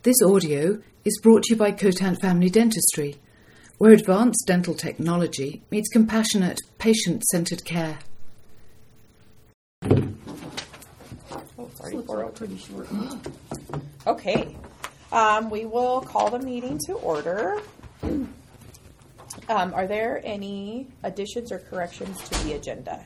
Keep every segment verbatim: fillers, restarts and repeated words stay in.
This audio is brought to you by Cotant Family Dentistry, where advanced dental technology meets compassionate, patient-centered care. Oh, sorry, four oh pretty short. Okay, um, we will call the meeting to order. Um, are there any additions or corrections to the agenda?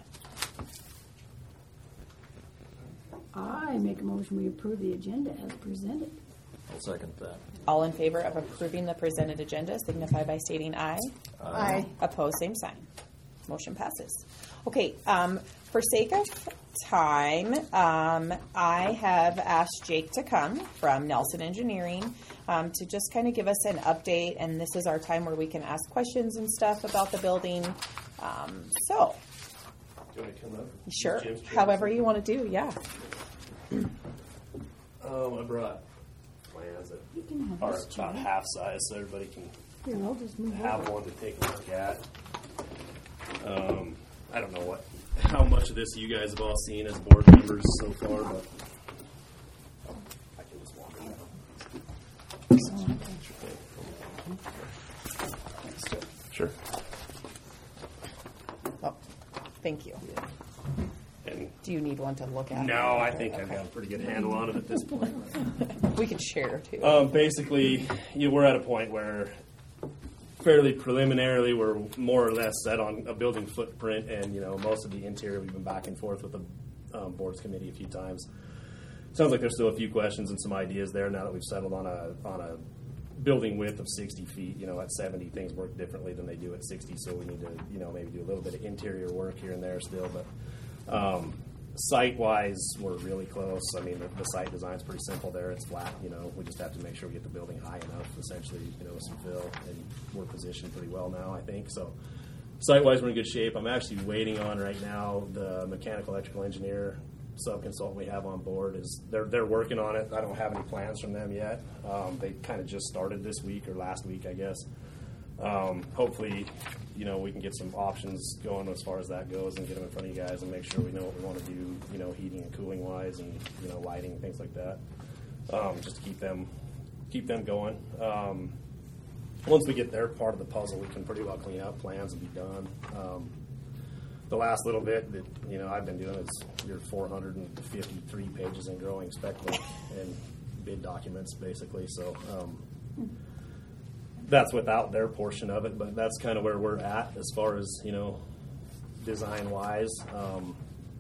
I make a motion we approve the agenda as presented. I'll second that. All in favor of approving the presented agenda signify by stating aye. Aye. Opposed, same sign. Motion passes. Okay, um, for sake of time, um, I have asked Jake to come from Nelson Engineering um, to just kind of give us an update, and this is our time where we can ask questions and stuff about the building. Um, so, Do you want to come up? sure, Jim's chair. however you want to do, yeah. Um, I brought plans that You can have are this chair. about half size, so everybody can Here, I'll just move have over. one to take a look at. Um, I don't know what, how much of this you guys have all seen as board members so far, but I can just walk around. Sure. Oh, thank you. And Do you need one to look at? no, I think I've got a pretty good handle on it at this point. We could share too. Um, basically, you, we're at a point where fairly preliminarily we're more or less set on a building footprint, and you know most of the interior we've been back and forth with the um, boards committee a few times. Sounds like there's still a few questions and some ideas there now that we've settled on a on a building width of sixty feet. You know, at seventy things work differently than they do at sixty, so we need to you know maybe do a little bit of interior work here and there still, but. Um, Site-wise, we're really close. I mean, the, the site design's pretty simple there. It's flat, you know. We just have to make sure we get the building high enough, essentially, you know, with some fill. And we're positioned pretty well now, I think. So site-wise, we're in good shape. I'm actually waiting on right now the mechanical electrical engineer sub-consultant we have on board. is They're, they're working on it. I don't have any plans from them yet. Um, they kind of just started this week or last week, I guess. Um, hopefully, you know, we can get some options going as far as that goes and get them in front of you guys and make sure we know what we want to do, you know, heating and cooling wise and, you know, lighting and things like that. Um, just to keep them, keep them going. Um, once we get their part of the puzzle, we can pretty well clean up plans and be done. Um, the last little bit that, you know, I've been doing is your four hundred fifty-three pages in growing spec book and bid documents basically. So, um, that's without their portion of it, but that's kind of where we're at as far as, you know, design-wise. Um,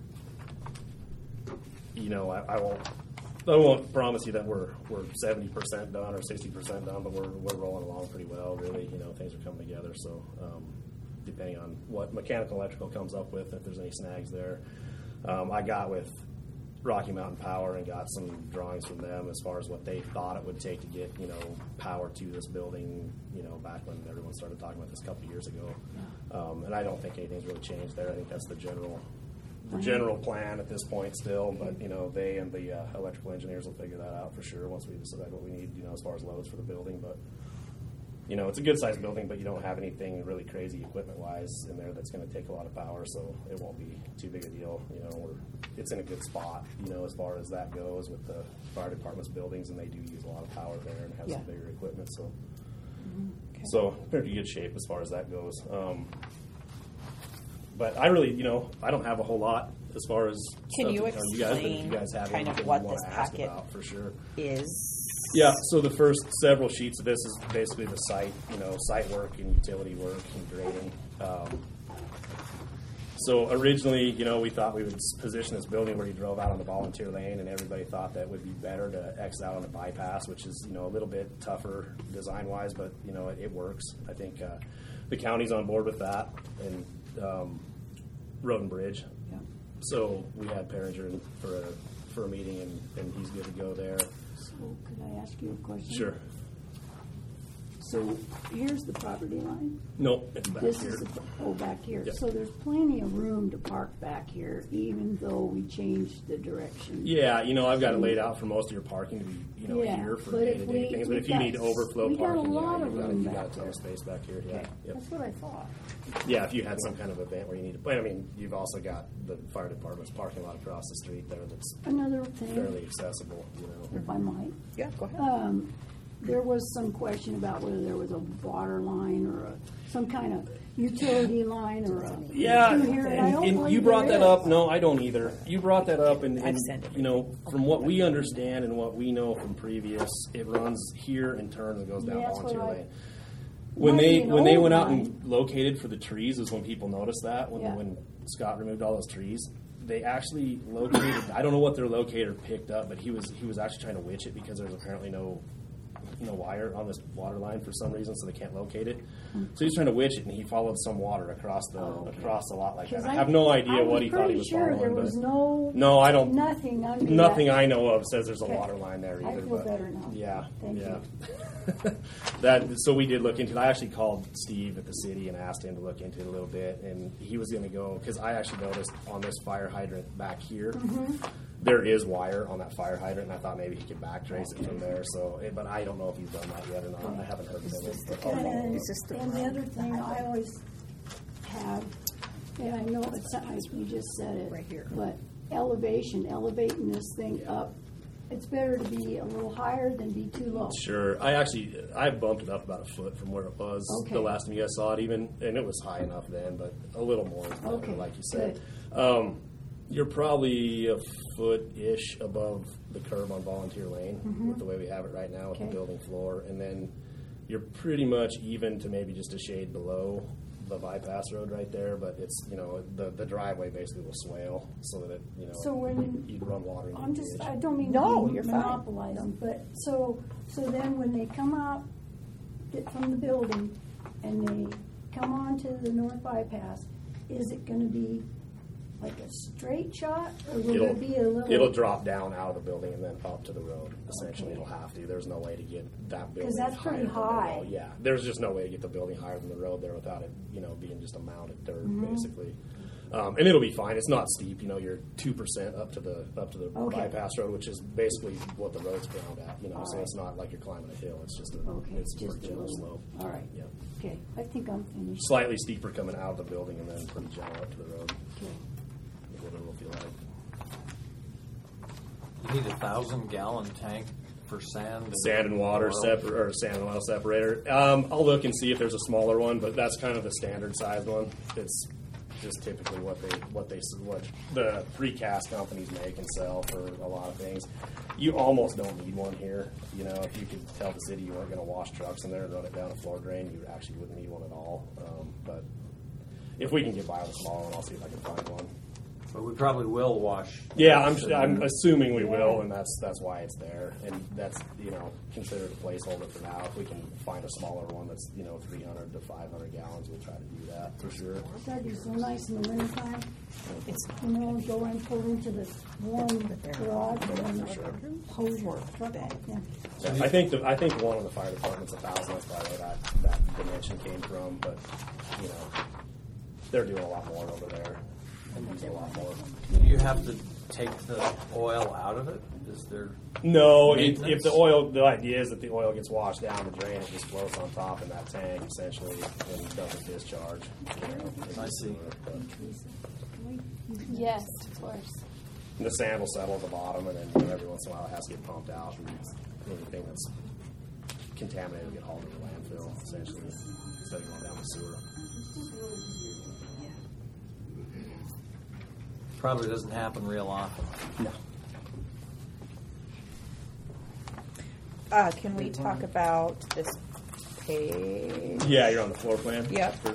you know, I, I won't I won't promise you that we're we're seventy percent done or sixty percent done, but we're we're rolling along pretty well, really. You know, things are coming together. So um, depending on what mechanical electrical comes up with, if there's any snags there. Um, I got with Rocky Mountain Power and got some drawings from them as far as what they thought it would take to get, you know, power to this building, you know, back when everyone started talking about this a couple of years ago. Um, and I don't think anything's really changed there. I think that's the general the general plan at this point still, but, you know, they and the uh, electrical engineers will figure that out for sure once we decide what we need, you know, as far as loads for the building. But, you know, it's a good-sized building, but you don't have anything really crazy equipment-wise in there that's going to take a lot of power, so it won't be too big a deal. You know, we're, it's in a good spot, you know, as far as that goes with the fire department's buildings, and they do use a lot of power there and have Yeah. some bigger equipment, so Okay. so pretty good shape as far as that goes. Um, but I really, you know, I don't have a whole lot as far as Can stuff you to tell you guys, but if you explain guys have kind of anything what you want this to ask packet about, for sure. Is Yeah, so the first several sheets of this is basically the site, you know, site work and utility work and grading. Um, so originally, you know, we thought we would position this building where you drove out on the volunteer lane, and everybody thought that would be better to exit out on the bypass, which is, you know, a little bit tougher design-wise, but, you know, it, it works. I think uh, the county's on board with that, and um, Road and Bridge. Yeah. So we had Perringer in for a, for a meeting, and, and he's good to go there. So could I ask you a question? Sure. So here's the property line. Nope, it's back This here. is, the, oh, back here. Yep. So there's plenty of room to park back here, even though we changed the direction. Yeah, you know, I've got it laid out for most of your parking to be, you know, Yeah, here for but if day-to-day we- things. But we've if you got- need overflow we got a parking, lot yeah, of you've got, room you've back got a ton there. of space back here. Yeah, Okay, yep. that's what I thought. Yeah, if you had some kind of event where you need to, but I mean, you've also got the fire department's parking lot across the street there that's Another thing, fairly accessible, you know. if I might. yeah, go ahead. Um, there was some question about whether there was a water line or a, some kind of utility line or a. Yeah, through here, and I and, don't and believe you brought there that is. up. No, I don't either. You brought that up, and, and I've sent it. you know, from what we understand and what we know from previous, it runs here and turns and goes down Yeah, that's Volunteer what I- Lane. When Might they be an when they old went out line. and located for the trees is when people noticed that when Yeah. when Scott removed all those trees. They actually located. I don't know what their locator picked up, but he was he was actually trying to witch it because there's apparently no no wire on this water line for some reason, so they can't locate it. So he's trying to witch it, and he followed some water across the Oh, okay. across the lot like that. 'Cause I have no idea what he thought he was I'm pretty sure following. there was but no. no, I don't. Nothing under that. Nothing I know of says there's a Okay. water line there I either. feel but better now. Yeah, Thank yeah. you. that so we did look into it. I actually called Steve at the city and asked him to look into it a little bit, and he was going to go because I actually noticed on this fire hydrant back here. Mm-hmm. There is wire on that fire hydrant, and I thought maybe he could backtrace it from there. So, eh, but I don't know if he's done that yet or not. I haven't heard of it. But I'll follow And, up. and the other thing I always have, and I know it's, I, you just said it. Right here. But elevation, elevating this thing up, it's better to be a little higher than be too low. Sure. I actually I bumped it up about a foot from where it was Okay. the last time you guys saw it, even, and it was high enough then, but a little more, Okay, like you said. Um, you're probably a foot-ish above the curb on Volunteer Lane with the way we have it right now with Mm-hmm. Okay. the building floor, and then you're pretty much even to maybe just a shade below the bypass road right there, but it's, you know, the, the driveway basically will swale so that it, you know, So when, you'd run water into I'm the just, ditch. I don't mean No, to be you're fine. monopolizing, but so, so then when they come out get from the building and they come onto the north bypass, is it gonna be like a straight shot, or will It'll, there be a little? it'll drop down out of the building and then up to the road. Essentially, it'll have to. There's no way to get that building 'Cause that's higher pretty than the high. road. Yeah, there's just no way to get the building higher than the road there without it, you know, being just a mound of dirt, Mm-hmm. basically. Um, and it'll be fine. It's not steep. You know, you're two percent up to the up to the Okay. bypass road, which is basically what the road's ground at. You know, All so right. it's not like you're climbing a hill. It's just a Okay, it's just pretty a gentle little. slope. All right. Yeah, Okay, I think I'm finished. slightly steeper coming out of the building and then pretty gentle up to the road. Okay. Is what it'll feel like. You need a thousand gallon tank for sand. and Sand and water oil. separ- or sand and oil separator. Um, I'll look and see if there's a smaller one, but that's kind of the standard size one. It's just typically what they what they what the precast companies make and sell for a lot of things. You almost don't need one here. You know, if you could tell the city you weren't going to wash trucks in there and run it down a floor drain, you actually wouldn't need one at all. Um, but if we can get by with a small one, I'll see if I can find one. But we probably will wash. Yeah, I'm, I'm assuming we will, and that's that's why it's there, and that's, you know, considered a placeholder for now. If we can find a smaller one that's, you know, three hundred to five hundred gallons, we'll try to do that for sure. That'd be so nice in the wintertime. It's, you know, go and pull into the warm garage and then Sure. hose your truck off. Yeah. Yeah, I think the, I think one of the fire department's a thousand. That's probably where that that dimension came from, but you know, they're doing a lot more over there and using a lot more. Do you have to take the oil out of it? Is there? No, it, if Maintenance? the oil, the idea is that the oil gets washed down the drain, it just floats on top in that tank essentially and doesn't discharge. You know, into I the see. sewer, but Yes, of course. the sand will settle at the bottom, and then, you know, every once in a while it has to get pumped out, and anything that's contaminated will get hauled to the landfill essentially instead of going down the sewer. Probably doesn't happen real often. No. Uh, can we talk about this page? Yeah, you're on the floor plan? Yep. Sure.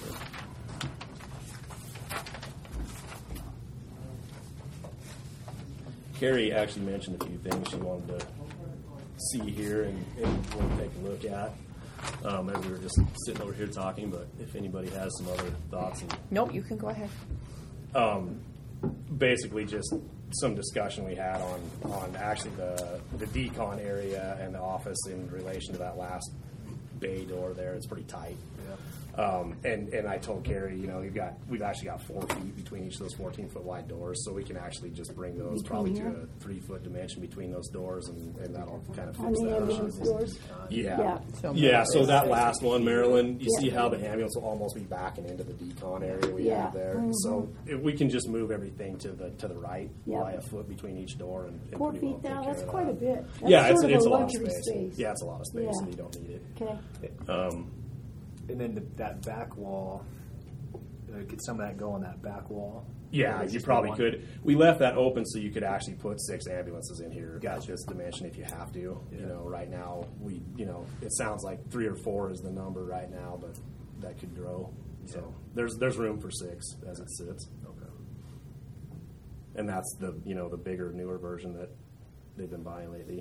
Carrie actually mentioned a few things she wanted to see here and, and want to take a look at um, as we were just sitting over here talking, but if anybody has some other thoughts. And, Nope, you can go ahead. um, basically just some discussion we had on, on actually the, the decon area and the office in relation to that last bay door there. It's pretty tight. Um, and, and I told Carrie, you know, we've got we've actually got four feet between each of those fourteen foot wide doors, so we can actually just bring those probably to a three foot dimension between those doors, and, and that'll kind of On fix the that ambulance issue. doors? Yeah, Yeah. So yeah. So it's- that last one, Marilyn, you Yeah. see how the ambulance will almost be backing into the decon area we Yeah. have there. Mhm. So if we can just move everything to the to the right Yeah. by a foot between each door, and, and Four pretty well feet take now, care that's of quite a that. bit. That's Yeah, it's sort of it's a a lot of luxury space. space. Yeah, it's a lot of space, Yeah. and you don't need it. Okay. Um, And then the, that back wall, uh, could some of that go on that back wall? Yeah, Or is you it probably one? could. We left that open so you could actually put six ambulances in here. Got this dimension if you have to. You Yeah. know, right now we, you know, it sounds like three or four is the number right now, but that could grow. So Yeah. there's there's room for six as it sits, Okay. and that's the you know the bigger newer version that they've been buying lately.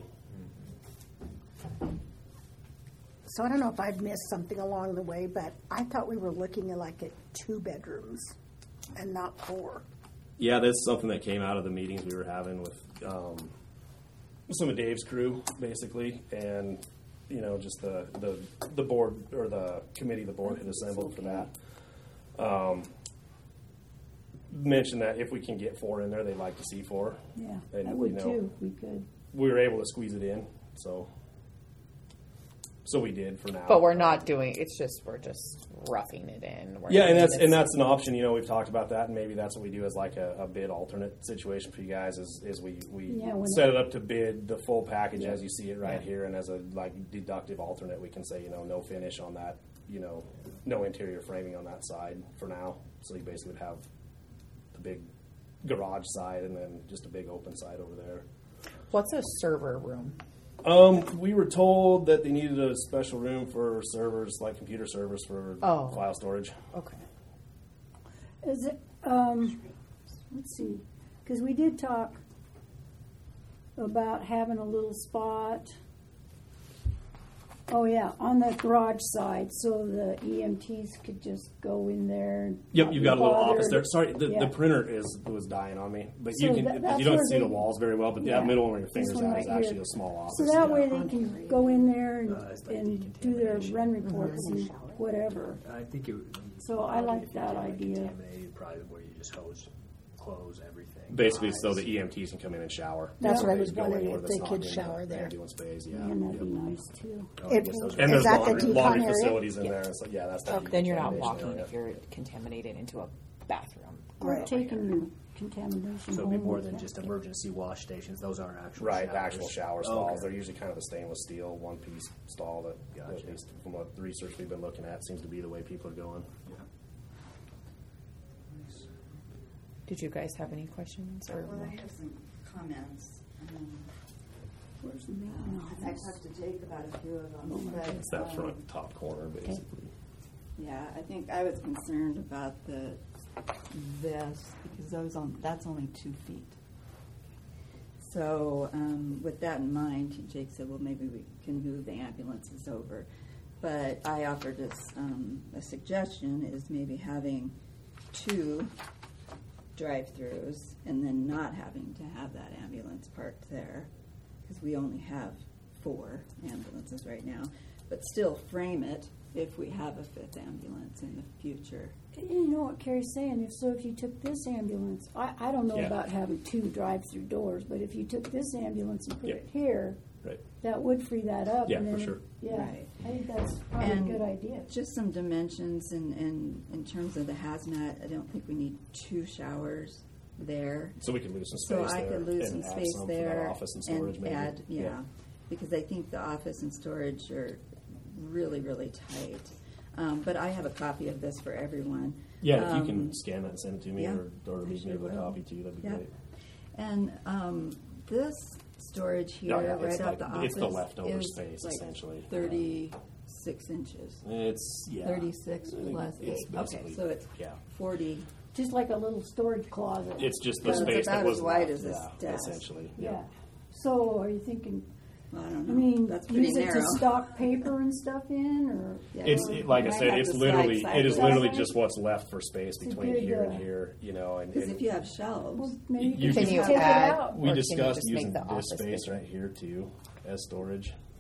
So I don't know if I've missed something along the way, but I thought we were looking at like at two bedrooms and not four. Yeah, that's something that came out of the meetings we were having with um, some of Dave's crew, basically, and you know, just the the the board or the committee the board had assembled for that. Um, mentioned that if we can get four in there, they'd like to see four. Yeah, And, I would you know, too, if we could. We were able to squeeze it in, so so we did for now. But we're not doing. It's just we're just roughing it in. We're Yeah, and not- that's and that's an option. You know, we've talked about that, and maybe that's what we do as like a, a bid alternate situation for you guys. Is is we we Yeah, when- set it up to bid the full package Yeah. as you see it right Yeah. here, and as a like deductive alternate, we can say you know no finish on that, you know, no interior framing on that side for now. So you basically would have the big garage side and then just a big open side over there. What's a server room? Um, we were told that they needed a special room for servers, like computer servers for Oh. file storage. Okay. Is it, um, let's see, because we did talk about having a little spot. Oh, yeah, on the garage side, so the E M Ts could just go in there. and Yep, not you've be got a little bothered. office there. Sorry, the, Yeah. the printer is was dying on me, but you So can that- that's you don't where see the they- walls very well. But Yeah. that middle one where your This fingers one at right is actually here. a small office. So that yeah. way they can go in there and, Uh, it's like and do their decontamination. run reports and whatever. I think it would. So I probably like if you that did, like, idea. Contaminated, probably where you just hose, close everything. Basically, so Eyes. the E M Ts can come in and shower. That's So what I they was go wondering, anywhere if that's they not could in the shower there. ambulance bays, yeah. Man, that'd Yep. be nice too. Oh, I If- guess those And are- there's Is that the laundry, decon laundry area? facilities in there. So yeah, that's the Then you're not decontamination walking area. if you're contaminated into a bathroom. Or Right. taking your contamination So it'd be home more with than you. just emergency wash stations. Those aren't actual Right, showers. the actual shower Oh, stalls. okay. They're usually kind of a stainless steel one piece stall that, that Gotcha. at least from what the research we've been looking at seems to be the way people are going. Yeah. Did you guys have any questions? Or Well, I have some comments. Um, Where's the main I office? talked to Jake about a few of them, Oh, my but It's that um, front top corner, basically. yeah, I think I was concerned about the this because those on that's only two feet. So um, with that in mind, Jake said, "Well, maybe we can move the ambulances over." But I offered us um, a suggestion: is maybe having two drive-throughs and then not having to have that ambulance parked there because we only have four ambulances right now. But still frame it if we have a fifth ambulance in the future. You know what Carrie's saying, if so, if you took this ambulance, I, I don't know Yeah. about having two drive-through doors, but if you took this ambulance and put Yeah. it here, Right. that would free that up. Yeah, and for then- sure. Yeah, Right. I think that's probably And a good idea. Just some dimensions and, and in terms of the hazmat, I don't think we need two showers there. So we could lose some So space I there could lose and some add space some for that there office and storage, maybe. add, yeah, because I think the office and storage are really, really tight. Um, but I have a copy of this for everyone. Yeah, if you Um, can scan that and send it to me, yeah, or, or I leave me sure with a will. copy too, that'd be Yeah. great. And um, this storage here, Yeah, yeah, right it's off like- the office, it's the leftover is space, like essentially. thirty-six inches. It's yeah, Thirty-six I think plus it's eight. Okay, basically- so it's yeah. forty. Just like a little storage closet. It's just the So it's space that about was as wide left, as this yeah, desk. essentially. Yeah. So are you thinking, I don't know. I mean, That's pretty use it narrow. to stock paper and stuff in, or? Yeah. It's it, like I Might said, have it's to literally slide it is side literally side. just what's left for space It's a between good, here and uh, here, you know. And, Because and if you have shelves, Well, maybe You you can can you take it add- out. we or can you discussed just make using the this office space bigger? right here too as storage.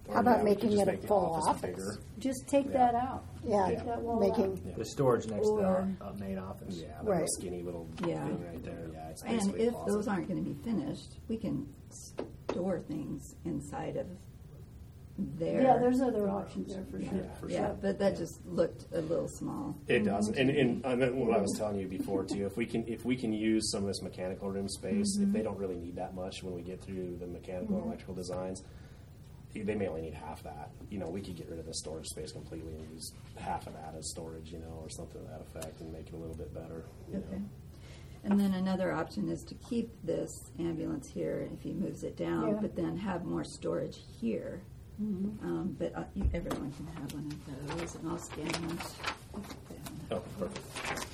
Or, How about yeah, we could making just it a make the full office office? bigger. Just take Yeah. that out. Yeah, Take that wall making, out. The storage next to Or- the uh, main office. Yeah, that little Right. skinny little Yeah. thing right there. Yeah, it's And basically a if closet. those aren't going to be finished, we can store things inside of there. Yeah, there's other options there for Yeah, sure. for yeah, sure. but that just looked a little small. It does, and, and I mean, what I was telling you before too. If we can, if we can use some of this mechanical room space, if they don't really need that much when we get through the mechanical and electrical designs, they may only need half that. You know, we could get rid of the storage space completely and use half of that as storage, you know, or something to that effect, and make it a little bit better. You Okay. know? And then another option is to keep this ambulance here if he moves it down, Yeah. but then have more storage here. Um, but uh, you, everyone can have one of those, and I'll scan them. Oh, perfect.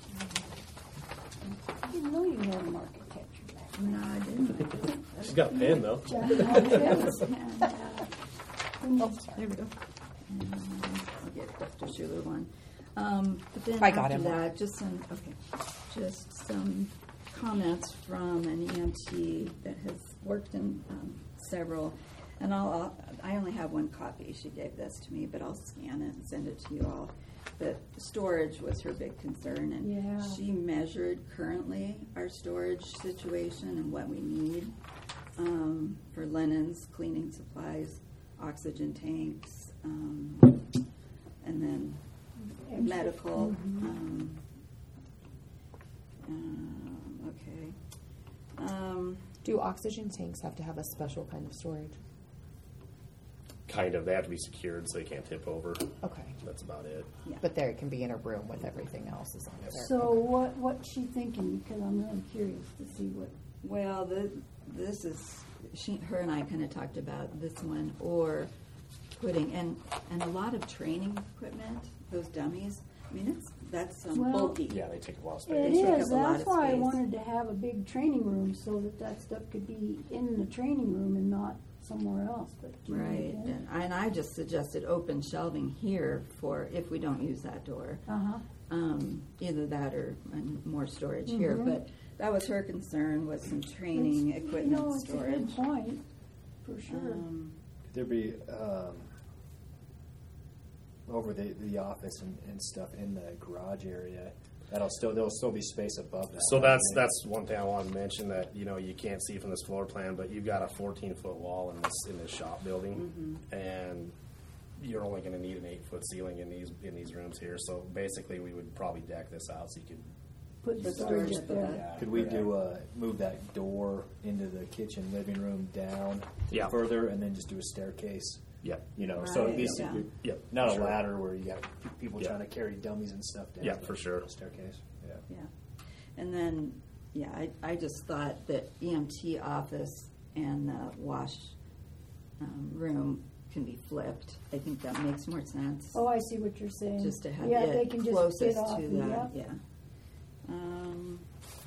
I didn't know you had an architecture background. No, I didn't. She's got a pen though. And, uh, Oh, sorry. There we go. And I'll get Doctor Schuler one. Um, but then I got after him. that, just some, okay, just some comments from an E M T that has worked in um, several, and I'll, I'll, I only have one copy. She gave this to me, but I'll scan it and send it to you all. But storage was her big concern, and Yeah. she measured currently our storage situation and what we need um, for linens, cleaning supplies, oxygen tanks, um, and then medical. Um, um, okay. Um, Do oxygen tanks have to have a special kind of storage? Kind of. They have to be secured so they can't tip over. Okay. That's about it. yeah. But there it can be in a room with everything else as long as they're. So what, what's she thinking? Because I'm really curious to see what, Well, the, this is she, her and I kind of talked about this one, or putting and and a lot of training equipment, those dummies. I mean, it's that's um, Well- bulky. Yeah, they take a lot of it space. They take is, up a lot that's of why I space. wanted to have a big training room so that that stuff could be in the training room and not somewhere else, but. do you Right, understand? and I, and I just suggested open shelving here for if we don't use that door. Uh-huh. Um, either that or and more storage here. But that was her concern, was some training It's- equipment You know, it's a storage. good point, for sure. Um, Could there be um, over the, the office and, and stuff in the garage area? That'll still there'll still be space above that. So that's right? that's one thing I wanted to mention that you know you can't see from this floor plan, but you've got a fourteen foot wall in this in this shop building, and you're only going to need an eight foot ceiling in these in these rooms here. So basically, we would probably deck this out so you could. Put the Put storage storage up up there. above. Could we do uh, move that door into the kitchen living room down Yeah. further, and then just do a staircase? Yep. You know, so at Right, least yeah. you- Yep. not a Sure. ladder where you got pe- people Yeah. trying to carry dummies and stuff down. Yeah, but for sure. a staircase. Yeah. Yeah, and then, yeah, I, I just thought that E M T office and the wash um, room can be flipped. I think that makes more sense, Oh, I see what you're saying. just to have Yeah, they it can just closest get off to and- that, yeah. yeah. Um,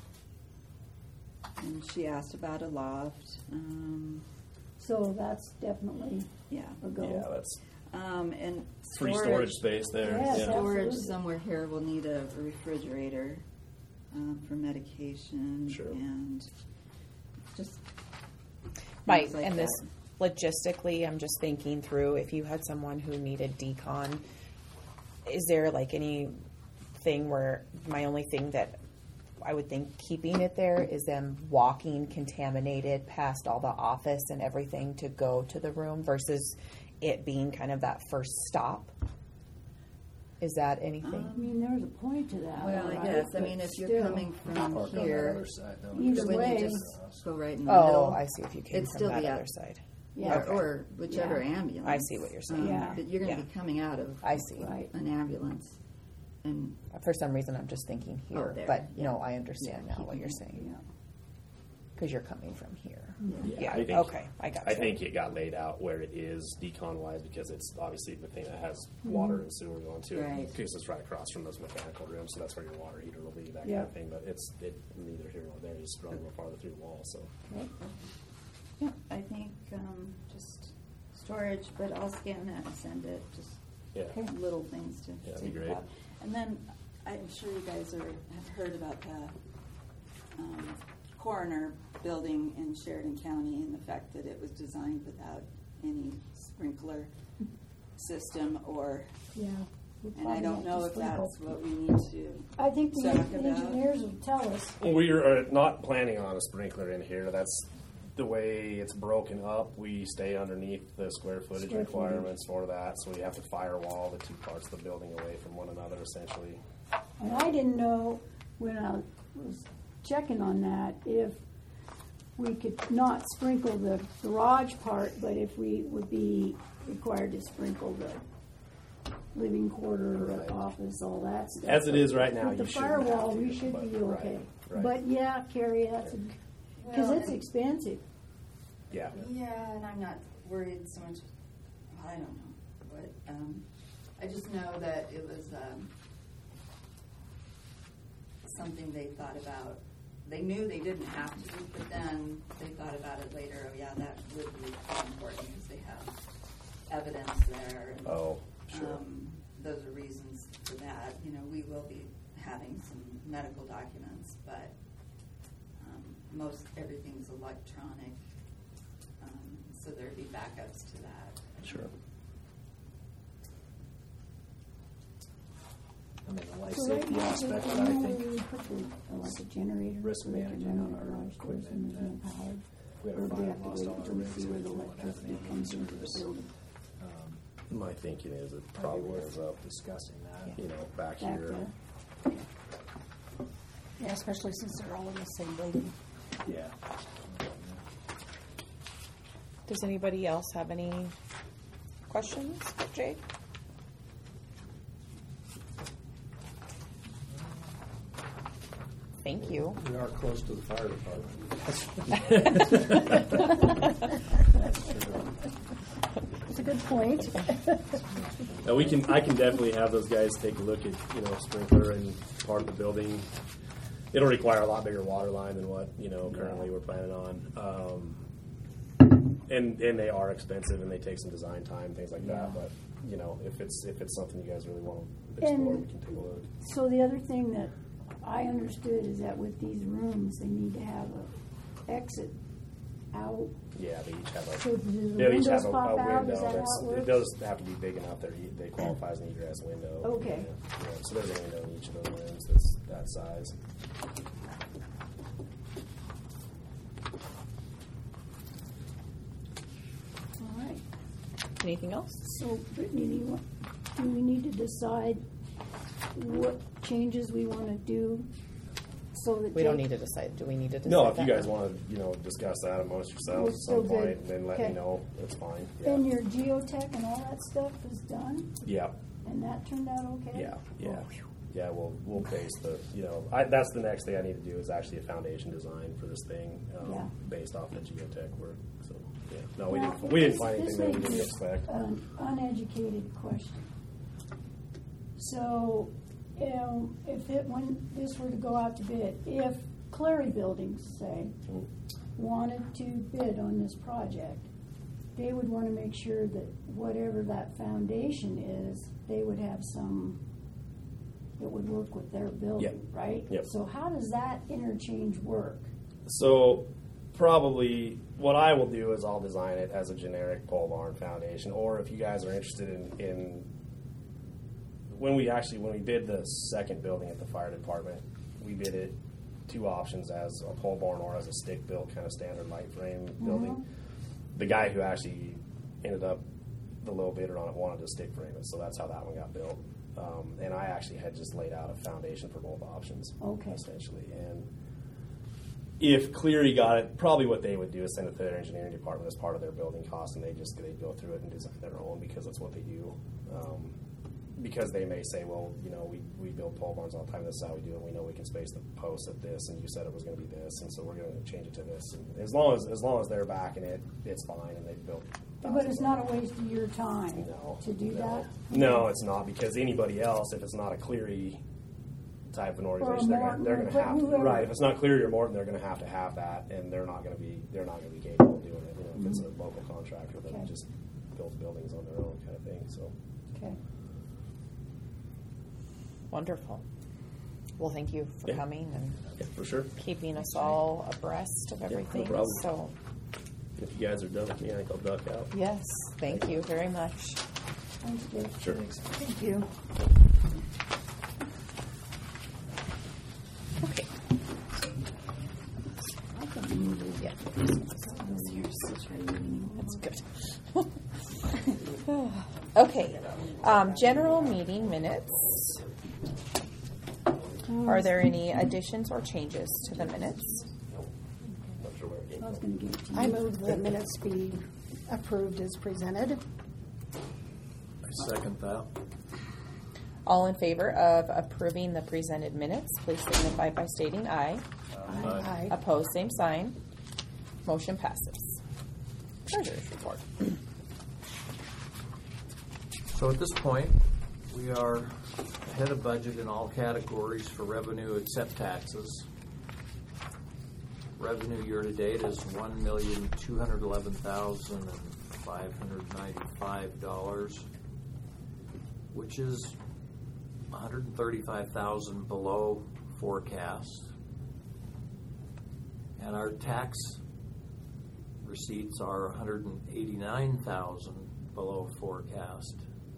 and she asked about a loft, um, So that's definitely yeah. a go. Yeah, that's Um, and free storage space there. Yes, Yeah. Storage Absolutely. somewhere here will need a refrigerator um, for medication Sure. and just Right, things like and this that. logistically, I'm just thinking through if you had someone who needed decon, is there like anything where my only thing that I would think keeping it there is them walking contaminated past all the office and everything to go to the room versus it being kind of that first stop? Is that anything? I mean, there's a point to that. Well, I right? guess. I But mean, if you're still. coming from Park on that here, other side, though. Either when way. you just go right in the Oh, middle, I see. If you came it'd from still that be other out. side. Yeah. or, or whichever Yeah. ambulance. I see what you're saying. Um, Yeah. But you're going to Yeah. be coming out of I see. Right. an ambulance, and For some reason, I'm just thinking here, Oh, there, but yeah. no, I understand Yeah, now what keeping you're it, saying Yeah. because you're coming from here. Yeah, Yeah. I think, Okay, I got I you. think it got laid out where it is decon wise because it's obviously the thing that has water and sewer going to it. Right. Because it's right across from those mechanical rooms, so that's where your water heater will be, that Yeah. kind of thing. But it's it neither here nor there. You just run a little farther through the wall. So yeah, I think um, just storage. But I'll scan that and send it. Just yeah, little things to Yeah, that'd think be great. about. And then I'm sure you guys are, have heard about the um, coroner building in Sheridan County and the fact that it was designed without any sprinkler sprinkler system, or, Yeah. we'll and I probably don't have know to if sprinkle. that's what we need to. I think the talk the about. engineers will tell us. We are not planning on a sprinkler in here. That's the way it's broken up. We stay underneath the square footage Square footage. requirements for that, so we have to firewall the two parts of the building away from one another, essentially. And I didn't know when I was checking on that if we could not sprinkle the garage part, but if we would be required to sprinkle the living quarter, Right. the office, all that stuff. As it is right now, With you the shouldn't have firewall, to, we should but- be right, okay. right. But yeah, Carrie, that's, because Well, it's and- expensive. Yeah. Yeah, and I'm not worried so much, I don't know, but, um, I just know that it was, um, something they thought about. They knew they didn't have to, but then they thought about it later, oh yeah, that would be important because they have evidence there. And, Oh, sure. um, those are reasons for that. You know, we will be having some medical documents, but um, most everything's electronic, um, so there'd be backups to that. Sure. I mean, the life So right safety now, aspect we- of it, I we think, normally put the, uh, like a generator. Risk so they can management run on the our garage doors equipment and there's no and power. we have Or a do we fire have to lost wait all until our we rigs, see we where the won't have electricity any comes into the service. building? Um, My thinking is it probably ends up, discussing that. you know, back Back here. there. Yeah, especially since they're all in the same building. Yeah. Does anybody else have any questions for Jake? Thank you. We are close to the fire department. That's a good point. Now we can, I can definitely have those guys take a look at, you know, sprinkler and part of the building. It'll require a lot bigger water line than what, you know, currently we're planning on. Um, and, and they are expensive and they take some design time, things like that. But, you know, if it's, if it's something you guys really want to explore, And- we can take a look. So the other thing that I understood is that with these rooms, they need to have a exit out. Yeah, they each have a, So do the they each have windows a, pop a out? window. Is that how that's, it it works? does have to be big enough that they qualify as an egress window. Okay. Yeah, yeah. So there's a window in each of those rooms that's that size. All right. Anything else? So Brittany, do you want, do we need to decide what changes we want to do so that We don't they- need to decide. Do we need to decide? No, if you that guys now? want to, you know, discuss that amongst We're yourselves at still some good. point, then let Okay. me know. It's fine. Yeah. And your geotech and all that stuff is done, yeah. and that turned out okay? Yeah. Yeah. Oh, phew. Yeah. We'll we'll base the, you know, I, that's the next thing I need to do is actually a foundation design for this thing, um, Yeah. based off the geotech work. So yeah. No, we Now, didn't we didn't this- find anything that we this didn't may be expect. An uneducated question. So, you know, if it, when this were to go out to bid, if Clary Buildings, say, Mm. wanted to bid on this project, they would want to make sure that whatever that foundation is, they would have some that would work with their building, Yep. right? Yep. So how does that interchange work? So probably what I will do is I'll design it as a generic pole barn foundation, or if you guys are interested in, in when we actually when we bid the second building at the fire department, we bid it two options as a pole barn or as a stick built kind of standard light frame building. The guy who actually ended up the low bidder on it wanted to stick frame it, so that's how that one got built. Um, and I actually had just laid out a foundation for both options, Okay. essentially. And if Cleary got it, probably what they would do is send it to their engineering department as part of their building cost, and they just they go through it and design their own because that's what they do. Um, because they may say, well, you know, we, we build pole barns all the time. This is how we do it. We know we can space the posts at this, and you said it was going to be this, and so we're going to change it to this. And as long as as long as they're backing it, it's fine, and they've built. But it's not a waste of your time No, to do no. that? No, it's not, because anybody else, if it's not a Cleary type of an organization, they're Morton, gonna, they're going to or have to, whoever. right. If it's not Cleary or Morton, they're going to have to have that, and they're not going to be they're not going to be capable of doing it. You know, if it's a local contractor that Okay. just builds buildings on their own kind of thing. So Okay. Wonderful. Well, thank you for Yeah. coming and yeah, for sure. keeping us all abreast of everything. problem. So If you guys are done with me, I think I'll duck out. Yes, thank you very much. Thanks, Dave. Sure. Thank you. Okay. Yeah. That's good. Okay. Um, general meeting minutes. Are there any additions or changes to the minutes? I was going to give it to you. I move the minutes be approved as presented. I second that. All in favor of approving the presented minutes, please signify by stating aye. Aye. Opposed, same sign. Motion passes. Treasurer's report. So at this point, we are ahead of budget in all categories for revenue except taxes. Revenue year-to-date is one million two hundred eleven thousand five hundred ninety-five dollars, which is one hundred thirty-five thousand dollars below forecast. And our tax receipts are one hundred eighty-nine thousand dollars below forecast.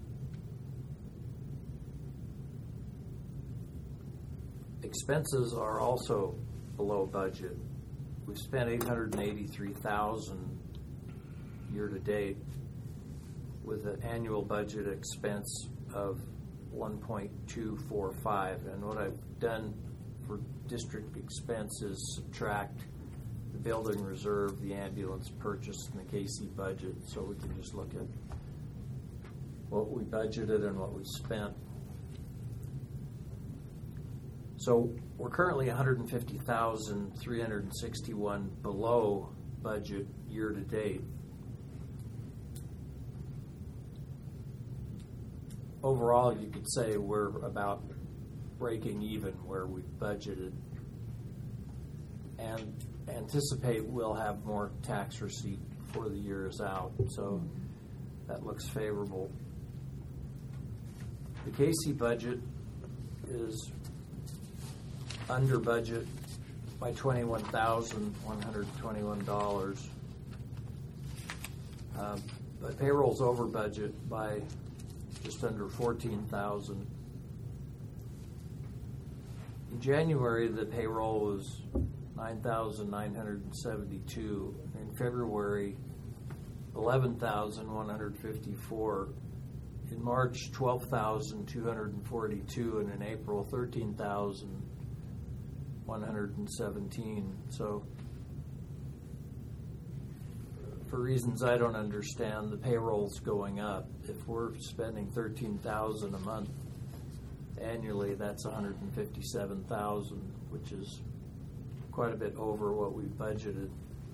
Expenses are also below budget. We've spent eight hundred eighty-three thousand dollars year to date with an annual budget expense of one point two four five. And what I've done for district expenses, subtract the building reserve, the ambulance purchase, and the K C budget, so we can just look at what we budgeted and what we spent. So we're currently one hundred fifty thousand three hundred sixty-one below budget year to date. Overall, you could say we're about breaking even where we budgeted, and anticipate we'll have more tax receipt before the year is out, so that looks favorable. The K C budget is under budget by twenty-one thousand one hundred twenty-one dollars. Um, but payroll's over budget by just under fourteen thousand dollars. In January, the payroll was nine thousand nine hundred seventy-two. In February, eleven thousand one hundred fifty-four. In March, twelve thousand two hundred forty-two, and in April, thirteen thousand one hundred seventeen. So, for reasons I don't understand, the payroll's going up. If we're spending thirteen thousand dollars a month annually, that's one hundred fifty-seven thousand dollars, which is quite a bit over what we budgeted.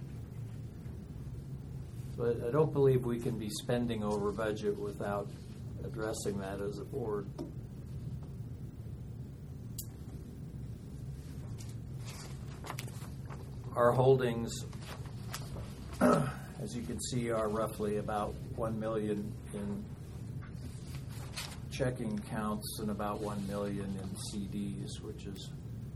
But I don't believe we can be spending over budget without addressing that as a board. Our holdings, as you can see, are roughly about one million in checking accounts and about one million in C Ds, which is,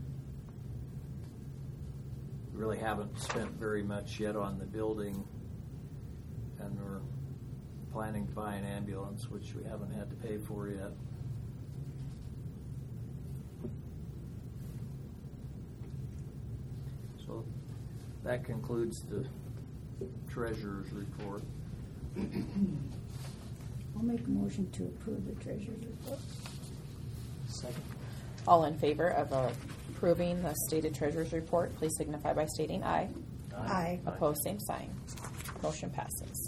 we really haven't spent very much yet on the building, and we're planning to buy an ambulance, which we haven't had to pay for yet. So that concludes the treasurer's report. I'll make a motion to approve the treasurer's report. Second. All in favor of uh, approving the stated treasurer's report, please signify by stating aye. Aye. Opposed, same sign. Motion passes.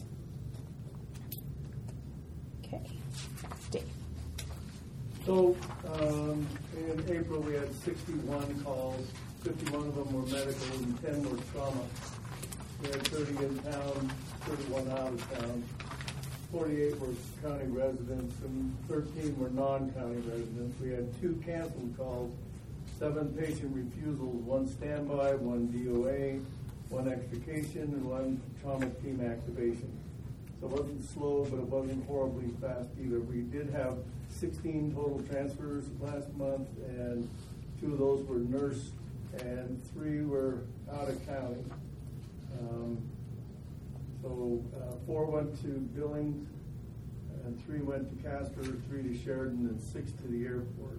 Okay. Dave. So, um, in April, we had sixty-one calls. fifty-one of them were medical and ten were trauma. We had thirty in town, thirty-one out of town. forty-eight were county residents and thirteen were non-county residents. We had two canceled calls, seven patient refusals, one standby, one D O A, one extrication, and one trauma team activation. So it wasn't slow, but it wasn't horribly fast either. We did have sixteen total transfers last month, and two of those were nurse, and three were out of county. Um, So uh, four went to Billings, and three went to Casper, three to Sheridan, and six to the airport.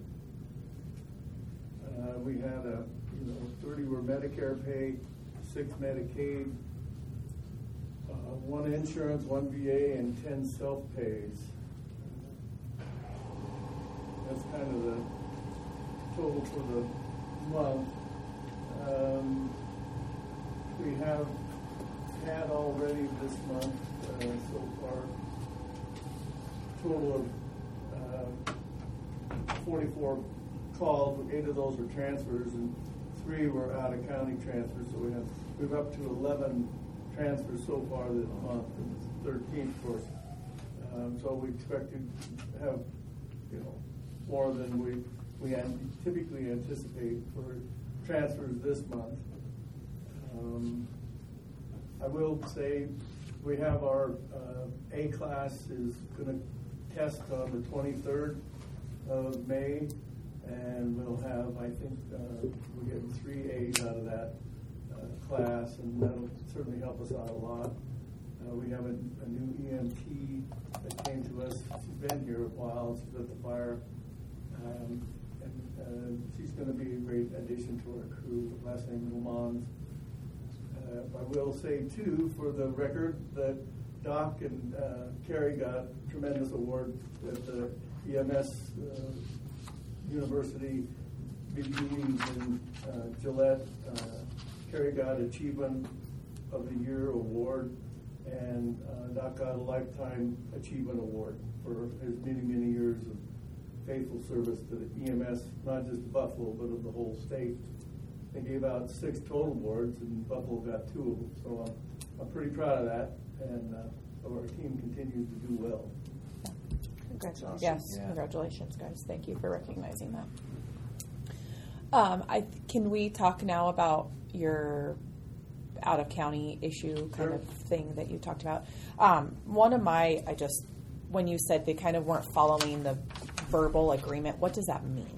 Uh, we had a, you know, thirty were Medicare pay, six Medicaid, uh, one insurance, one V A, and ten self-pays. That's kind of the total for the month. Um, we have had already this month uh, so far total of uh, forty-four calls. Eight of those were transfers, and three were out of county transfers. So we have we're up to eleven transfers so far this month, and it's thirteen, of course. Um, so we expect to have, you know, more than we we an- typically anticipate for transfers this month. Um, I will say we have our uh, A class is going to test on the twenty-third of May, and we'll have, I think, uh, we're getting three A's out of that uh, class, and that'll certainly help us out a lot. Uh, we have a, a new E M T that came to us. She's been here a while. She's at the fire. Um, and uh, she's going to be a great addition to our crew. Last name is Lamont. Uh, I will say, too, for the record, that Doc and uh, Carrie got a tremendous award at the E M S uh, University big meetings in uh, Gillette. Uh, Carrie got Achievement of the Year award, and uh, Doc got a Lifetime Achievement Award for his many, many years of faithful service to the E M S, not just Buffalo, but of the whole state. They gave out six total awards, and Buffalo got two of them. So I'm, I'm pretty proud of that, and uh, our team continues to do well. Congratulations. Yes, yeah. Congratulations, guys. Thank you for recognizing that. Um, I can we talk now about your out-of-county issue kind Sure. of thing that you talked about? Um, one of my, I just, when you said they kind of weren't following the verbal agreement, what does that mean?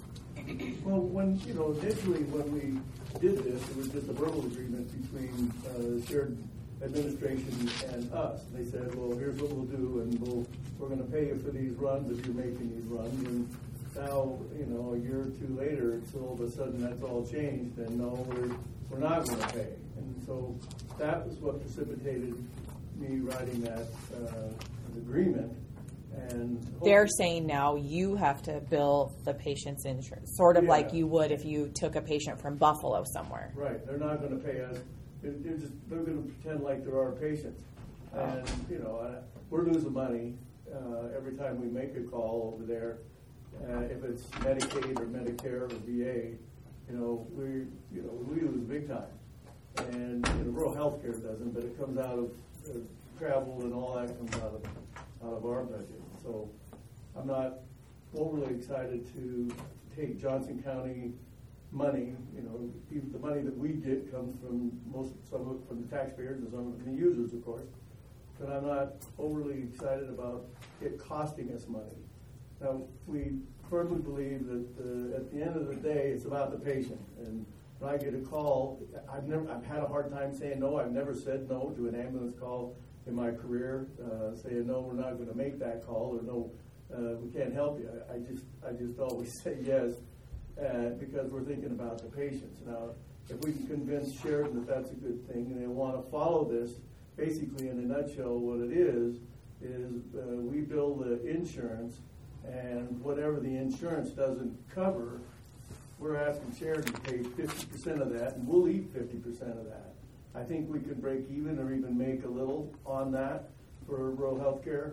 Well, when, you know, initially when we did this, it was just a verbal agreement between uh, shared administration and us. They said, well, here's what we'll do, and we'll, we're going to pay you for these runs if you're making these runs. And now, you know, a year or two later, it's all of a sudden that's all changed, and no, we're, we're not going to pay. And so that was what precipitated me writing that uh, agreement. And they're saying now you have to bill the patient's insurance, sort of Yeah. like you would if you took a patient from Buffalo somewhere. Right. They're not going to pay us. It, it just, they're going to pretend like there are patients. And, you know, uh, we're losing money uh, every time we make a call over there. Uh, if it's Medicaid or Medicare or V A, you know, we, you know, we lose big time. And, you know, rural health care doesn't, but it comes out of uh, travel and all that comes out of out of our budget. So I'm not overly excited to take Johnson County money. You know, even the money that we get comes from most, some of it from the taxpayers and some of it from the users, of course. But I'm not overly excited about it costing us money. Now, we firmly believe that uh, at the end of the day, it's about the patient. And when I get a call, I've never, I've had a hard time saying no. I've never said no to an ambulance call in my career, uh, saying no, we're not going to make that call, or no, uh, we can't help you. I, I just, I just always say yes, uh, because we're thinking about the patients. Now, if we can convince Sheridan that that's a good thing, and they want to follow this, basically in a nutshell, what it is is uh, we bill the insurance, and whatever the insurance doesn't cover, we're asking Sheridan to pay fifty percent of that, and we'll eat fifty percent of that. I think we could break even or even make a little on that for rural health care.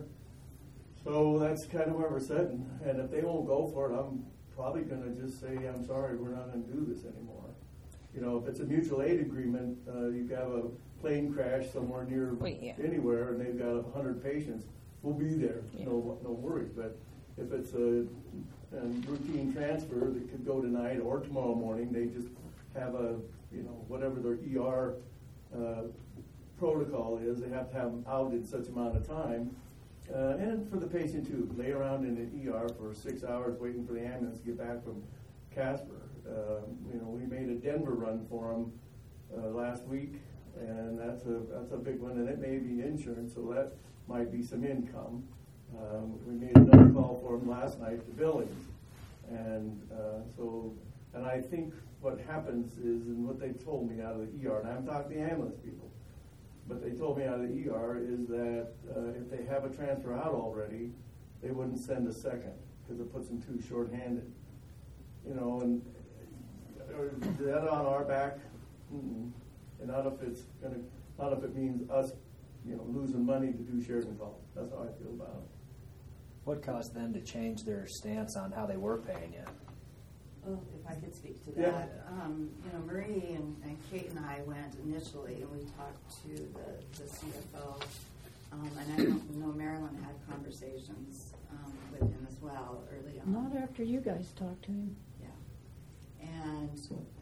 So that's kind of where we're sitting. And if they won't go for it, I'm probably going to just say, I'm sorry, we're not going to do this anymore. You know, if it's a mutual aid agreement, uh, you have a plane crash somewhere near Wait, yeah. anywhere, and they've got one hundred patients, we'll be there. Yeah. No, no worries. But if it's a, a routine transfer that could go tonight or tomorrow morning, they just have a, you know, whatever their E R uh, protocol is, they have to have them out in such amount of time. Uh, and for the patient too, lay around in an E R for six hours waiting for the ambulance to get back from Casper. Uh, you know, we made a Denver run for them uh, last week, and that's a that's a big one, and it may be insurance, so that might be some income. Um, we made another call for them last night to Billings, and uh, so and I think what happens is, and what they told me out of the E R, and I haven't talked to the ambulance people, but they told me out of the E R is that uh, if they have a transfer out already, they wouldn't send a second because it puts them too short-handed. You know, and uh, is that on our back? Mm-mm. And not if it's gonna, not if it means us, you know, losing money to do Sheridan calls. That's how I feel about it. What caused them to change their stance on how they were paying you? Well, if I could speak to Yeah. that, um, you know, Marie and, and Kate and I went initially, and we talked to the, the C F O, um, and I don't know Marilyn had conversations um, with him as well early on. Not after you guys talked to him. Yeah, and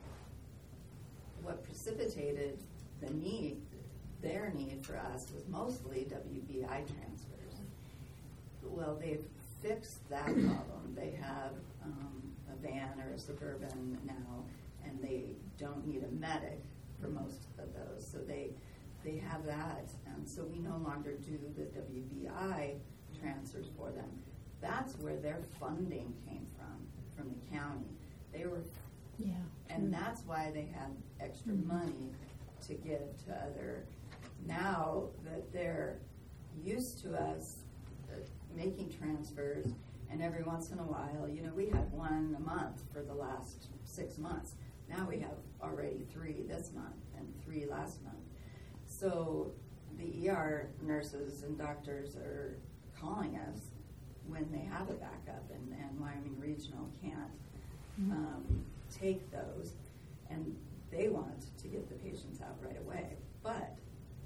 what precipitated the need, their need for us, was mostly W B I transfers. Well, they've fixed that problem. They have um, a van or a Suburban now, and they don't need a medic for most of those. So they they have that, and so we no longer do the W B I transfers for them. That's where their funding came from, from the county. They were, Yeah. and that's why they had extra mm-hmm. money to give to other. Now that they're used to us uh, making transfers, and every once in a while, you know, we had one a month for the last six months. Now we have already three this month and three last month. So the E R nurses and doctors are calling us when they have a backup, and, and Wyoming Regional can't um, take those, and they want to get the patients out right away. But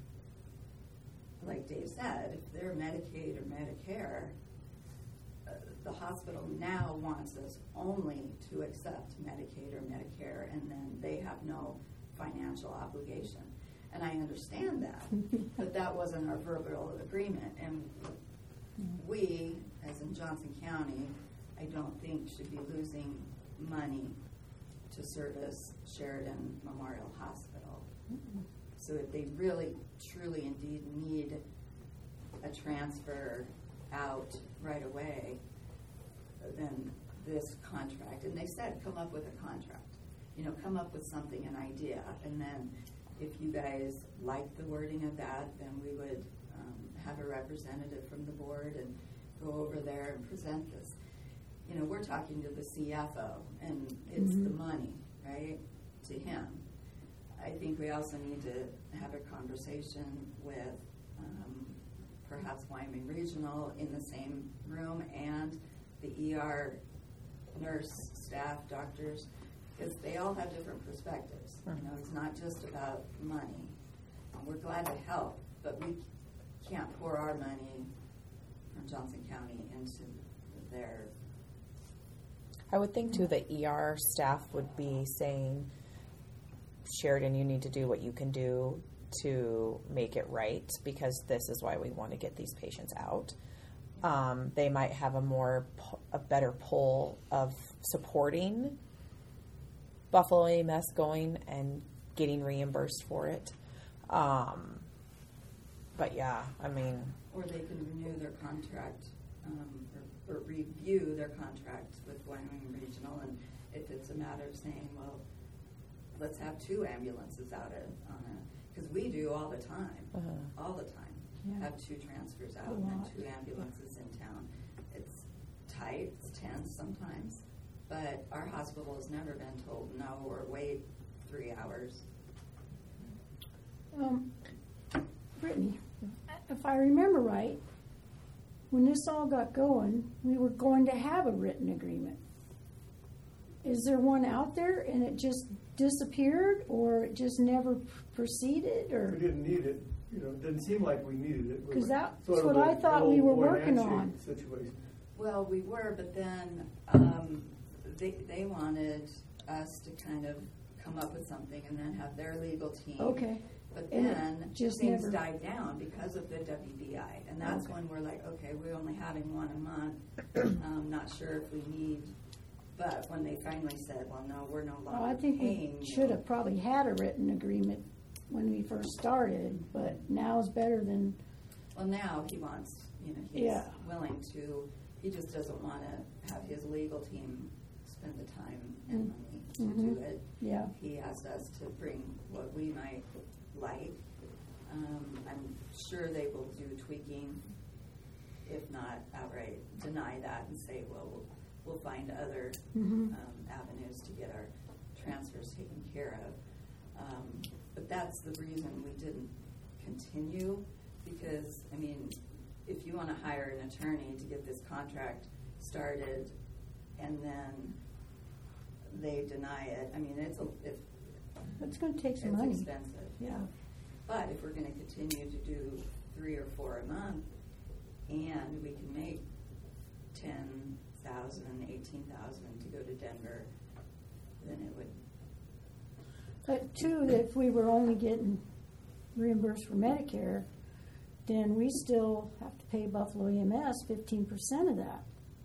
like Dave said, if they're Medicaid or Medicare, uh, the hospital now wants us only to accept Medicaid or Medicare, and then they have no financial obligation. And I understand that, but that wasn't our verbal agreement. And we, as in Johnson County, I don't think should be losing money to service Sheridan Memorial Hospital. Mm-hmm. So if they really, truly, indeed need a transfer out right away, then this contract, and they said come up with a contract, you know, come up with something, an idea, and then if you guys like the wording of that, then we would um, have a representative from the board and go over there and present this. You know, we're talking to the C F O, and it's mm-hmm. the money, right, to him. I think we also need to have a conversation with um, perhaps Wyoming Regional in the same room, and the E R nurse, staff, doctors, because they all have different perspectives. You know, it's not just about money. Um, we're glad to help, but we can't pour our money from Johnson County into their. I would think, too, the E R staff would be saying, Sheridan, you need to do what you can do to make it right, because this is why we want to get these patients out. Um, they might have a more, a better pull of supporting Buffalo A M S going and getting reimbursed for it. Um, but yeah, I mean. Or they can renew their contract um, or, or review their contract with Wyoming Regional, and if it's a matter of saying, well, let's have two ambulances out of, on it, because we do all the time, uh-huh. all the time. Yeah. Have two transfers out and then two ambulances in town. It's tight, it's tense sometimes, but our hospital has never been told no or wait three hours. Um, Brittany, if I remember right, when this all got going, we were going to have a written agreement. Is there one out there and it just disappeared, or it just never proceeded, or we didn't need it? You know, it didn't seem like we needed it. Because that's what I thought we were working on. Situation. Well, we were, but then um, they they wanted us to kind of come up with something and then have their legal team. Okay. But then just things never... died down because of the W B I, and that's okay. When we're like, okay, we're only having one a month. I'm not sure if we need. But when they finally said, well, no, we're no longer well, I think paying we should have probably had a written agreement when we first started, but now is better than, Well, now he wants, you know, he's Yeah. willing to, he just doesn't want to have his legal team spend the time and money to Mhm. do it. yeah. He asked us to bring what we might like. Um, I'm sure they will do tweaking, if not outright deny that and say, well, we'll, we'll find other Mhm. um, avenues to get our transfers taken care of. Um, but that's the reason we didn't continue, because, I mean, if you want to hire an attorney to get this contract started and then they deny it, I mean, it's, a, it, It's gonna take some it's money. expensive. Yeah. But if we're going to continue to do three or four a month, and we can make ten thousand, eighteen thousand to go to Denver, then it would. But too, if we were only getting reimbursed for Medicare, then we still have to pay Buffalo E M S fifteen percent of that.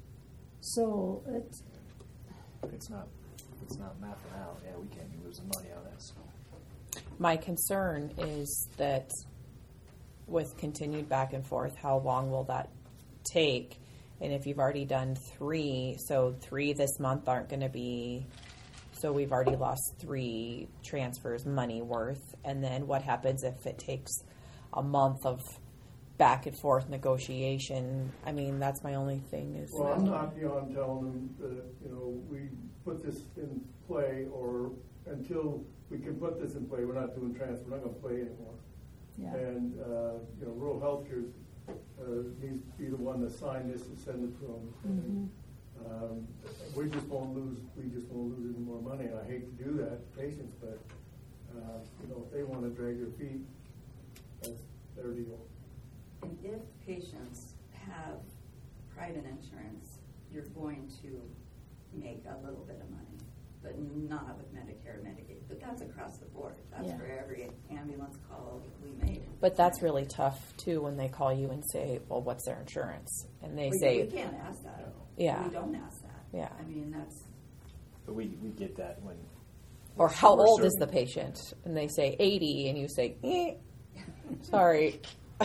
So it's, It's not, it's not mapping out. Yeah, we can't be losing money on it. So. My concern is that with continued back and forth, how long will that take? And if you've already done three, so three this month aren't going to be, so we've already lost three transfers money worth. And then what happens if it takes a month of back and forth negotiation? I mean, that's my only thing is. Well, I'm not beyond telling them that, you know, we put this in play, or until we can put this in play, we're not doing transfer, we're not going to play anymore. yeah. And, uh, you know, rural healthcare uh, needs to be the one to sign this and send it to them. Mhm. Um, we just won't lose, we just won't lose any more money. And I hate to do that to patients, but, uh, you know, if they want to drag their feet, that's their deal. And if patients have private insurance, you're going to make a little bit of money, but not with Medicare or Medicaid. But that's across the board. That's Yeah. for every ambulance call we made. But that's really tough too when they call you and say, "Well, what's their insurance?" And they we, say, we can't ask that. Yeah. We don't ask that. Yeah. I mean, that's But we, we get that when. or how we're old is the serving. patient? And they say eighty, and you say, eh, sorry.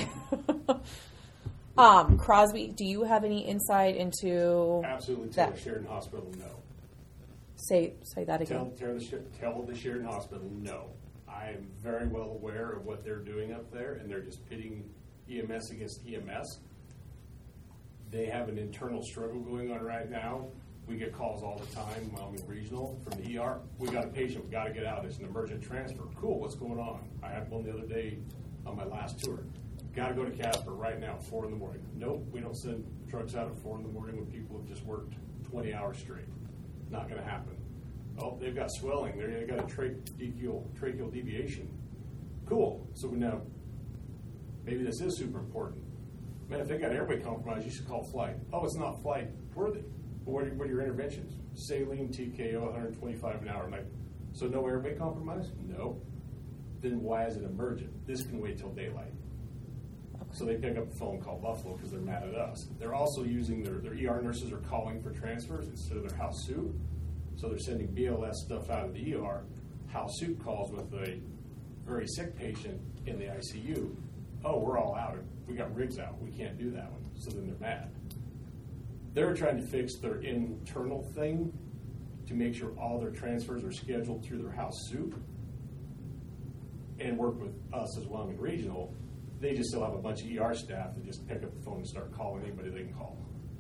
um, Crosby, do you have any insight into Absolutely tell that? the Sheridan Hospital no. Say say that Tell, again. tell, the, Sher- tell the Sheridan Hospital no. I am very well aware of what they're doing up there, and they're just pitting E M S against E M S. They have an internal struggle going on right now. We get calls all the time, Wyoming Regional, from the E R. We got a patient, we got to get out. It's an emergent transfer. Cool, what's going on? I had one the other day on my last tour. Got to go to Casper right now, four in the morning. Nope, we don't send trucks out at four in the morning when people have just worked twenty hours straight. Not going to happen. Oh, they've got swelling. They've got a tracheal, tracheal deviation. Cool. So now, maybe this is super important. Man, if they got airway compromise, you should call flight. Oh, it's not flight worthy. But what are, what are your interventions? Saline, T K O, one twenty-five an hour. I'm like, so no airway compromise? No. Then why is it emergent? This can wait till daylight. So they pick up the phone and call Buffalo because they're mad at us. They're also using their, their E R nurses are calling for transfers instead of their house soup. So they're sending B L S stuff out of the E R. House soup calls with a very sick patient in the I C U. Oh, we're all out. We got rigs out. We can't do that one. So then they're mad. They're trying to fix their internal thing to make sure all their transfers are scheduled through their house soup and work with us as Wyoming Regional. They just still have a bunch of E R staff that just pick up the phone and start calling anybody they can call.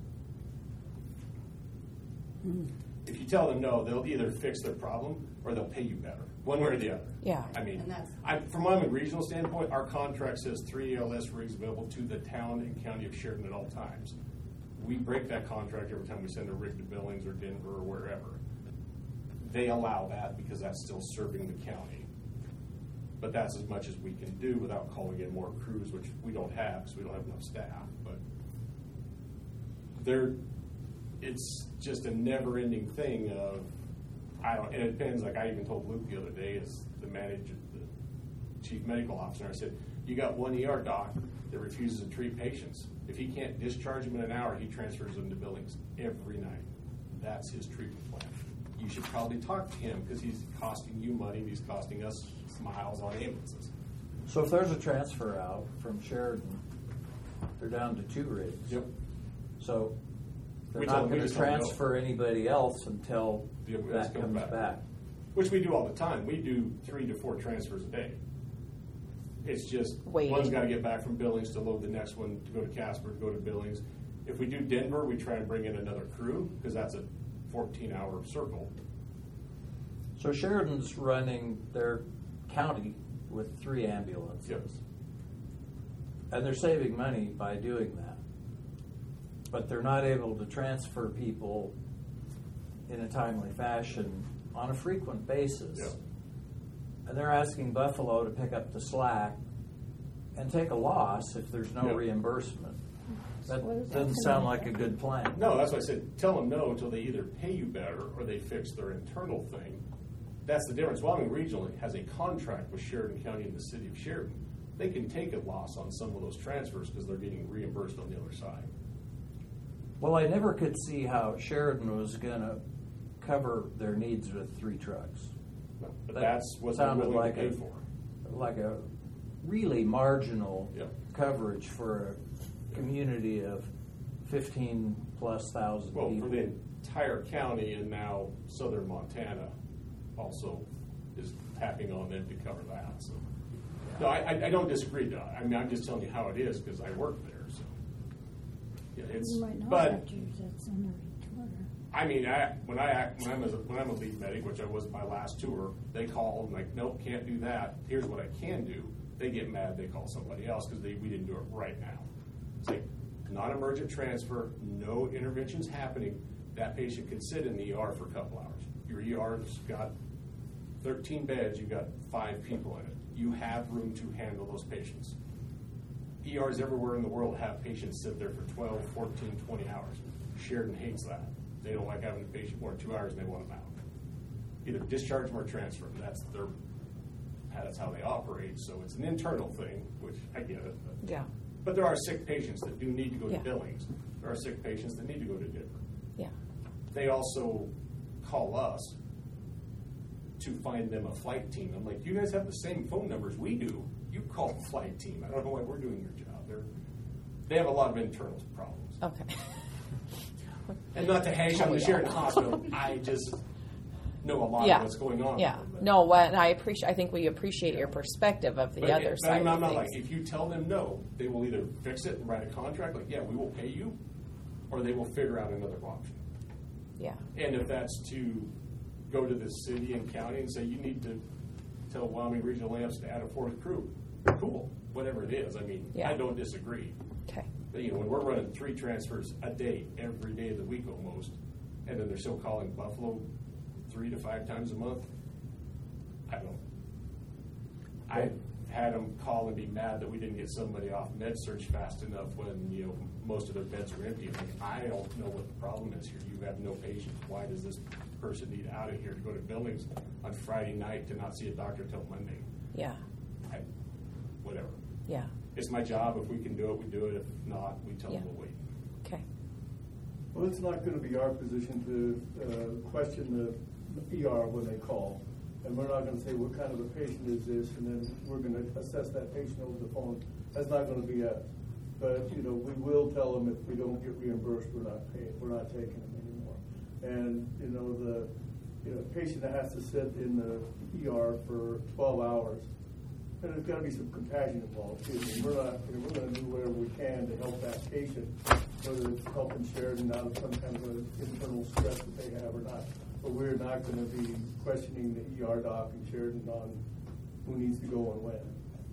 Mm. If you tell them no, they'll either fix their problem or they'll pay you better, one way or the other. Yeah. I mean, And that's- I, from Wyoming Regional standpoint, our contract says three E L S rigs available to the town and county of Sheridan at all times. We break that contract every time we send a rig to Billings or Denver or wherever. They allow that because that's still serving the county. But that's as much as we can do without calling in more crews, which we don't have because we don't have enough staff. But they're, it's just a never-ending thing of, I don't, and it depends, like I even told Luke the other day as the manager, the chief medical officer, I said, you got one E R doc that refuses to treat patients. If he can't discharge them in an hour, he transfers them to Billings every night. That's his treatment plan. you should probably talk to him because he's costing you money and he's costing us miles on ambulances. So if there's a transfer out from Sheridan, they're down to two rigs. Yep. So they're We not don't- we going to just don't know. transfer anybody else until The ambulance that comes comes back. back. Which we do all the time. We do three to four transfers a day. It's just Waiting. one's got to get back from Billings to load the next one to go to Casper to go to Billings. If we do Denver, we try and bring in another crew because that's a fourteen-hour circle. So Sheridan's running their county with three ambulances. Yep. And they're saving money by doing that. But they're not able to transfer people in a timely fashion on a frequent basis. Yep. And they're asking Buffalo to pick up the slack and take a loss if there's no Yep. reimbursement. That What is that doesn't gonna sound be? like a good plan. No, that's why I said tell them no until they either pay you better or they fix their internal thing. That's the difference. Wyoming Regional has a contract with Sheridan County and the city of Sheridan. They can take a loss on some of those transfers because they're getting reimbursed on the other side. Well, I never could see how Sheridan was going to cover their needs with three trucks. But That that's what they're sounded willing like to pay a, for. Like a really marginal Yep. coverage for a community of fifteen plus thousand Well, people. for the entire county and now southern Montana also is tapping on them to cover that. So, no, I, I- I don't disagree, Doc. I mean, I'm just telling you how it is because I work there. So, yeah, it's. You might not But have to use that summary tour. I mean, I, when I act, when I'm a, when I'm a lead medic, which I was my last tour, they call and like, nope, can't do that. Here's what I can do. They get mad. They call somebody else because they we didn't do it right now. It's like non-emergent transfer, no interventions happening. That patient can sit in the E R for a couple hours. Your E R's got thirteen beds. You've got five people in it. You have room to handle those patients. E Rs everywhere in the world have patients sit there for twelve, fourteen, twenty hours. Sheridan hates that. They don't like having a patient more than two hours and they want them out. Either discharge them or transfer them. That's their, that's how they operate. So it's an internal thing, which I get it. But, Yeah. but there are sick patients that do need to go Yeah. to Billings. There are sick patients that need to go to Denver. Yeah. They also call us to find them a flight team. I'm like, you guys have the same phone numbers we do. You call the flight team. I don't know why we're doing your job. They're, they have a lot of internal problems. Okay. And not to hash on the Sheridan Hospital, I just know a lot Yeah. of what's going on. Yeah. there, but- No, what I appreciate. I think we appreciate your perspective of the But, other but side I'm, I'm of not things. like, if you tell them no, they will either fix it and write a contract, like, yeah, we will pay you, or they will figure out another option. Yeah. And if that's to go to the city and county and say, you need to tell Wyoming Regional Labs to add a fourth crew, cool, whatever it is. I mean, Yeah. I don't disagree. Okay. But, you know, when we're running three transfers a day, every day of the week almost, and then they're still calling Buffalo three to five times a month, I don't. I had them call and be mad that we didn't get somebody off med surge fast enough when, you know, most of their beds are empty. Like, I don't know what the problem is here. You have no patients. Why does this person need out of here to go to Billings on Friday night to not see a doctor till Monday? Yeah. I, whatever. Yeah. It's my job. If we can do it, we do it. If not, we tell Yeah. them we'll wait. Okay. Well, it's not going to be our position to uh, question the E R when they call. And we're not going to say, what kind of a patient is this? And then we're going to assess that patient over the phone. That's not going to be us. But, you know, we will tell them if we don't get reimbursed, we're not paying, we're not taking them anymore. And, you know, the you know, patient that has to sit in the E R for twelve hours, and there's got to be some compassion involved too. I mean, we're not, you know, we're going to do whatever we can to help that patient, whether it's helping Sheridan out of some kind of an internal stress that they have or not. But we're not going to be questioning the E R doc and Sheridan on who needs to go and when.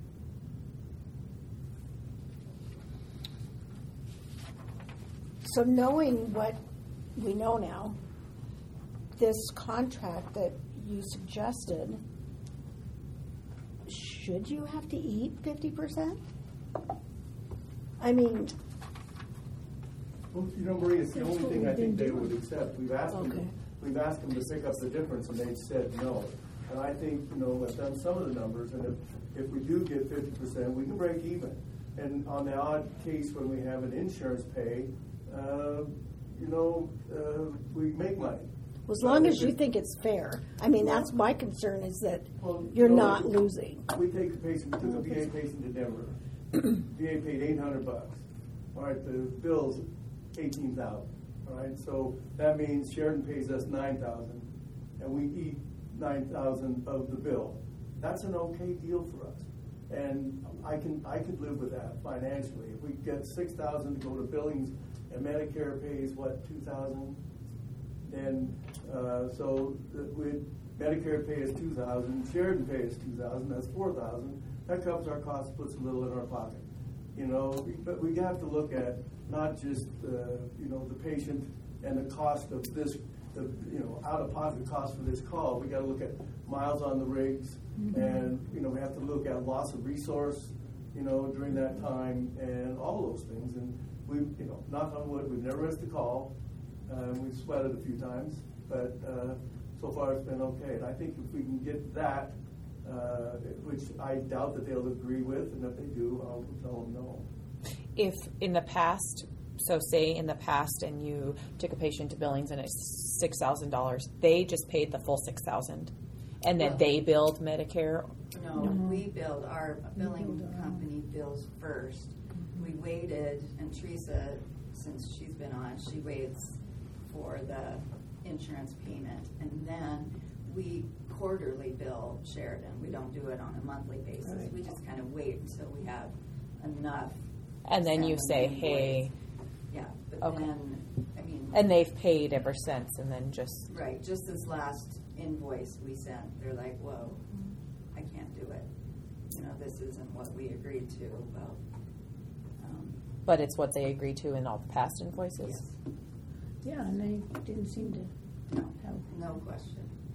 So knowing what we know now, this contract that you suggested, should you have to eat fifty percent? I mean, Well, you know, Maria, it's the That's only what thing we've I think been they would doing. accept. We've asked Okay. them, we've asked them to pick up the difference, and they've said no. And I think, you know, I've done some of the numbers, and if, if we do get fifty percent, we can break even. And on the odd case when we have an insurance pay, uh, you know, uh, we make money. Well, as long as you think it's fair. I mean, that's my concern is that Well, you're you know, not losing. We take a patient, we took a V A patient to Denver. V A paid eight hundred bucks. All right, the bill's eighteen thousand. All right, so that means Sheridan pays us nine thousand, and we eat nine thousand of the bill. That's an okay deal for us, and I can I could live with that financially. If we get six thousand to go to billings, and Medicare pays what two thousand, then uh, so we Medicare pays two thousand, Sheridan pays two thousand. That's four thousand. That covers our costs, puts a little in our pocket. You know, but we have to look at not just uh, you know the patient and the cost of this, the you know out-of-pocket cost for this call. We got to look at miles on the rigs, mm-hmm. and you know we have to look at loss of resource, you know, during that time, and all those things. And we, you know, knock on wood, we've never missed a call. Uh, we've sweated a few times, but uh, so far it's been okay. And I think if we can get that. Uh, which I doubt that they'll agree with, and if they do, I'll tell them no. If in the past, so say in the past, and you took a patient to billings and it's six thousand dollars, they just paid the full six thousand, and then Well, they billed Medicare. No, we billed, our billing company bills first. We waited, and Teresa, since she's been on, she waits for the insurance payment, and then we quarterly bill Sheridan. We don't do it on a monthly basis. Right. We just kind of wait until we have enough. And then you say, invoice. hey. Yeah, but okay. then, I mean. And they've paid ever since, and then just. Right, just this last invoice we sent, they're like, whoa, I can't do it. You know, this isn't what we agreed to. Well, um, but it's what they agreed to in all the past invoices? Yes. Yeah, and they didn't seem to no, help. No question.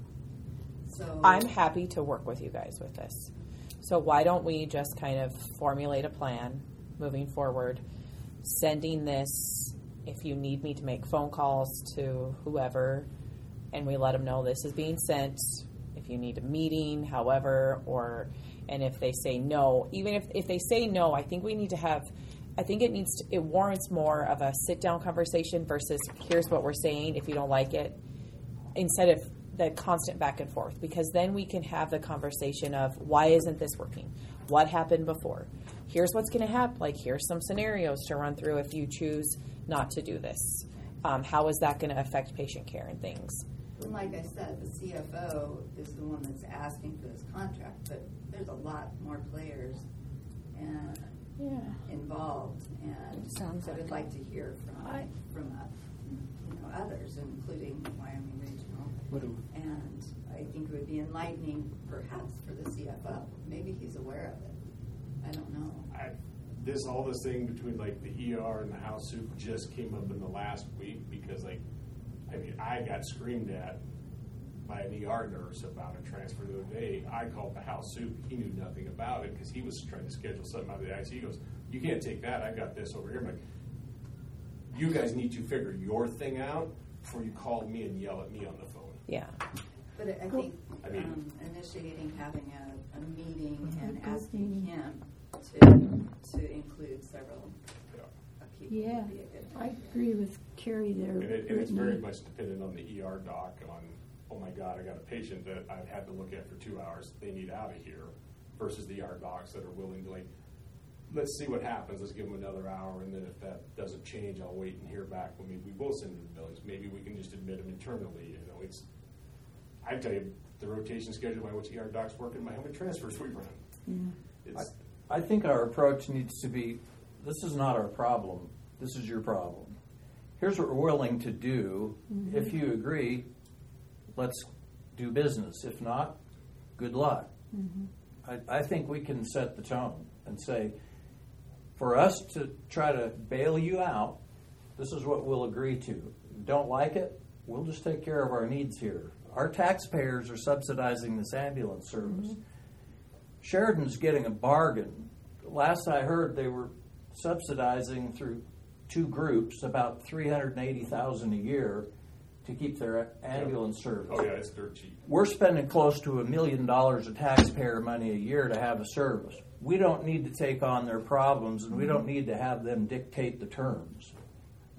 So I'm happy to work with you guys with this. So why don't we just kind of formulate a plan moving forward, sending this, if you need me to make phone calls to whoever, and we let them know this is being sent, if you need a meeting, however, or, and if they say no, even if, if they say no, I think we need to have, I think it needs to, it warrants more of a sit-down conversation versus here's what we're saying, if you don't like it, instead of the constant back and forth, because then we can have the conversation of why isn't this working? What happened before? Here's what's going to happen. Like, here's some scenarios to run through if you choose not to do this. Um, how is that going to affect patient care and things? And like I said, the C F O is the one that's asking for this contract, but there's a lot more players and yeah. involved, and Sounds I would like like to hear from I, from uh, you know others, including Wyoming Regional. What do And I think it would be enlightening, perhaps, for the C F O. Maybe he's aware of it. I don't know. I, this all this thing between like the E R and the house soup just came up in the last week because like I mean I got screamed at by an E R nurse about a transfer the other day. I called the house soup. He knew nothing about it because he was trying to schedule something out of the I C U. He goes, you can't take that. I got this over here. I'm like, you guys need to figure your thing out before you call me and yell at me on the phone. Yeah. But I think I mean, um, initiating having a, a meeting and Okay. asking him to to include several yeah. uh, people Yeah. would be a good I agree with Carrie there. And, it, and it's very Brittany. much dependent on the E R doc on, oh my God, I got a patient that I've had to look at for two hours. They need out of here versus the E R docs that are willing to like, let's see what happens. Let's give them another hour. And then if that doesn't change, I'll wait and hear back when we, we will send them the billings. Maybe we can just admit them internally. You know, it's, I tell you, the rotation schedule by which E R docs work and by how many transfers we run. Yeah. It's, I, I think our approach needs to be, this is not our problem. This is your problem. Here's what we're willing to do. Mm-hmm. If you agree, let's do business. If not, good luck. Mm-hmm. I, I think we can set the tone and say, for us to try to bail you out, this is what we'll agree to. Don't like it? We'll just take care of our needs here. Our taxpayers are subsidizing this ambulance service. Mm-hmm. Sheridan's getting a bargain. Last I heard, they were subsidizing through two groups about three hundred eighty thousand dollars a year to keep their ambulance yeah. service. Oh, yeah, it's dirt cheap. We're spending close to a million dollars of taxpayer money a year to have a service. We don't need to take on their problems, and we don't need to have them dictate the terms.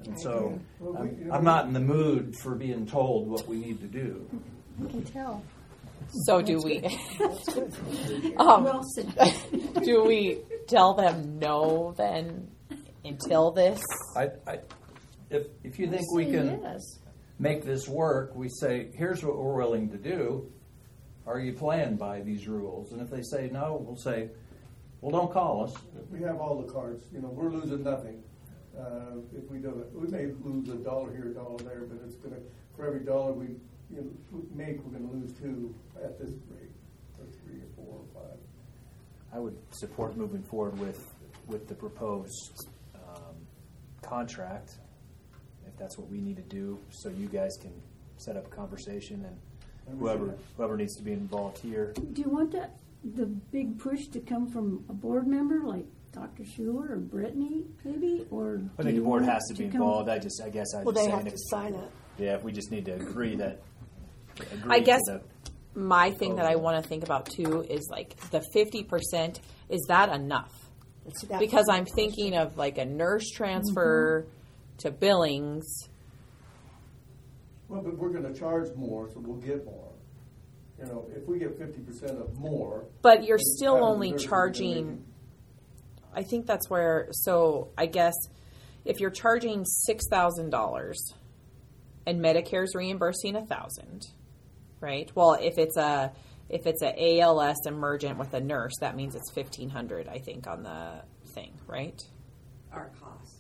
And so Well, we- I'm, you know, I'm not in the mood for being told what we need to do. I can tell. So do we? um, Well said. do we tell them no then until this? I, I, if, if you think we can Yes. make this work, we say, here's what we're willing to do. Are you playing by these rules? And if they say no, we'll say, well, don't call us. We have all the cards, you know, we're losing nothing. Uh, if we do it, we may lose a dollar here, a dollar there, but it's gonna, for every dollar we, you know, make, we're gonna lose two at this rate, or three or four or five. I would support moving forward with, with the proposed um, contract, if that's what we need to do, so you guys can set up a conversation and And we whoever should- whoever needs to be involved here. Do you want that, the big push to come from a board member like Doctor Schuler or Brittany, maybe? Or I do think the you board want has to be come- involved. I just, I guess I Well, just they saying have if, to sign it. yeah, if we just need to agree that. Agree I guess to my thing that I Oh. want to think about too is like the fifty percent. Is that enough? It's that- Because I'm thinking of like a nurse transfer to Billings. Well, but we're gonna charge more, so we'll get more. You know, if we get fifty percent of more. But you're then still how does only the nurse gonna charging. make it? I think that's where. So I guess if you're charging six thousand dollars, and Medicare's reimbursing a thousand, right? Well, if it's a if it's a A L S emergent with a nurse, that means it's fifteen hundred. I think on the thing, right? Our costs.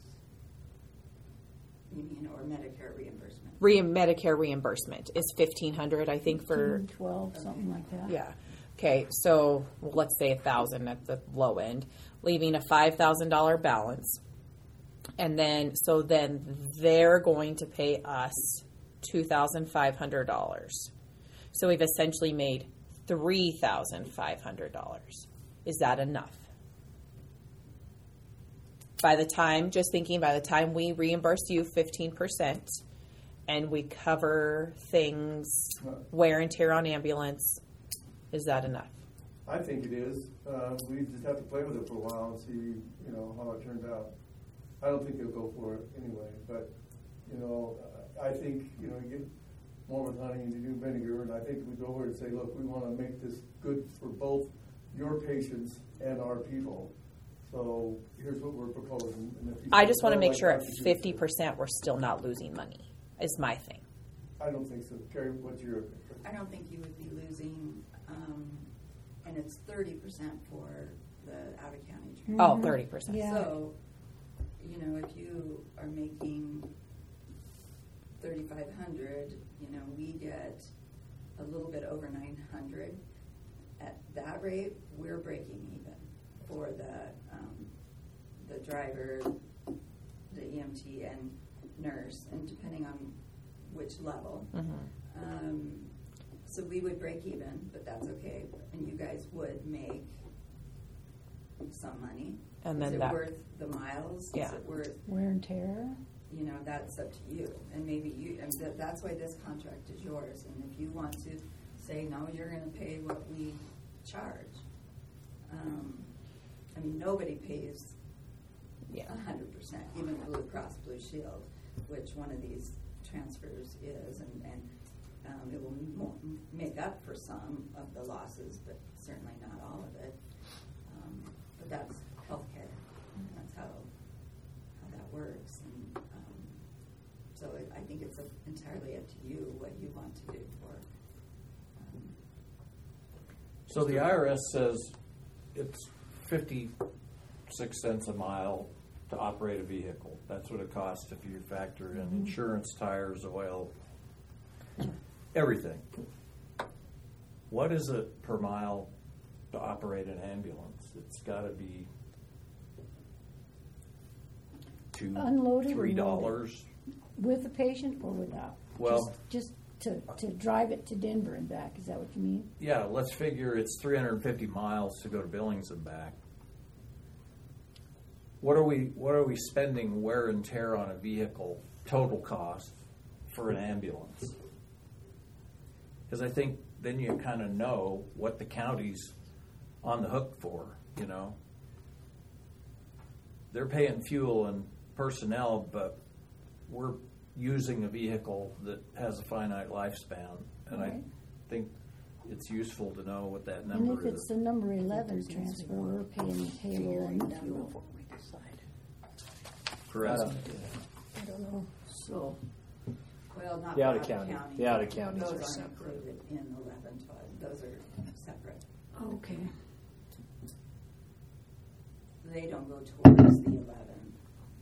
You mean, or Medicare reimbursement? Re- Medicare reimbursement is fifteen hundred. I think for fifteen, twelve, something like that. yeah. Okay, so well, let's say a thousand at the low end, leaving a five thousand dollar balance, and then so then they're going to pay us two thousand five hundred dollars. So we've essentially made three thousand five hundred dollars. Is that enough? By the time, just thinking, by the time we reimburse you fifteen percent, and we cover things, wear and tear on ambulance, is that enough? I think it is. Uh, we just have to play with it for a while and see, you know, how it turns out. I don't think they'll go for it anyway, but, you know, uh, I think, you know, you get more with honey and you do vinegar, and I think we go over and say, look, we want to make this good for both your patients and our people. So here's what we're proposing. And if you I just want to don't make like sure that, at you just- fifty percent we're still not losing money, is my thing. I don't think so. Carrie, what's your? I don't think you would be losing, um, and it's thirty percent for the out-of-county transfer. Oh, thirty percent. Yeah. So, you know, if you are making thirty-five hundred, you know, we get a little bit over nine hundred. At that rate, we're breaking even for the, um, the driver, the E M T and nurse, and depending on which level. Um, so we would break even, but that's okay, and you guys would make some money. And Is then it that- worth the miles? Is Yeah. it worth, Wear and tear. you know, that's up to you, and maybe you, and that, that's why this contract is yours, and if you want to say, no, you're gonna pay what we charge. Um, I mean, nobody pays Yeah. a hundred percent, even Blue Cross Blue Shield, which one of these transfers is, and, and um, it will mo- make up for some of the losses, but certainly not all of it. Um, but that's healthcare. That's how how that works, and um, so it, I think it's entirely up to you what you want to do for. Um, So the I R S says it's fifty-six cents a mile to operate a vehicle. That's what it costs if you factor in insurance, tires, oil, everything. What is it per mile to operate an ambulance? It's got to be two, Unloaded or three loaded? dollars. With the patient or without? Well- Just, just to, to drive it to Denver and back, is that what you mean? Yeah, let's figure it's three hundred fifty miles to go to Billings and back. What are we What are we spending wear and tear on a vehicle total cost for an ambulance? Because I think then you kind of know what the county's on the hook for. You know, they're paying fuel and personnel, but we're using a vehicle that has a finite lifespan, and Right. I think it's useful to know what that And number if it's is. the number eleven transfer, we're paying payroll and fuel. Before we decide. Correct. I don't know, so, Well, not The for out-of-county. The out-of-counties Those are aren't separate. included in eleven twelve. Those are separate. okay. They don't go towards the eleven.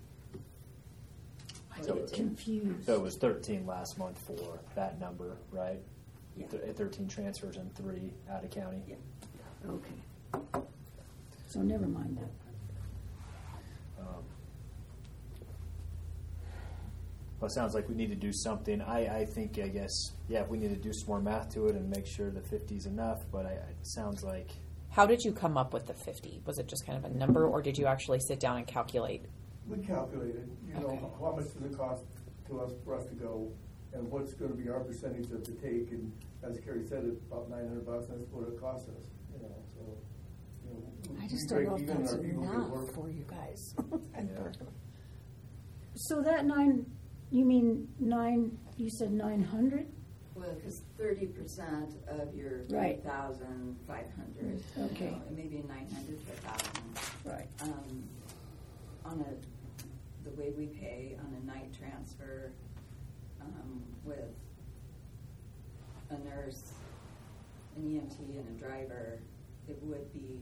I So get it's- confused. So it was thirteen last month for that number, right? Yeah. Th- thirteen transfers and three out of county. Yeah. Okay. So never mind that. Um, Well, it sounds like we need to do something. I, I think, I guess, yeah, we need to do some more math to it and make sure the fifty's enough, but I, it sounds like, How did you come up with the fifty? Was it just kind of a number, or did you actually sit down and calculate? We calculated, you know, Okay. how much does it cost to us for us to go, and what's gonna be our percentage of the take, and as Carrie said, it's about nine hundred bucks, that's what it costs us, you know, so, you know. we- I just we don't know break if even, that's our people get enough work. for you guys. yeah. So that nine, you mean nine, you said nine hundred? Well, because thirty percent of your three Right. thousand five hundred. Okay. It may be nine hundred to a thousand. Right. Um, on a, the way we pay on a night transfer, um, with a nurse, an E M T, and a driver, it would be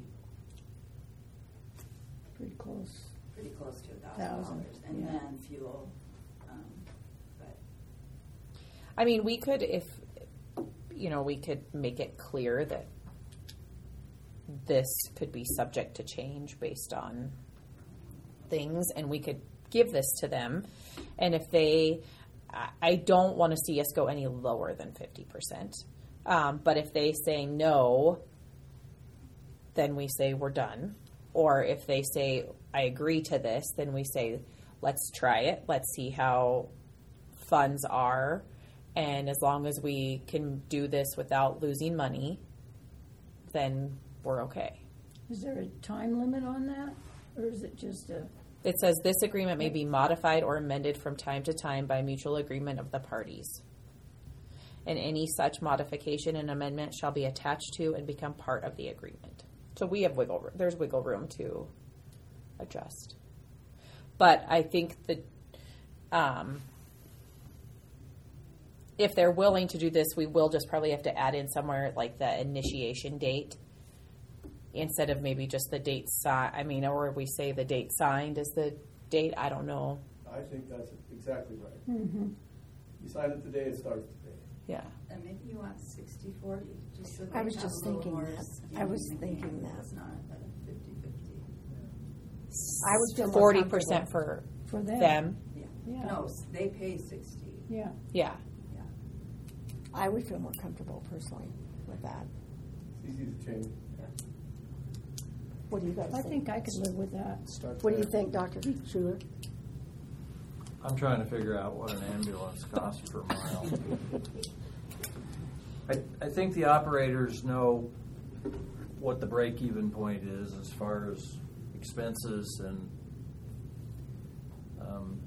Pretty close. pretty close to a thousand Thousand, dollars. And yeah. then fuel, um, but I mean, we could, if, you know, we could make it clear that this could be subject to change based on things, and we could give this to them. And if they, I- I don't want to see us go any lower than fifty percent. Um, but if they say no, then we say we're done. Or if they say, I agree to this, then we say, let's try it. Let's see how funds are. And as long as we can do this without losing money, then we're okay. Is there a time limit on that, or is it just a, It says this agreement may be modified or amended from time to time by mutual agreement of the parties. And any such modification and amendment shall be attached to and become part of the agreement. So we have wiggle room. There's wiggle room to adjust. But I think that um, if they're willing to do this, we will just probably have to add in somewhere like the initiation date instead of maybe just the date signed. I mean, or we say the date signed is the date. I don't know. I think that's exactly right. mm-hmm, You sign it today, it starts today. Yeah. And maybe you want sixty forty, just so I they was have just a little thinking more that. skin I was in the game. thinking that. It's not a fifty fifty. I would feel more forty percent comfortable. for for them? them. Yeah. Yeah. No, s- they pay sixty. Yeah. Yeah. Yeah. I would feel more comfortable personally with that. It's easy to change. What do you guys I think? think I could live with that. Start What do you there. think, Doctor Schuler? I'm trying to figure out what an ambulance costs per mile. I, I think the operators know what the break-even point is as far as expenses and um,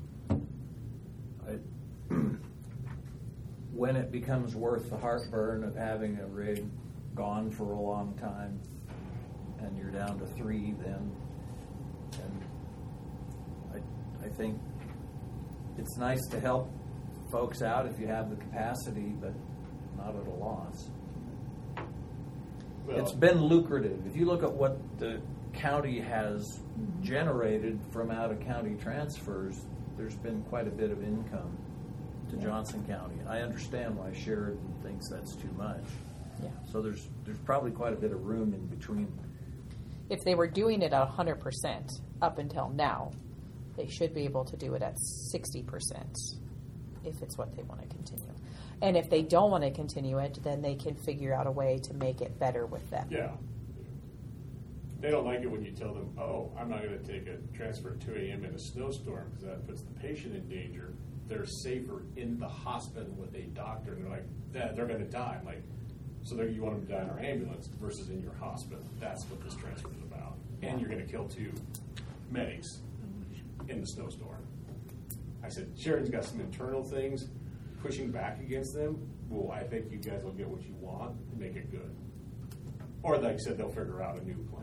I, when it becomes worth the heartburn of having a rig gone for a long time and you're down to three then, and I, I think it's nice to help folks out if you have the capacity, but not at a loss. Well, It's been lucrative. If you look at what the county has generated from out-of-county transfers, there's been quite a bit of income to Johnson County. I understand why Sheridan thinks that's too much. Yeah. So there's there's probably quite a bit of room in between. If they were doing it at one hundred percent up until now, they should be able to do it at sixty percent if it's what they want to continue. And if they don't want to continue it, then they can figure out a way to make it better with them. Yeah. They don't like it when you tell them, oh, I'm not going to take a transfer at two a.m. in a snowstorm because that puts the patient in danger. They're safer in the hospital with a doctor. And they're like, yeah, they're going to die. I'm like, so there you want them to die in our ambulance versus in your hospital. That's what this transfer is about. And you're going to kill two medics in the snowstorm. I said, Sharon's got some internal things, pushing back against them, well, I think you guys will get what you want and make it good. Or like I said, they'll figure out a new plan.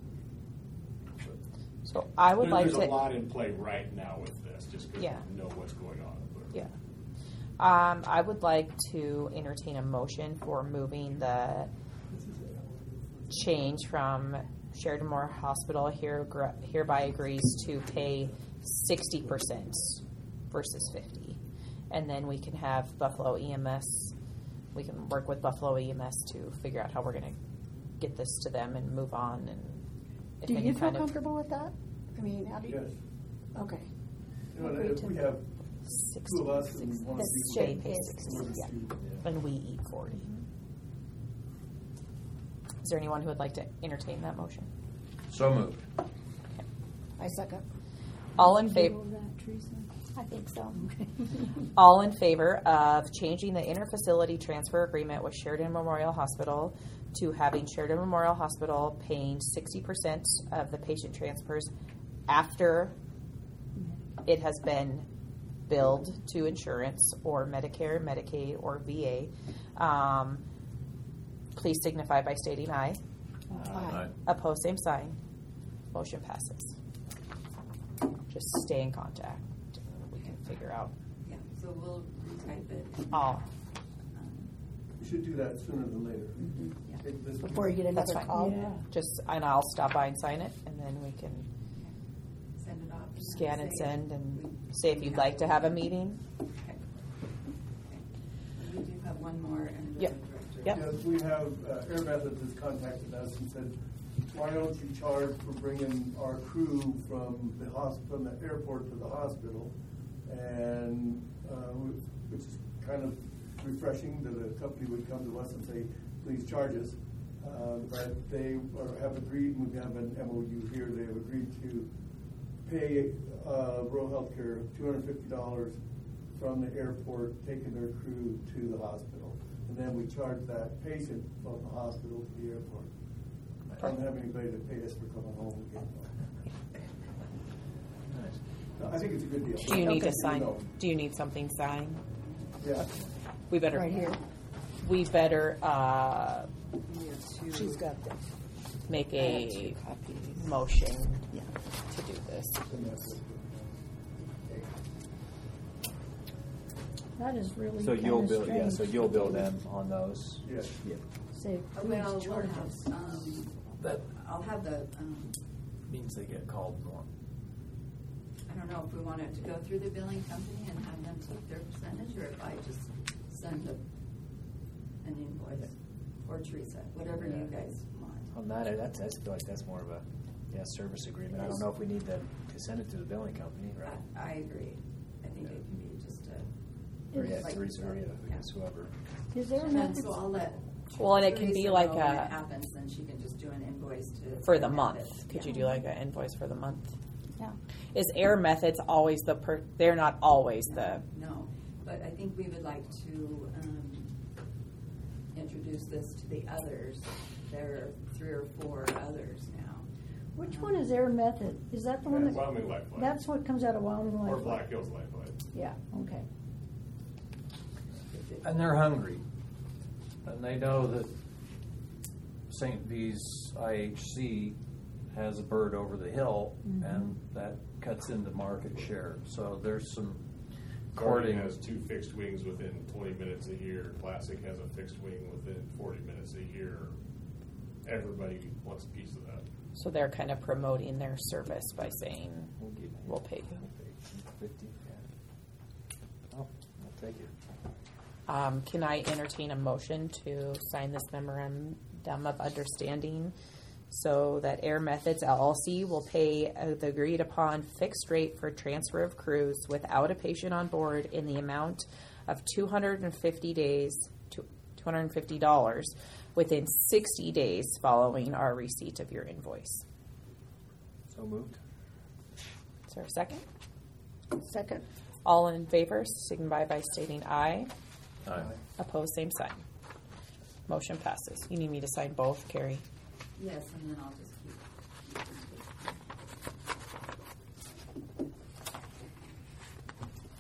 So I would There- like There's to. a lot in play right now with this, just because Yeah. we know what's going on. Yeah. Um, I would like to entertain a motion for moving the change from Sheridan Memorial Hospital here, hereby agrees to pay sixty percent versus fifty. And then we can have Buffalo E M S, we can work with Buffalo E M S to figure out how we're going to get this to them and move on. And if Do any you feel kind of comfortable with that? I mean, how do you? Yes. Okay. You know, Agree if to- we have sixty, two of us and one of That's you. they pay sixty, yeah. And we eat forty. Is there anyone who would like to entertain that motion? So moved. I second. All in favor? I think so. All in favor of changing the interfacility transfer agreement with Sheridan Memorial Hospital to having Sheridan Memorial Hospital paying sixty percent of the patient transfers after it has been billed to insurance or Medicare, Medicaid, or V A. Um, please signify by stating aye. Aye. Opposed, same sign. Motion passes. Just stay in contact. We can figure out Yeah, so we'll retype it. all. Um, We should do that sooner than later. yeah. Take this- Before you get That's another fine. call. Just, and I'll stop by and sign it, and then we can Send it off. scan and say send and we- say if you'd like to have a meeting. Okay. Okay. We do have one more, and the Yep. director. Yep. Yes, we have, uh, Air Methods has contacted us and said, why don't you charge for bringing our crew from the hos, from the airport to the hospital? And, uh, which is kind of refreshing that a company would come to us and say, please charge us. Uh, but they are, have agreed, and we have an M O U here, they have agreed to pay, uh, rural healthcare two hundred fifty dollars from the airport, taking their crew to the hospital. And then we charge that patient from the hospital to the airport. I don't have anybody to pay us for coming home again. No, I think it's a good deal. Do you need to Okay. sign, No. do you need something signed? Yeah. We better. Right here. We better, uh, She's got this. make I have two a copies. motion Yeah. to do this. And that's it. That is really So you'll kinda bill, yeah, so strange. you'll bill them on those. Yes. Say, Oh, please Well, we'll charge have, us. um, That I'll have the, um, means they get called more. I don't know if we want it to go through the billing company and have them take their percentage, or if I just send a, an invoice, or Teresa, whatever you Yeah. guys want. On that, I- that's, I feel like that's more of a, yeah, service agreement. I don't know if we need to, to send it to the billing company, right? I, I agree. I think it can be just a. Or yeah, like- Teresa, or yeah, I guess whoever. Is there a And then, method? so I'll let. Well, and it can be Teresa like know when a- it happens, then she can just do an invoice to. For the Air month. Methods. Could Yeah. you do like an invoice for the month? Yeah. Is Air Methods always the per, they're not always the, No, but I think we would like to um, introduce this to the others. There are three or four others now. Which one is Air Method? Is that the one that? Wyoming Lifeline. That's what comes out of Wyoming Lifeline? Or Black Hills Lifeline. Yeah, okay. And they're hungry. And they know that Saint V's I H C has a bird over the hill, and that cuts into market share. So there's some Guardian courting. has two fixed wings within twenty minutes a year. Classic has a fixed wing within forty minutes a year. Everybody wants a piece of that. so they're kind of promoting their service by saying, We'll give you. We'll pay you. Fifty, yeah. Oh, I'll take it. um, can I entertain a motion to sign this memorandum of understanding so that Air Methods L L C will pay uh, the agreed upon fixed rate for transfer of crews without a patient on board in the amount of two hundred fifty days to two hundred fifty dollars within sixty days following our receipt of your invoice. So moved. Is there a second? Second. All in favor, signify by stating aye. Aye. Opposed, same sign. Motion passes. You need me to sign both, Carrie? Yes, and then I'll just keep.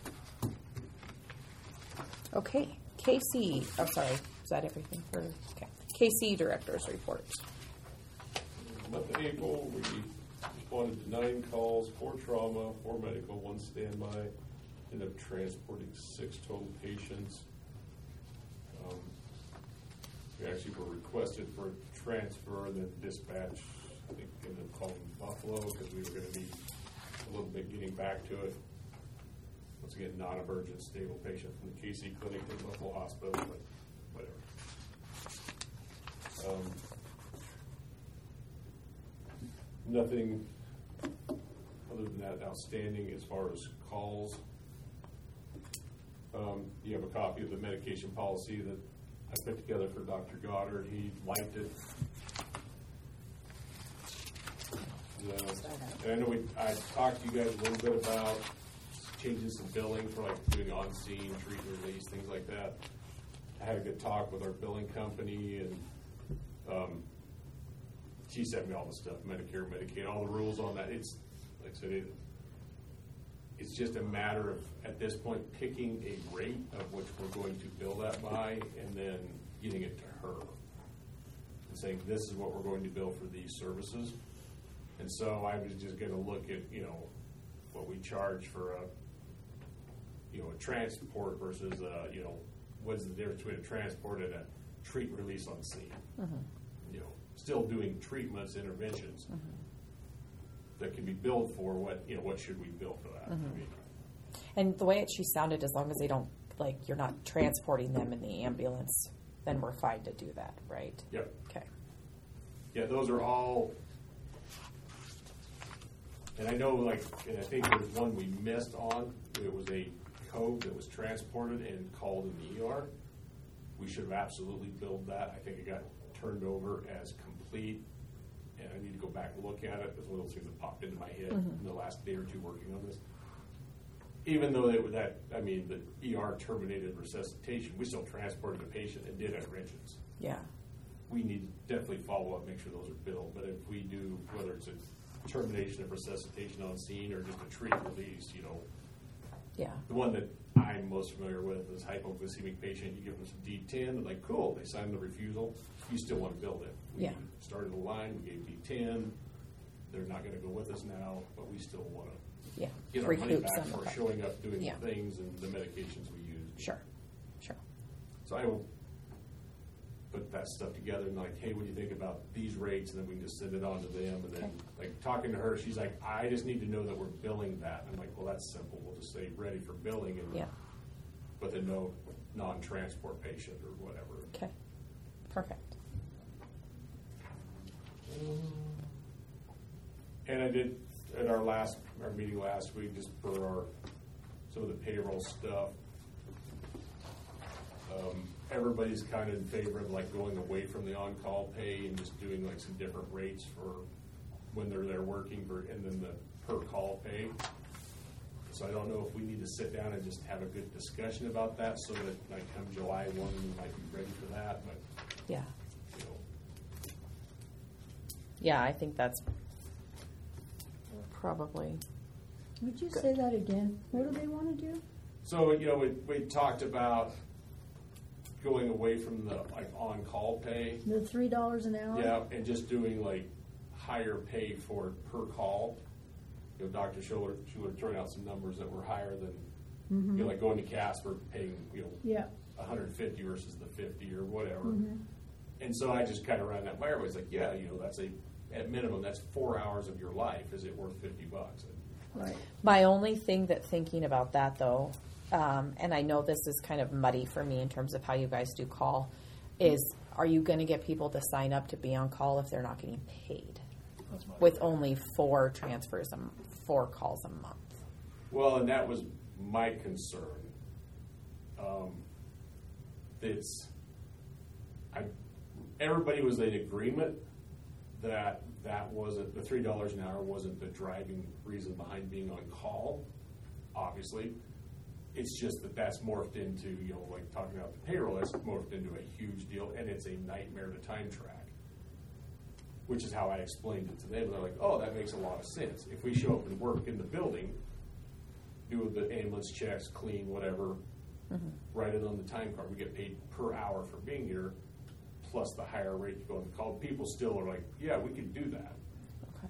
Okay, K C, oh, sorry, is that everything for, okay. K C Director's Report. Month of April, we responded to nine calls, four trauma, four medical, one standby. Ended up transporting six total patients. Um, we actually were requested for a transfer, and then dispatch, I think, ended up calling Buffalo because we were going to be a little bit getting back to it. Once again, non-emergent, stable patient from the K C clinic to Buffalo Hospital, but whatever. Um, nothing other than that outstanding as far as calls. Um, you have a copy of the medication policy that I put together for Doctor Goddard. He liked it. Uh, and I know we, I talked to you guys a little bit about changing some billing for like doing on-scene, treat and release, things like that. I had a good talk with our billing company, and um, she sent me all the stuff, Medicare, Medicaid, all the rules on that. It's, like I said, it, it's just a matter of, at this point, picking a rate of which we're going to bill that by, and then getting it to her and saying, this is what we're going to bill for these services. And so I was just going to look at, you know, what we charge for a, you know, a transport versus, a, you know, what's the difference between a transport and a treat and release on scene. Mm-hmm. You know, still doing treatments, interventions Mm-hmm. that can be billed for. What, you know, what should we bill for that? Mm-hmm. I mean, And the way it, she sounded, as long as they don't, like, you're not transporting them in the ambulance, then we're fine to do that, right? Yep. Okay. Yeah, those are all. And I know, like, and I think there's one we missed on. It was a code that was transported and called in the E R. We should have absolutely billed that. I think it got turned over as complete, and I need to go back and look at it. It was one of those things that popped into my head Mhm. in the last day or two working on this. Even though it was that, I mean, the E R terminated resuscitation, we still transported the patient and did interventions. Yeah. We need to definitely follow up, make sure those are billed. But if we do, whether it's a termination of resuscitation on scene or just a treat release, you know, Yeah. the one that I'm most familiar with is hypoglycemic patient. You give them some D ten, they're like, cool, they sign the refusal. You still want to bill them. We Yeah. started the line, we gave D ten. They're not going to go with us now, but we still want to Yeah. get our money Recoup back some of for that. showing up, doing Yeah. the things and the medications we use. Sure. Sure. So I will put that stuff together and like, hey, what do you think about these rates? And then we can just send it on to them. And then, Okay. like, talking to her, she's like, I just need to know that we're billing that. And I'm like, well, that's simple. We'll just say ready for billing, and Yeah. but then no non-transport patient or whatever. Okay. Perfect. And I did at our last our meeting last week, just for our some of the payroll stuff. Um, everybody's kind of in favor of like going away from the on-call pay and just doing like some different rates for when they're there working, for, and then the per call pay. So I don't know if we need to sit down and just have a good discussion about that, so that like come July one, we might be ready for that. But Yeah. you know, Yeah, I think that's probably. Would you say that again? What do they want to do? so you know, we we talked about going away from the like on-call pay. The three dollars an hour? Yeah, and just doing like higher pay for per call. You know, Doctor Schuler, Schuler turned out some numbers that were higher than, Mhm. you know, like going to Casper paying, you know, Yeah. one hundred fifty versus the fifty or whatever. Mhm. And so I just kind of ran that by everybody. It's like, yeah, you know, that's a, at minimum, that's four hours of your life. Is it worth fifty bucks? Right. My only thing that thinking about that though, um, and I know this is kind of muddy for me in terms of how you guys do call, is are you going to get people to sign up to be on call if they're not getting paid? That's my With only four transfers, a m- four calls a month. Well, and that was my concern. Um, it's, I, everybody was in agreement that that wasn't, the three dollars an hour wasn't the driving reason behind being on call, obviously. It's just that that's morphed into, you know, like talking about the payroll, that's morphed into a huge deal, and it's a nightmare to time track, which is how I explained it to them. They're like, oh, that makes a lot of sense. If we show up and work in the building, do the ambulance checks, clean, whatever, Mhm. Write it on the time card. We get paid per hour for being here, plus the higher rate to go on the call. People still are like, yeah, we could do that. Okay.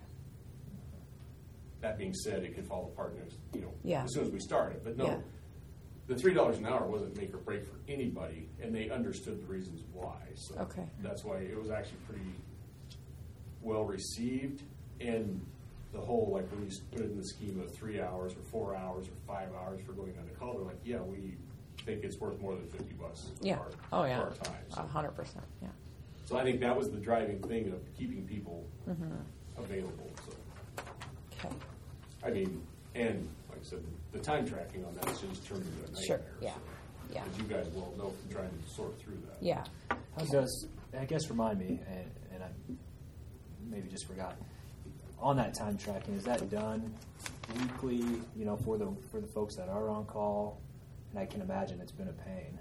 That being said, it could fall apart next, you know, Yeah. as soon as we started. But no, Yeah. the three dollars an hour wasn't make or break for anybody, and they understood the reasons why. So Okay. that's why it was actually pretty well received. And the whole, like, when you put it in the scheme of three hours or four hours or five hours for going on a call, they're like, yeah, we think it's worth more than fifty bucks Yeah. for our, Oh, yeah. for our time. So, A hundred percent. Yeah. so I think that was the driving thing of keeping people Mhm. available. So. Okay. I mean, and like I said, the time tracking on that just turned into a nightmare. Sure, yeah, so, yeah. As you guys well know from trying to sort through that. Yeah. How does, I guess remind me, and, and I maybe just forgot, on that time tracking, is that done weekly, you know, for the for the folks that are on call? And I can imagine it's been a pain.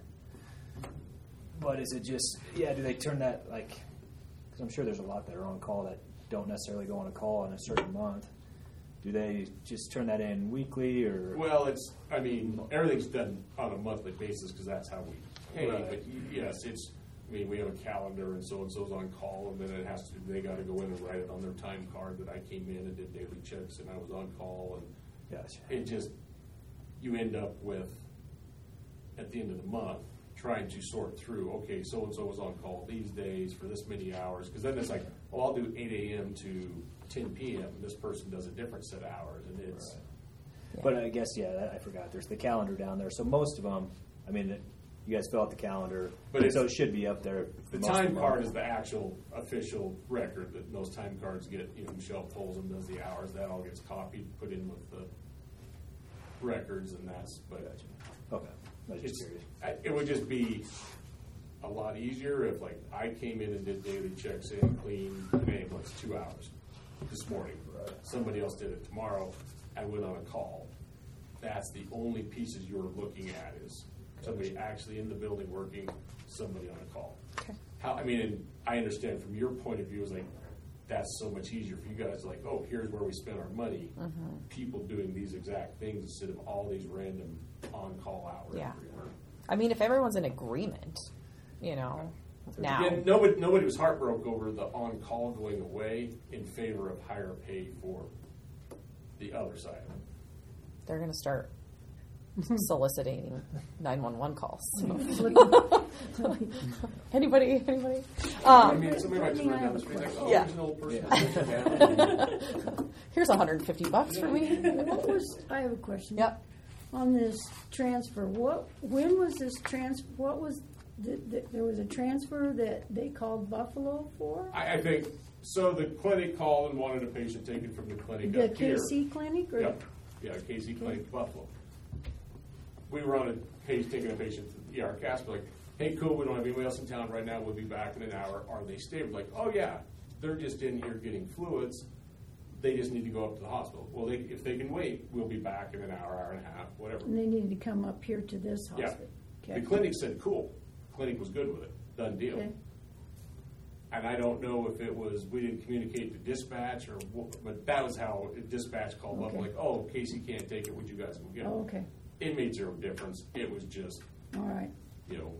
But is it just, yeah, do they turn that, like, because I'm sure there's a lot that are on call that don't necessarily go on a call in a certain month. Do they just turn that in weekly, or? Well, it's, I mean, everything's done on a monthly basis because that's how we pay. Right. But y- yes, it's, I mean, we have a calendar and so-and-so's on call, and then it has to, they got to go in and write it on their time card that I came in and did daily checks and I was on call. And Gotcha. it just, you end up with, at the end of the month, trying to sort through, okay, so-and-so was on call these days for this many hours. Because then it's like, well, I'll do eight a.m. to ten p.m. and this person does a different set of hours. And it's, Right. But I guess, yeah, that, I forgot. There's the calendar down there. So most of them, I mean, it, you guys fill out the calendar, But it's- so it should be up there. the most of time them. card is the actual official record that those time cards get. You know, Michelle pulls them, does the hours. That all gets copied, put in with the records, and that's, but Gotcha. Okay. I was just it's, curious. I- it would just be a lot easier if, like, I came in and did daily checks in, clean, an ambulance, two hours this morning. Somebody else did it tomorrow. I went on a call. That's the only pieces you're looking at is somebody actually in the building working, somebody on a call. Okay. How, I mean, and I understand from your point of view, is like, that's so much easier for you guys, like, oh, here's where we spend our money. Mhm. People doing these exact things instead of all these random on-call hours Yeah. everywhere. I mean, if everyone's in agreement, you know, now. Again, nobody, nobody was heartbroken over the on-call going away in favor of higher pay for the other side. They're going to start soliciting nine one one calls. anybody? Anybody? I Um, mean, somebody might just run down the street like, oh, Yeah. there's an old person. Yeah. Here's one hundred fifty bucks for me. What was, I have a question. Yep. On this transfer, what, when was this trans, what was, th- th- there was a transfer that they called Buffalo for? I, I think, so the clinic called and wanted a patient taken from the clinic The up here. K C clinic or? Yeah, yeah, K C Clinic, Buffalo. We were on a page, taking a patient to the E R Casper, like, hey, cool, we don't have anybody else in town right now, we'll be back in an hour. Are they stable? Like, oh yeah, they're just in here getting fluids. They just need to go up to the hospital. Well, they, if they can wait, we'll be back in an hour, hour and a half, whatever. And they needed to come up here to this Yeah. hospital? The clinic said, cool. Clinic was good with it. Done deal. Okay. And I don't know if it was, we didn't communicate to dispatch or, what, but that was how dispatch called up, Okay. like, oh, Casey can't take it, would you guys go get it? Oh, okay, It made zero difference. It was just, all right. you know,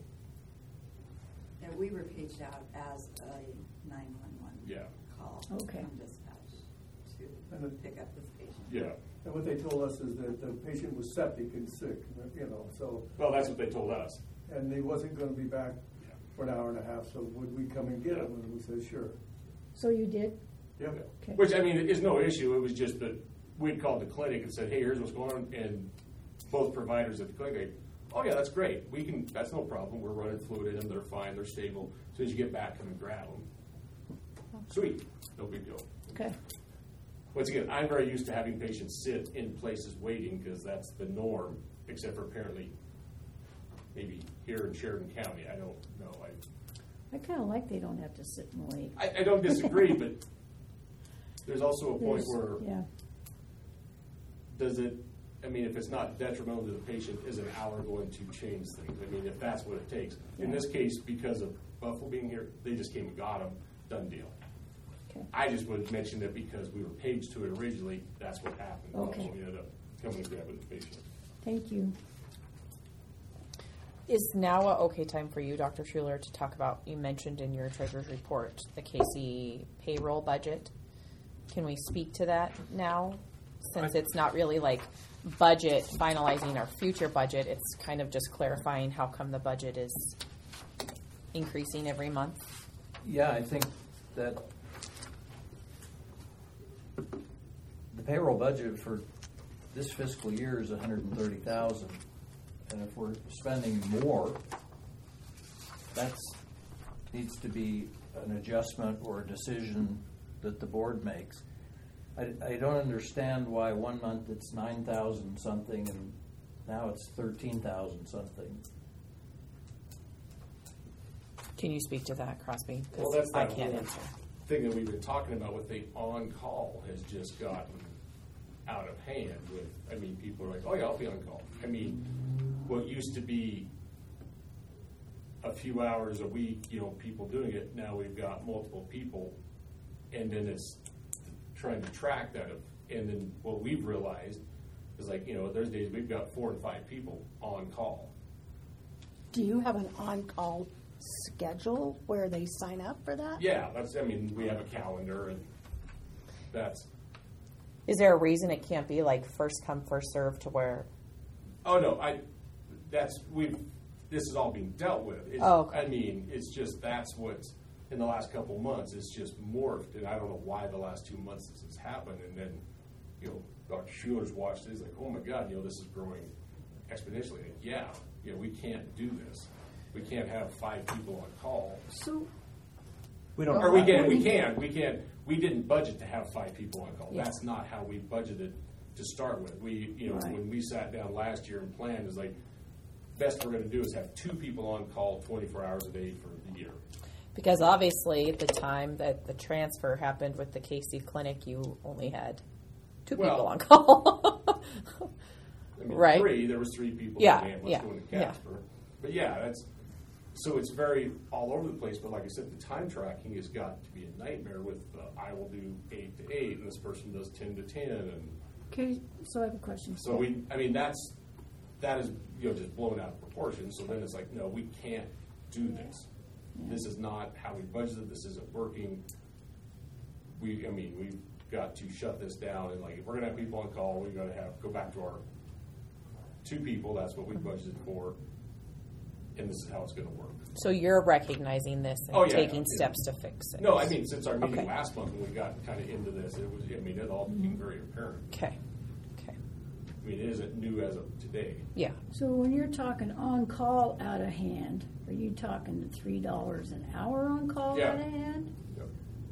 Yeah, we were paged out as a nine one one yeah, call Okay. from dispatch to And it- pick up this patient. yeah. And what they told us is that the patient was septic and sick, you know, so, Well, that's what they told us. and he wasn't gonna be back for an hour and a half, so would we come and get him? And we said, sure. So you did? Yep. Okay. Which, I mean, is no issue. It was just that we'd called the clinic and said, hey, here's what's going on. And both providers at the clinic, they, oh, yeah, that's great. We can, that's no problem. We're running fluid in them. They're fine. They're stable. As soon as you get back, come and grab them. Sweet. No big deal. Okay, Once again, I'm very used to having patients sit in places waiting because that's the norm, except for apparently maybe here in Sheridan County. I don't know. I, I kinda like they don't have to sit and wait. I, I don't disagree, but there's also a point There's- where Yeah, does it, I mean, if it's not detrimental to the patient, is an hour going to change things? I mean, if that's what it takes. In this case, because of Buffalo being here, they just came and got them, done deal. okay. I just would mention that because we were paged to it originally, that's what happened. Okay. So we ended up coming and grabbing the patient. Thank you. Is now a okay time for you, Doctor Schuler, to talk about, you mentioned in your treasurer's report, the K C payroll budget. Can we speak to that now? Since it's not really like budget, finalizing our future budget, it's kind of just clarifying how come the budget is increasing every month. Yeah, I think that the payroll budget for this fiscal year is one hundred thirty thousand dollars. And if we're spending more, that needs to be an adjustment or a decision that the board makes. I, I don't understand why one month it's nine thousand something and now it's thirteen thousand something. Can you speak to that, Crosby? 'Cause Well, that's I that can't whole answer. thing that we've been talking about with the on-call has just gotten out of hand with, I mean, people are like, oh yeah, I'll be on call. I mean, what used to be a few hours a week, you know, people doing it, now we've got multiple people, and then it's trying to track that. And then what we've realized is, like, you know, there's days we've got four and five people on call. Do you have an on-call schedule where they sign up for that? Yeah, that's, I mean, we have a calendar, and that's, Is there a reason it can't be like first come, first serve to where? oh no, I, that's, we've, this is all being dealt with. It's, Oh, okay. I mean, it's just, that's what's, in the last couple of months, it's just morphed, and I don't know why the last two months this has happened, and then, you know, Doctor Schuler's watched it, he's like, oh my God, you know, this is growing exponentially. Like, yeah, you know, we can't do this. We can't have five people on call. So, We don't. Or we can, we can, we can, we didn't budget to have five people on call. Yeah. That's not how we budgeted to start with. We, you know, Right. when we sat down last year and planned, is like, best we're gonna do is have two people on call twenty-four hours a day for the year. Because obviously, at the time that the transfer happened with the K C clinic, you only had two Well- people on call. I mean, Right. three, there was three people Yeah, in the ambulance yeah, going to yeah. Casper. But yeah, that's, so it's very all over the place, but like I said, the time tracking has got to be a nightmare with, uh, I will do eight to eight, and this person does ten to ten, and okay, so I have a question. so we, I mean, that's, that is, you know, just blown out of proportion, so then it's like, no, we can't do this. This is not how we budgeted, this isn't working. We, I mean, we've got to shut this down, and like, if we're gonna have people on call, we've gotta have, go back to our two people, that's what we budgeted for, and this is how it's gonna work. So you're recognizing this and Oh, yeah, taking yeah. steps to fix it. No, I mean, since our meeting Okay. last month, when we got kind of into this, it was, I mean, it all became very apparent. Okay. Okay. I mean, it isn't new as of today. Yeah. So when you're talking on-call out of hand, are you talking the three dollars an hour on-call Yeah. out of hand? Yep.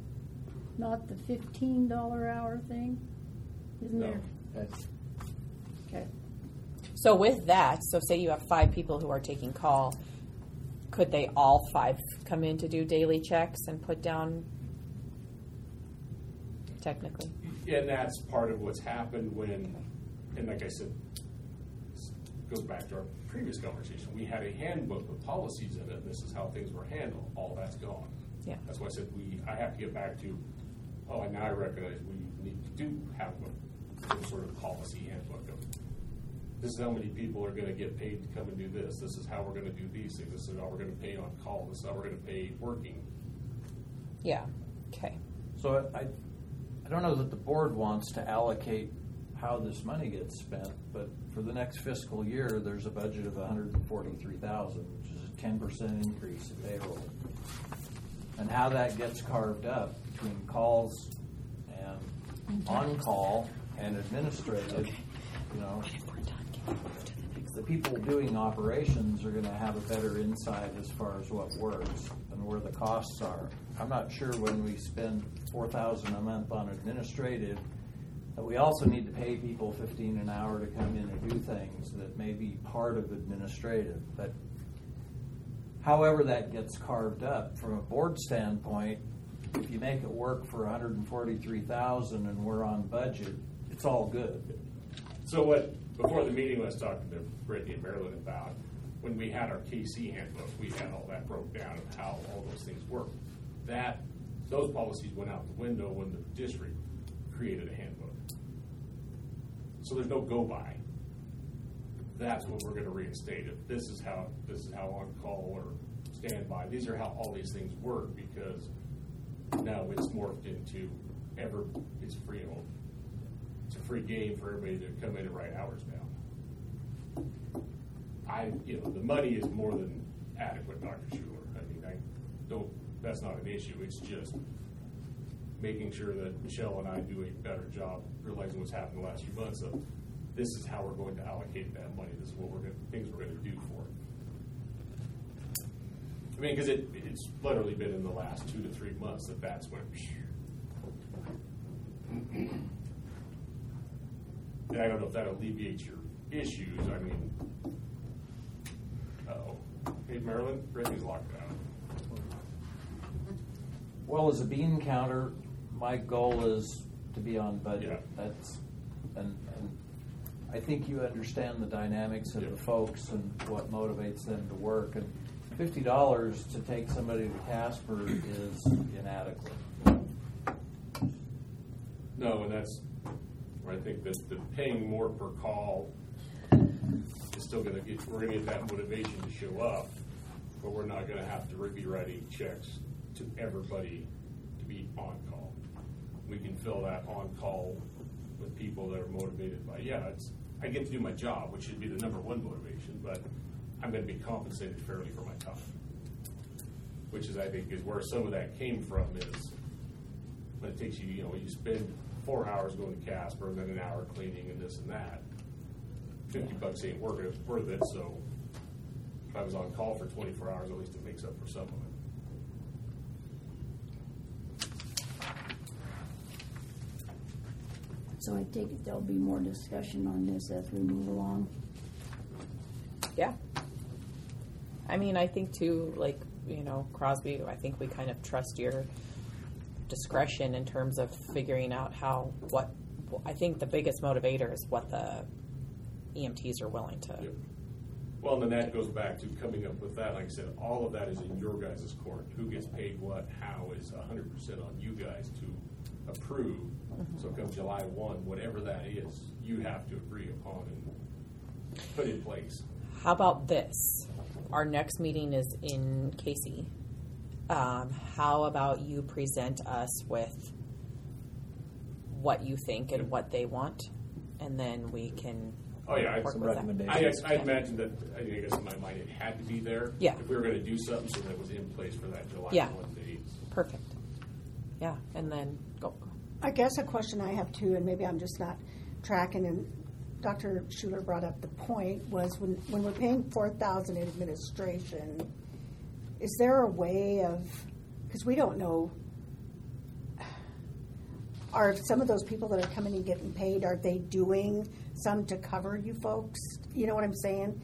Not the fifteen dollar hour thing? Isn't No. there? That's, Okay. So with that, so say you have five people who are taking call, could they all five come in to do daily checks and put down technically? And that's part of what's happened when, and like I said, this goes back to our previous conversation. We had a handbook with policies in it, and this is how things were handled. All that's gone. Yeah. That's why I said we. I have to get back to. Oh, and now I recognize we need to do have a, some sort of policy handbook of. This is how many people are going to get paid to come and do this. This is how we're going to do these things. This is how we're going to pay on call. This is how we're going to pay working. Yeah. Okay. So I, I don't know that the board wants to allocate how this money gets spent, but for the next fiscal year, there's a budget of one hundred forty-three thousand dollars, which is a ten percent increase in payroll. And how that gets carved up between calls and on-call and administrative, you know, the people doing operations are going to have a better insight as far as what works and where the costs are. I'm not sure when we spend four thousand dollars a month on administrative, that we also need to pay people fifteen dollars an hour to come in and do things that may be part of administrative. But however that gets carved up, from a board standpoint, if you make it work for one hundred forty-three thousand dollars and we're on budget, it's all good. So what, before the meeting, I was talking to Brittany and Marilyn about, when we had our K C handbook, we had all that broke down of how all those things work. That, those policies went out the window when the district created a handbook. So there's no go-by. that's what we're going to reinstate it. This is how this is how on call or standby. These are how all these things work because now it's morphed into ever it's free. You know, it's a free game for everybody to come in and write hours down. I you know the money is more than adequate, Doctor Schuler. I mean I don't. That's not an issue. It's just making sure that Michelle and I do a better job realizing what's happened the last few months of this is how we're going to allocate that money. This is what we're going to, things we're going to do for it. I mean, because it, it's literally been in the last two to three months that that's when. And I don't know if that alleviates your issues. I mean, uh-oh. Hey, Marilyn, Brittany's locked out. Well, as a bean counter, my goal is to be on budget. Yeah. That's and, and I think you understand the dynamics of Yeah. the folks and what motivates them to work. And fifty dollars to take somebody to Casper is inadequate. No, and that's where I think that the paying more per call is still going to get. We're going to get that motivation to show up, but we're not going to have to be writing checks to everybody to be on call. We can fill that on call with people that are motivated by, yeah, it's, I get to do my job, which should be the number one motivation, but I'm going to be compensated fairly for my time. Which is, I think, is where some of that came from is when it takes you, you know, you spend four hours going to Casper and then an hour cleaning and this and that. fifty bucks ain't worth it, worth it, so if I was on call for twenty-four hours, at least it makes up for some of it. So I take it there'll be more discussion on this as we move along. Yeah. I mean, I think too, like, you know, Crosby, I think we kind of trust your discretion in terms of figuring out how, what, I think the biggest motivator is what the E M Ts are willing to. Yep. Well, and then that goes back to coming up with that. Like I said, all of that is in your guys' court. Who gets paid what, how is one hundred percent on you guys to approve. Mm-hmm. So come July first, whatever that is, you have to agree upon and put in place. How about this? Our next meeting is in Casey. Um, how about you present us with what you think and what they want, and then we can oh, yeah, work some with recommendations. I, I imagine that, I guess in my mind, it had to be there. Yeah. If we were going to do something, so that it was in place for that July yeah. first date. Perfect. Yeah, and then go. I guess a question I have too, and maybe I'm just not tracking, and Doctor Schuler brought up the point, was when, when we're paying four thousand dollars in administration, is there a way of, because we don't know, are some of those people that are coming and getting paid, are they doing some to cover you folks? You know what I'm saying?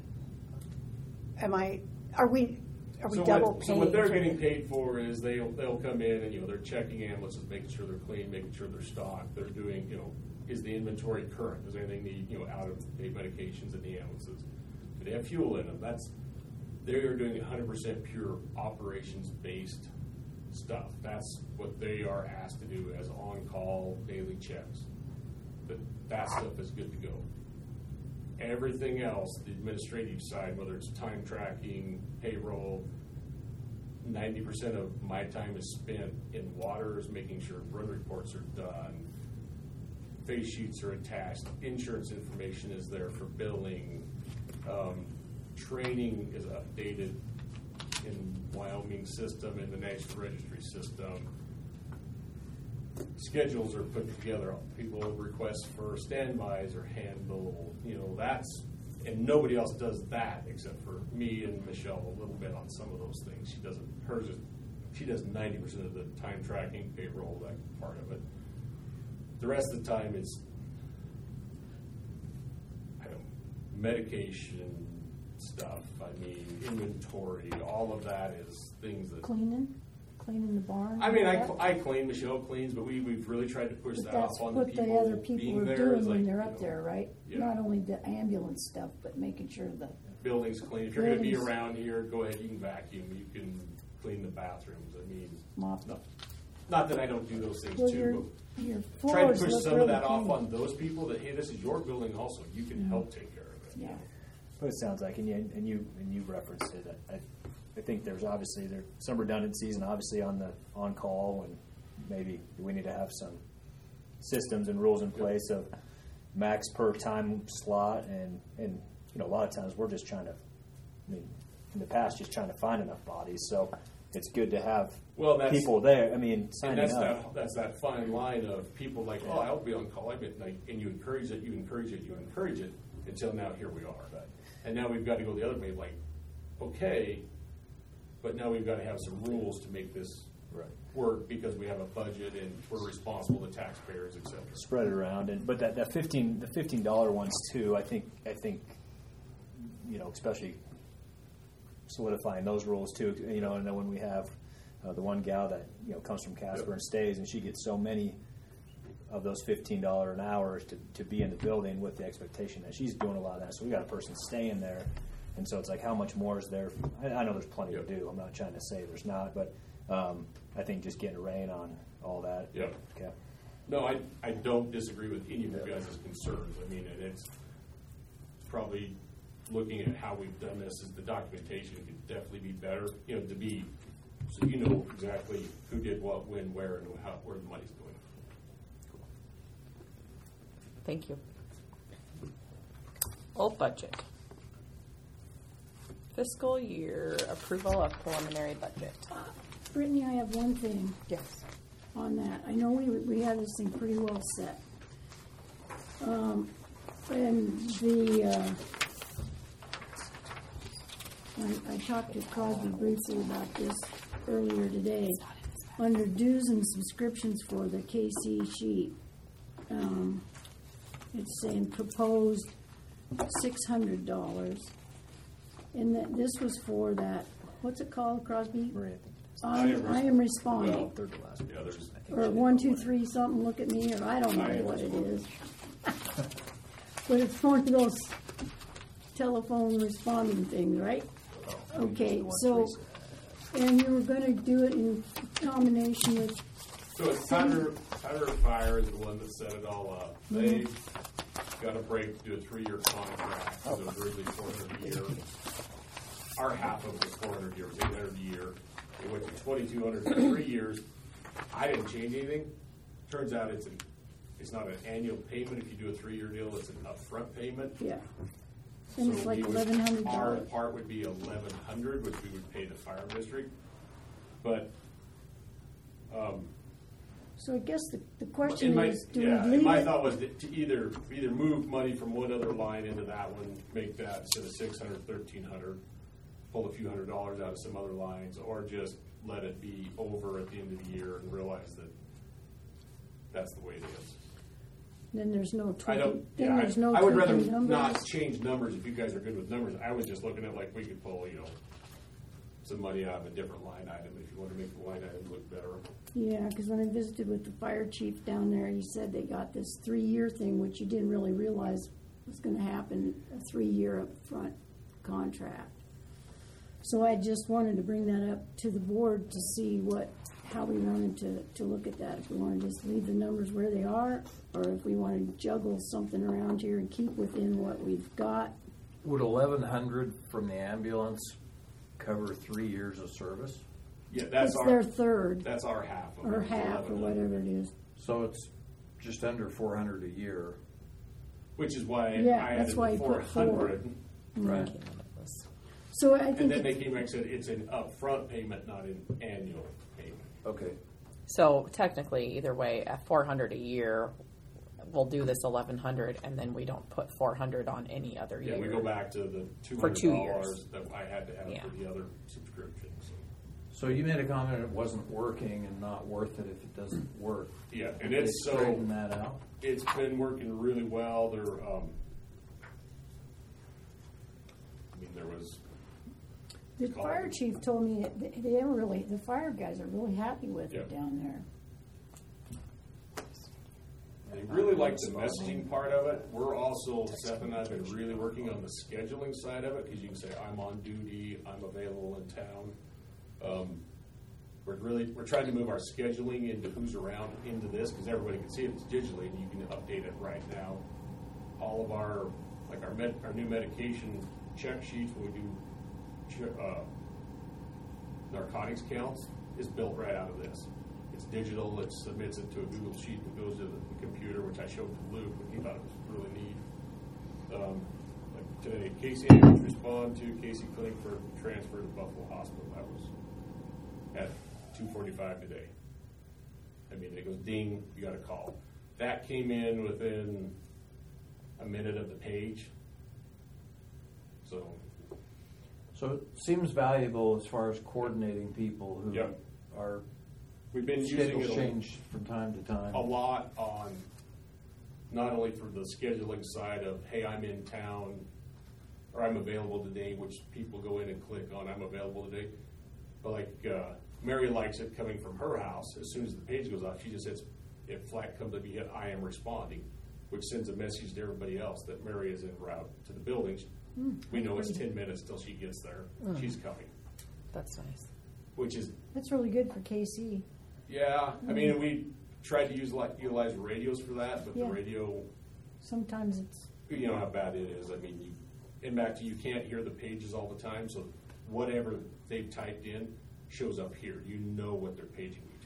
Am I, are we, are we so double what, paying? So what they're for getting the- paid for is they'll they'll come in and you know they're checking ambulances, making sure they're clean, making sure they're stocked. They're doing you know is the inventory current? Does anything need you know out of date medications in the ambulances? Do they have fuel in them? That's they are doing one hundred percent pure operations based stuff. That's what they are asked to do as on call daily checks. But that stuff is good to go. Everything else, the administrative side, whether it's time tracking, payroll, ninety percent of my time is spent in waters, making sure run reports are done, face sheets are attached, insurance information is there for billing, um, training is updated in Wyoming system, in the National Registry system. Schedules are put together. People request for standbys are handled. You know, that's, and nobody else does that except for me and Michelle a little bit on some of those things. She doesn't, hers is, she does ninety percent of the time tracking, payroll, that part of it. The rest of the time it's, I don't know, medication stuff. I mean, inventory, all of that is things that. Cleaning? Cleaning the barn? I mean, I, I clean, Michelle cleans, but we, we've really tried to push But that that's off on the what people. the other people being are there doing is when like, they're you up know, there, right? yeah. Not only the ambulance stuff, but making sure the, Buildings clean. If you're going to be Buildings. around here, go ahead, you can vacuum, you can clean the bathrooms. I mean, Mop. not, not that I don't do those things well, your, too, your but try to floors push look some really of that off clean. on those people that, hey, this is your building also. You can Mhm. help take care of it. Yeah. But it sounds like, and you, and you, and you referenced it, I, I think there's obviously, there's some redundancies and obviously on the on-call, and maybe we need to have some systems and rules in place of max per time slot, and, and, you know, a lot of times we're just trying to, I mean, in the past, just trying to find enough bodies, so it's good to have Well, that's- people there, I mean, And signing that's up. that, that's that fine line of people like, oh, I'll be on call, I bet, like, and you encourage it, you encourage it, you encourage it, until now, here we are. And now we've got to go the other way, like, okay, but now we've got to have some rules to make this Right. work, because we have a budget and we're responsible to taxpayers, et cetera. Spread it around, and but that, that fifteen the fifteen dollar ones too. I think I think you know, especially solidifying those rules too. You know, and then when we have uh, the one gal that you know comes from Casper Yep. and stays, and she gets so many of those fifteen dollar an hour to to be in the building with the expectation that she's doing a lot of that. So we got a person staying there, and so it's like, how much more is there? I, I know there's plenty Yep. to do. I'm not trying to say there's not, but um, I think just getting a rein on all that. Yep. Okay. No, I, I don't disagree with any of your guys' concerns. I mean, and it's probably looking at how we've done this, is the documentation could definitely be better, you know, to be, so you know exactly who did what, when, where, and how, where the money's going. Thank you. Old budget. Fiscal year approval of preliminary budget. Brittany, I have one thing Yes. on that. I know we, we have this thing pretty well set. Um, and the, uh, I, I talked to Crosby briefly about this earlier today. Under dues and subscriptions for the K C sheet, um, it's saying proposed six hundred dollars. And that this was for that, what's it called, Crosby? Maria. I, I am responding. Well, Third to last. yeah, there's, Or one, two, three, something, look at me, or I don't know I am what it responding. is. But it's one of those telephone responding things, right? Okay, so, and you were gonna do it in combination with, so it's Tyler, Tyler Fire is the one that set it all up. They got a break to do a three-year contract, so it was originally four hundred a year. Our half of it was four hundred a year, was eight hundred a year. It went to twenty-two hundred for three years. I didn't change anything. Turns out it's an, it's not an annual payment. If you do a three-year deal, it's an upfront payment. yeah. And it's So like we would- eleven hundred Our dollars. part would be eleven hundred, which we would pay the fire district. But, um, So I guess the, the in question my, is, do yeah, we leave my it? thought was that to either, either move money from one other line into that one, make that instead of six hundred, thirteen hundred, pull a few hundred dollars out of some other lines, or just let it be over at the end of the year and realize that that's the way it is. Then there's no I tweaking, don't, then yeah, there's no I, I would rather tweaking numbers. not change numbers if you guys are good with numbers. I was just looking at like we could pull, you know, some money out of a different line item if you want to make the line item look better. Yeah, because when I visited with the fire chief down there, he said they got this three-year thing, which you didn't really realize was gonna happen, a three-year upfront contract. So I just wanted to bring that up to the board to see what, how we wanted to, to look at that. If we want to just leave the numbers where they are, or if we want to juggle something around here and keep within what we've got. Would eleven hundred from the ambulance cover three years of service? Yeah, that's It's our their third, that's our half of or it, half, or eleven hundred. whatever it is. So it's just under four hundred a year. Which is why Yeah, I that's added why the you four put four. hundred. Right. So I And think, then they it- came back and said it's an upfront payment, not an annual payment. Okay. So technically, either way, at four hundred a year, we'll do this eleven hundred, and then we don't put four hundred on any other year. Yeah, we go back to the two For hundred two dollars years. that I had to have Yeah. for the other subscriptions. So you made a comment it wasn't working and not worth it if it doesn't work. Yeah, and Did it's they so straighten that out? it's been working really well. There, um, I mean, there was the fire chief told me that they they were really, the fire guys are really happy with it Yeah. down there. They really like the messaging part of it. We're also, Seth and I have been really working on the scheduling side of it, because you can say, I'm on duty, I'm available in town. Um, we're really, we're trying to move our scheduling into who's around into this, because everybody can see it digitally, and you can update it right now. All of our, like our med, our new medication check sheets when we do che- uh, narcotics counts is built right out of this. It's digital. It submits it to a Google sheet that goes to the, the computer, which I showed to Luke, and he thought it was really neat. Um, like today, Casey Ambulance respond to Casey Clinic for transfer to Buffalo Hospital. That was at two forty-five today. I mean, it goes ding, you got a call. That came in within a minute of the page. So, So it seems valuable as far as coordinating people who Yep. are we've been using schedules it a- change from time to time. a lot on not only for the scheduling side of, hey, I'm in town, or I'm available today, which people go in and click on, I'm available today. But like, uh, Mary likes it coming from her house. As soon as the page goes off, she just hits, if flag comes up, you hit I am responding, which sends a message to everybody else that Mary is en route to the buildings. Mm, We know it's that's ten minutes till she gets there. Mm. She's coming, That's nice. which is, That's really good for K C. yeah, I mean, we tried to use like utilize radios for that, but Yeah. the radio, Sometimes it's, you know how bad it is. I mean, you, and back to you can't hear the pages all the time, so whatever they've typed in shows up here. You know what they're paging you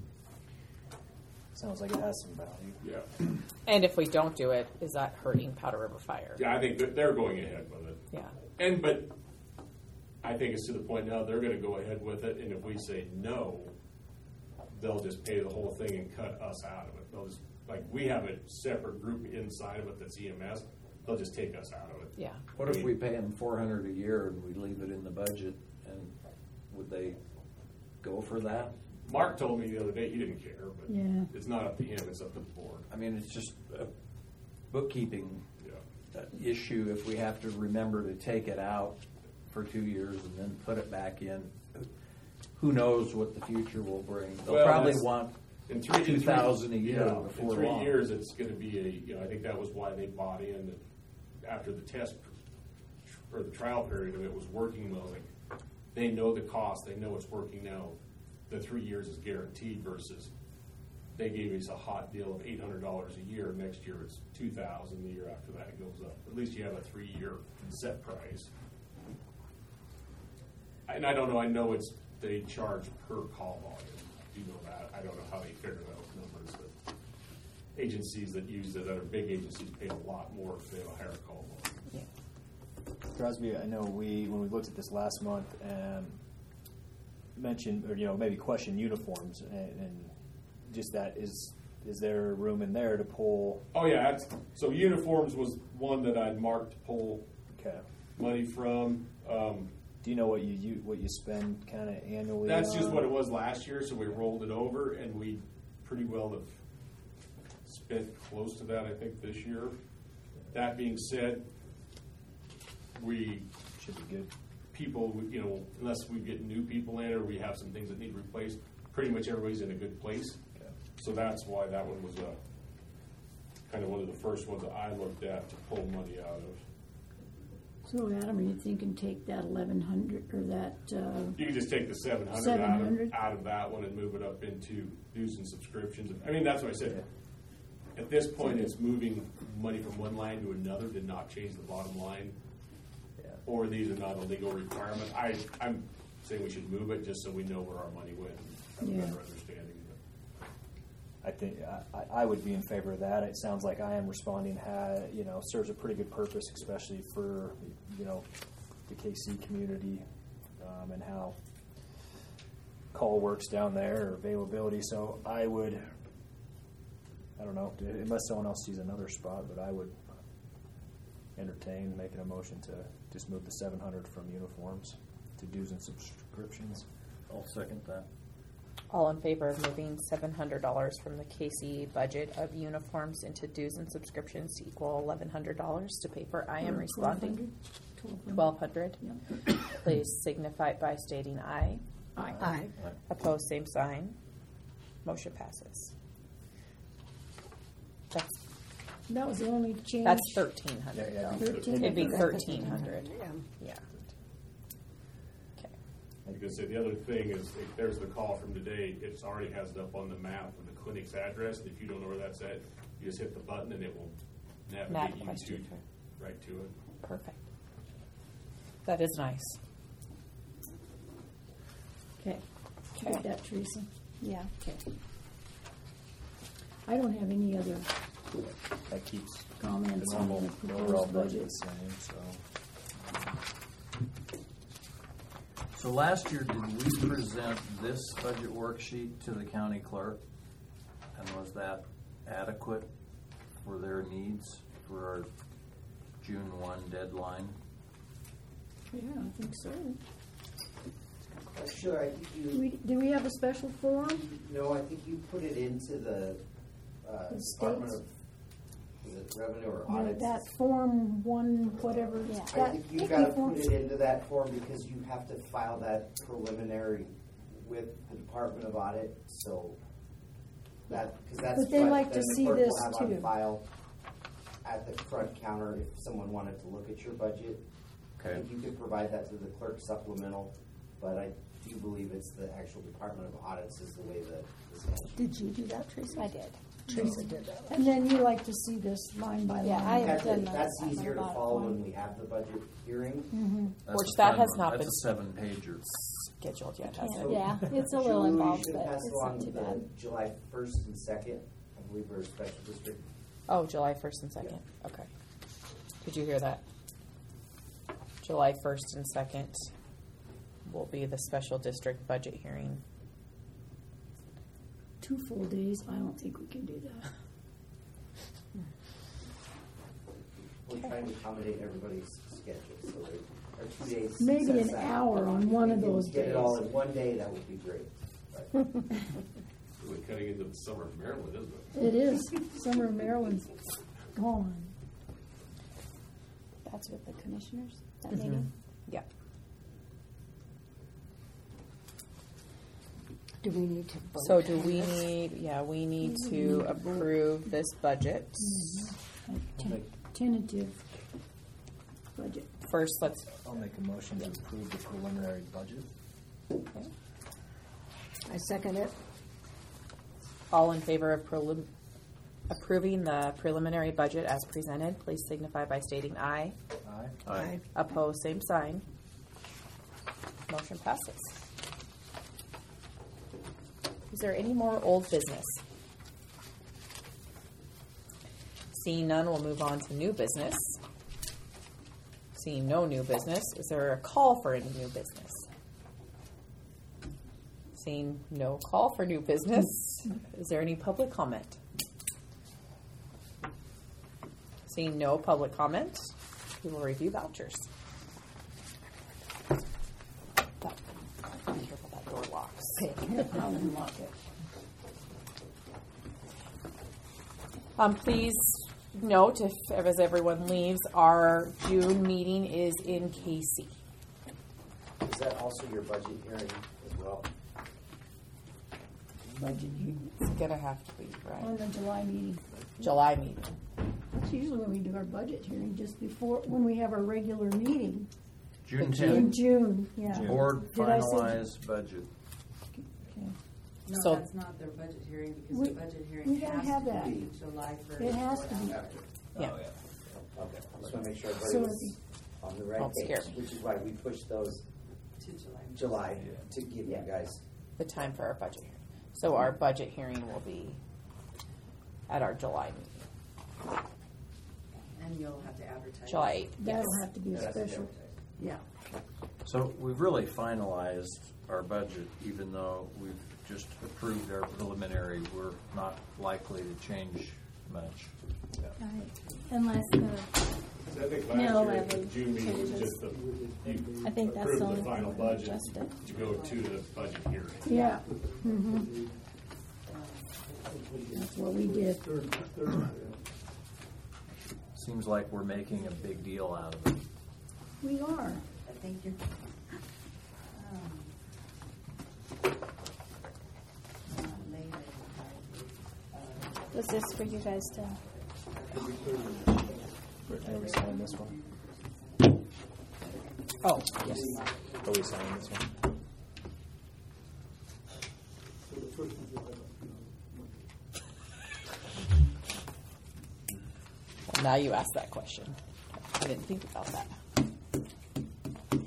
to. Sounds like it has some value. Yeah. And if we don't do it, is that hurting Powder River Fire? Yeah, I think that they're going ahead with it. Yeah. And, but I think it's to the point now they're gonna go ahead with it, and if we say no, they'll just pay the whole thing and cut us out of it. They'll just, like, we have a separate group inside of it that's E M S. They'll just take us out of it. Yeah. What I if mean, we pay them four hundred a year and we leave it in the budget, and would they go for that? Mark told me the other day he didn't care, but Yeah. it's not up to him, it's up to the board. I mean, it's just a bookkeeping Yeah. uh, issue if we have to remember to take it out for two years and then put it back in. Who knows what the future will bring? They'll Well, probably that's- want In three, in two three- thousand a year yeah, before in three long. years, it's going to be a. You know, I think that was why they bought in after the test or the trial period of it was working well. Like they know the cost, they know it's working now. The three years is guaranteed versus they gave us a hot deal of eight hundred dollars a year. Next year it's two thousand. The year after that it goes up. At least you have a three year set price. And I don't know. I know it's they charge per call volume. You know that. I don't know how they figure those numbers, but agencies that use it, that are big agencies, pay a lot more if they have a higher call volume. Crosby, I know we, when we looked at this last month, um, mentioned, or, you know, maybe question uniforms, and, and just that, is is there room in there to pull? Oh, yeah. That's, so uniforms was one that I'd marked to pull Okay. money from. Um, Do you know what you, you what you spend kind of annually? that's just on? what it was last year, so we rolled it over, and we pretty well have spent close to that, I think, this year. That being said, we should be good. People, you know, unless we get new people in or we have some things that need replaced, pretty much everybody's in a good place. Okay. So that's why that one was a kind of one of the first ones that I looked at to pull money out of. so Adam, are you thinking take that eleven hundred or that, uh, You can just take the seven hundred out seven of, hundred? out of that one and move it up into dues and subscriptions. I mean, that's what I said. At this point, it's moving money from one line to another, did not change the bottom line. Yeah. Or these are not a legal requirement. I, I'm saying we should move it just so we know where our money went and have a Yeah. better understanding. I think I, I would be in favor of that. It sounds like I am responding. Ha, you know, serves a pretty good purpose, especially for you know the K C community um, and how call works down there or availability. So I would. I don't know, unless someone else sees another spot, but I would entertain making a motion to just move the seven hundred from uniforms to dues and subscriptions. I'll second that. All in favor of moving seven hundred dollars from the K C budget of uniforms into dues and subscriptions to equal eleven hundred dollars to pay for I am responding? twelve hundred. Yeah. Please signify by stating aye. Aye. Aye. Opposed, same sign. Motion passes. That's, That was the only change. that's thirteen hundred Yeah, yeah, though. Thirteen. It'd be thirteen hundred. Yeah. Yeah. Okay. I was going to say, the other thing is, if there's the call from today, it already has it up on the map with the clinic's address. And if you don't know where that's at, you just hit the button and it will navigate Nav you to, question. right to it. Perfect. That is nice. Okay. Okay. Get that, Teresa? Yeah. Okay. I don't have any other That keeps the comments on normal, the the overall proposed budget budget. the same, so. So last year, did we present this budget worksheet to the county clerk? And was that adequate for their needs for our June first deadline? Yeah, I think so. Uh, Sure, I think Do you, we, do we have a special form? no, I think you put it into the uh, The Department states? of, is it revenue or No, audit? that form one, whatever. Yeah. I That think you icky gotta form. put it into that form because you have to file that preliminary with the Department of Audit, so that, because that's But they what like then to the see clerk this will have too. on file at the front counter if someone wanted to look at your budget. I Okay. think you could provide that to the clerk supplemental, but I do believe it's the actual Department of Audits is the way that this is. Did you do that, Teresa? I did. Teresa did that. And then you like to see this line by line. Yeah, I have That's, done that. that's I've easier to done follow that. when we have the budget hearing. Mhm. That's Which a that fun has one. not That's been a seven pager. scheduled yet, has Yeah, it? yeah, it's a little Julie, involved, you should but pass it's along not too the bad. July first and second, I believe we're a special district. Oh, July first and second. Okay. Did you hear that? July first and second will be the special district budget hearing. Two full days, I don't think we can do that. We're trying to accommodate everybody's schedule, so there are two days. Maybe set an aside. hour on one If of we can those Get it all days. in one day, that would be great. But Really cutting into the summer of Maryland, isn't it? It is. Summer of Maryland's gone. That's with the commissioners, that Mhm. meeting? Yeah. Do we need to vote? So do on we this? need, yeah, we need to approve this budget. Ten- Tentative budget. First, let's, I'll make a motion to approve the preliminary budget. I second it. all in favor of prelim- approving the preliminary budget as presented, please signify by stating aye. Aye. Aye. Opposed, same sign. Motion passes. Is there any more old business? Seeing none, we'll move on to new business. Seeing no new business, is there a call for any new business? Seeing no call for new business, is there any public comment? Seeing no public comment, we will review vouchers. That, be careful, that door locks. I'll unlock it. Um, please note, if as everyone leaves, our June meeting is in K C. is that also your budget hearing as well? Budget hearing It's gonna have to be, on right? the July meeting. July meeting. That's usually when we do our budget hearing, just before, when we have our regular meeting. June In tenth, June, yeah. board Did I say- finalized budget. Okay. No, So- that's not their budget hearing, because We- the budget we hearing gotta has have to that. be July first. It has to be. Yeah. Oh, yeah. Okay, just want to make sure So everybody it'd was be- on the right Don't scare page, me. which is why we pushed those To July. July to give you guys. The time for our budget hearing. So our budget hearing will be at our July meeting, And you'll have to advertise. July eighth. Yes. That'll have to be a That's special, advertised. yeah. So we've really finalized our budget, even though we've just approved our preliminary. We're not likely to change much. Right. Unless the, So I think No, last year at the levy June meeting was changes. just the, you I think that's approved the only the final thing we budget adjusted. to go to the budget hearing. Yeah. Mm-hmm. That's what we did. Third, third, Seems like we're making a big deal out of it. We are. I think you're. um, not later, uh, was this for you guys to? Are we signing this one? Oh, yes. Are we signing this one? so the first of July. Well, now you ask that question. I didn't think about that.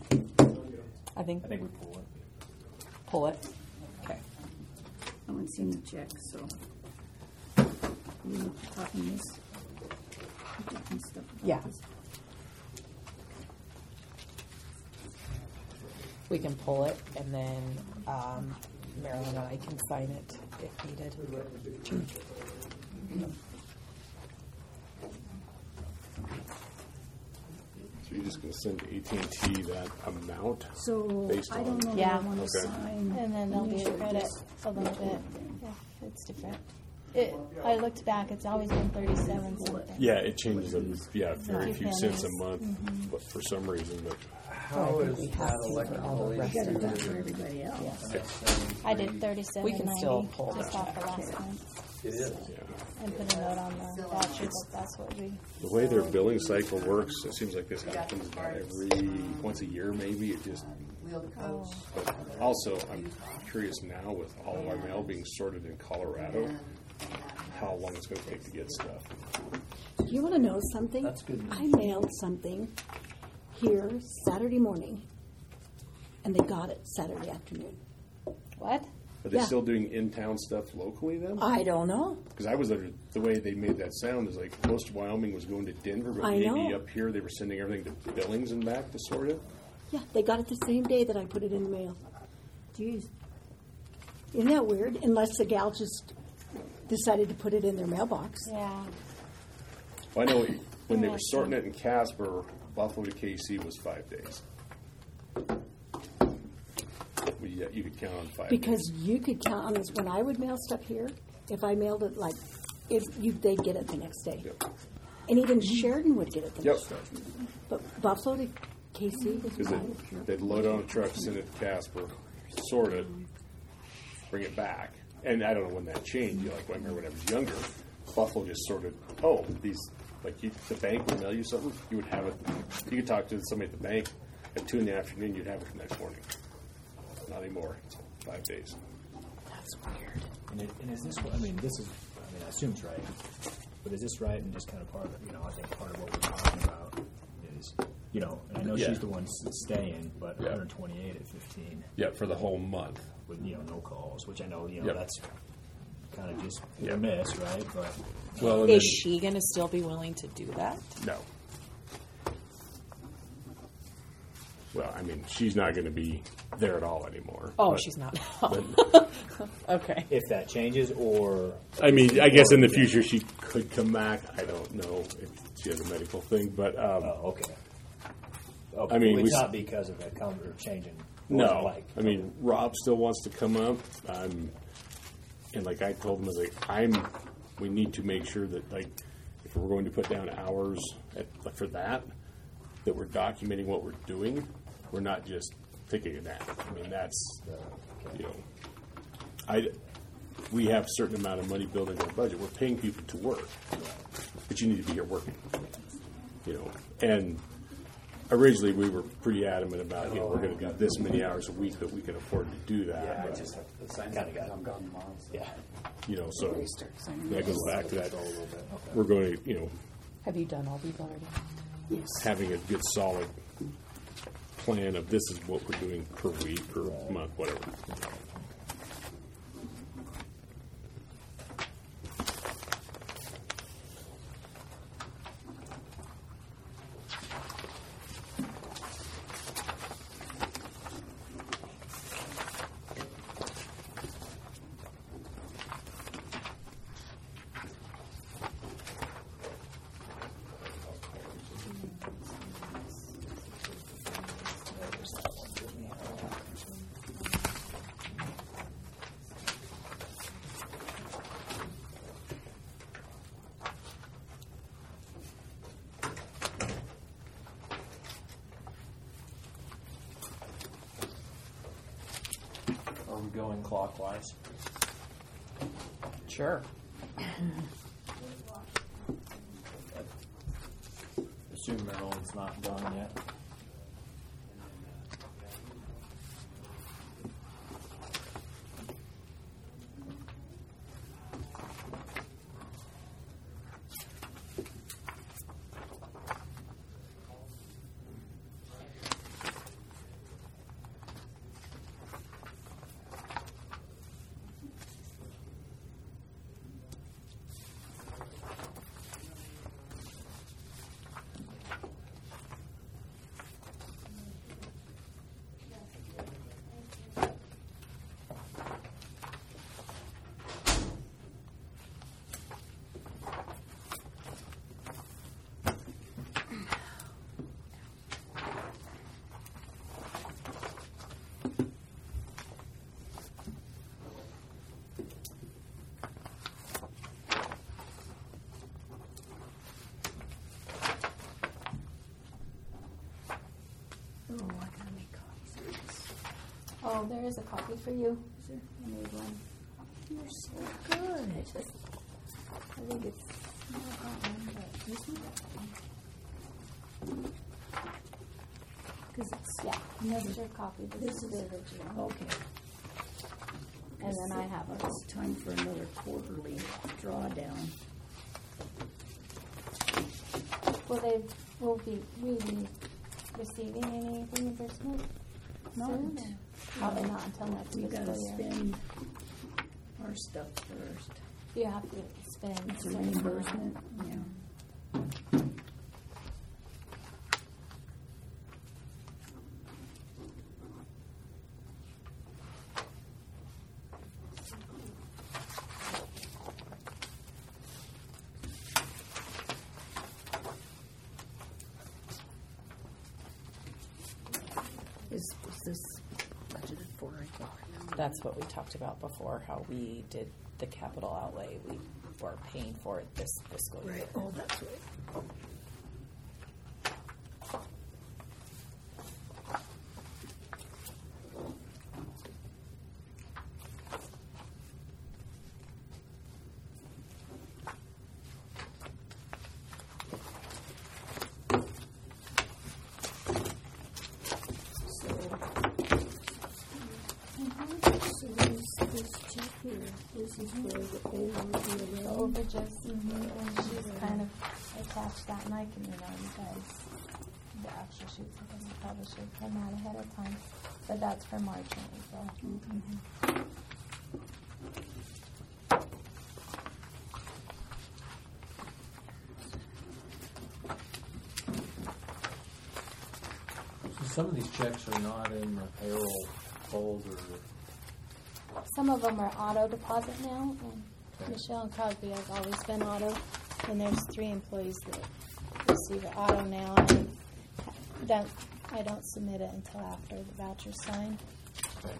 I think I think we pull it. pull it. Okay. I haven't seen the check, so. We talking this. and stuff about Yeah. this. We can pull it, and then um, Marilyn and I can sign it if needed. So you're just going to send A T and T that amount? So, based I on- don't know Yeah. if I want to Okay. sign. And then there'll be a initial credit just- a little bit if it's different. It, I looked back, it's always been thirty-seven something. Yeah, it changes, a, yeah, very Few few cents a pennies. month, Mhm. but for some reason, but How is that electrically I got it done for distributed? everybody else. I did thirty-seven We can still ninety pull just that. off the last month It is. yeah. and put a note on the voucher that that's what we. The way their billing cycle works, it seems like this happens about every, once a year maybe, it just, Wheel coach. but also, I'm curious now with all of our mail being sorted in Colorado, how long it's gonna take to get stuff. You want to know something? That's good news. I mailed something here Saturday morning, and they got it Saturday afternoon. What? Are they Yeah. still doing in-town stuff locally then? I don't know. Because I was under, the way they made that sound is like most of Wyoming was going to Denver, but I maybe know. up here they were sending everything to Billings and back to sort it. Yeah, they got it the same day that I put it in the mail. Jeez. Isn't that weird? Unless the gal just decided to put it in their mailbox. Yeah. Well, I know when they were Yeah, sorting it in Casper, Buffalo to K C was five days. Well, yeah, you could count on five Because days. you could count on this. When I would mail stuff here, if I mailed it like, if you, they'd get it the next day. Yep. And even Sheridan would get it the Yep. next day. But Buffalo to K C was Because five. they'd load on a truck, send it to Casper, sort it, bring it back. And I don't know when that changed. You like, I remember when I was younger, Buffalo just sorted, oh, these, like you, the bank would mail you something, you would have it, you could talk to somebody at the bank at two in the afternoon, you'd have it the next morning. Not anymore. It's five days. That's weird. And, it, and is this, what- I mean, this is, I mean, I assume it's right, but is this right and just kind of part of, you know, I think part of what we're talking about is, you know, and I know Yeah. she's the one s- staying, but Yeah. one hundred twenty-eight at fifteen Yeah, for the whole month. with, you know, no calls, which I know, you know, Yep. that's kind of just hit Yeah. or miss, right? But Well, and Is then- she going to still be willing to do that? No. Well, I mean, she's not going to be there at all anymore. Oh, but- she's not. but- Okay. if that changes, or I mean, I guess in the future she could come back. I don't know if she has a medical thing, but um, oh, okay. Okay, I mean, it's we not s- because of a come or changing. no. like I mean, Rob still wants to come up, um, and like I told him, I was like, I'm. We need to make sure that like if we're going to put down hours at, like, for that, that we're documenting what we're doing. We're not just taking a nap. I mean, that's you know, I. We have a certain amount of money built into our budget. We're paying people to work, but you need to be here working. You know, and originally we were pretty adamant about, you know, we're going to do this many hours a week that we can afford to do that. Yeah, I but, just kind of got. I'm gone tomorrow. Yeah. you know, so that goes back to that. A little bit. Okay. We're going to, you know, Have you done all these already? Yes. having a good solid plan of this is what we're doing per week, per month, whatever. Are we going clockwise? Sure. Assume Maryland's not done yet. Oh, there is a copy for you. Is there? I made one. You're so good. I just, I think it's not that one, but this one. Because it's, Yeah, that's your copy. This, This is is- the original. okay. And then I have a. It's time for another quarterly drawdown. Will they, will be, we be receiving any reimbursement Not soon? until- Probably not until next We gotta fiscal year. spend our stuff first. You have to spend. It's a some reimbursement, amount. yeah. Is, is this budgeted for? I can't remember. That's what we talked about before, how we did the capital outlay. We were paying for it this fiscal year. Right, oh, that's right. So this, this check here, this is where the over The the overages, and she's kind of attached that, and I can email you guys the actual sheets. I think I probably should come out ahead of time, but that's for March and April. So some of these checks are not in the payroll folder. Some of them are auto deposit now, and Okay. Michelle and Crosby has always been auto, and there's three employees that receive it auto now, and I don't, I don't submit it until after the voucher's signed. Okay.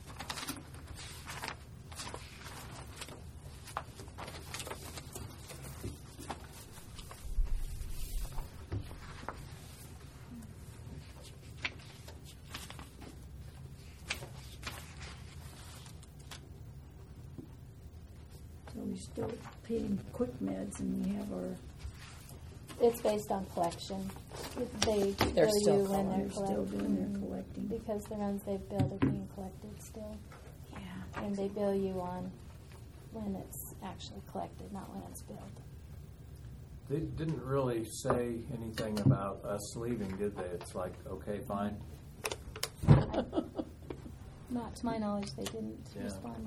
So we still paying quick meds and we have our, It's based on collection. They They're bill still you when they're they're still collecting. doing their collecting. Because the runs they've billed are being collected still. Yeah. And they bill you on when it's actually collected, not when it's billed. They didn't really say anything about us leaving, did they? It's like, okay, fine. Not to my knowledge, they didn't Yeah. respond.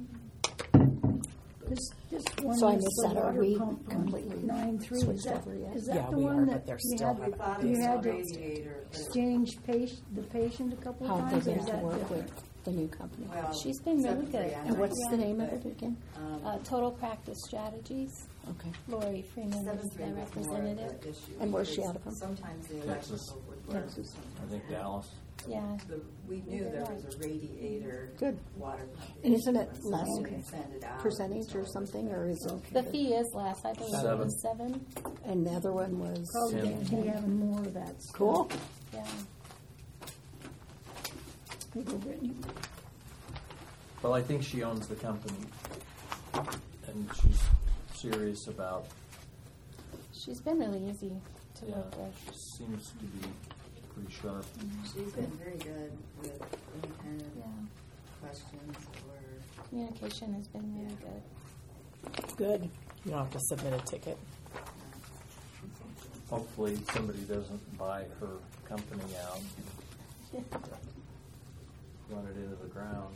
This, this one So I is missed the that. Are water we pump on completely nine three. Is switched that, over yet? is that Yeah, the we one are, that but they're you still had having- to, We thought it you was had a to radiator, but- exchange patient, the patient a couple of How times? they or get is to that work different? with the new company? Well, She's been really except for good. the And what's the anti- name of but, it again? um, Uh, Total Practice Strategies. Okay. Lori Freeman seven is three the was more of representative. the issue. And where's she because out of from? Sometimes the Texas. electrical would work. Texas. I sometimes think not. Dallas. Yeah. The, we knew there was a radiator. Good. Water pump. And isn't it issue, less so we didn't send it out percentage until or it was something, fixed. or is it? The fee is less. I believe it Seven. was seven. And the other one was? Probably Tim. gonna be having more of that stuff. Cool. Yeah. Here you go, Brittany. Well, I think she owns the company, and she's serious about. She's been really easy to Yeah, work with. seems to be pretty sharp. She's been very good with any kind of Yeah. questions or. Communication has been really good. Good. You don't have to submit a ticket. Hopefully, somebody doesn't buy her company out, run it into the ground.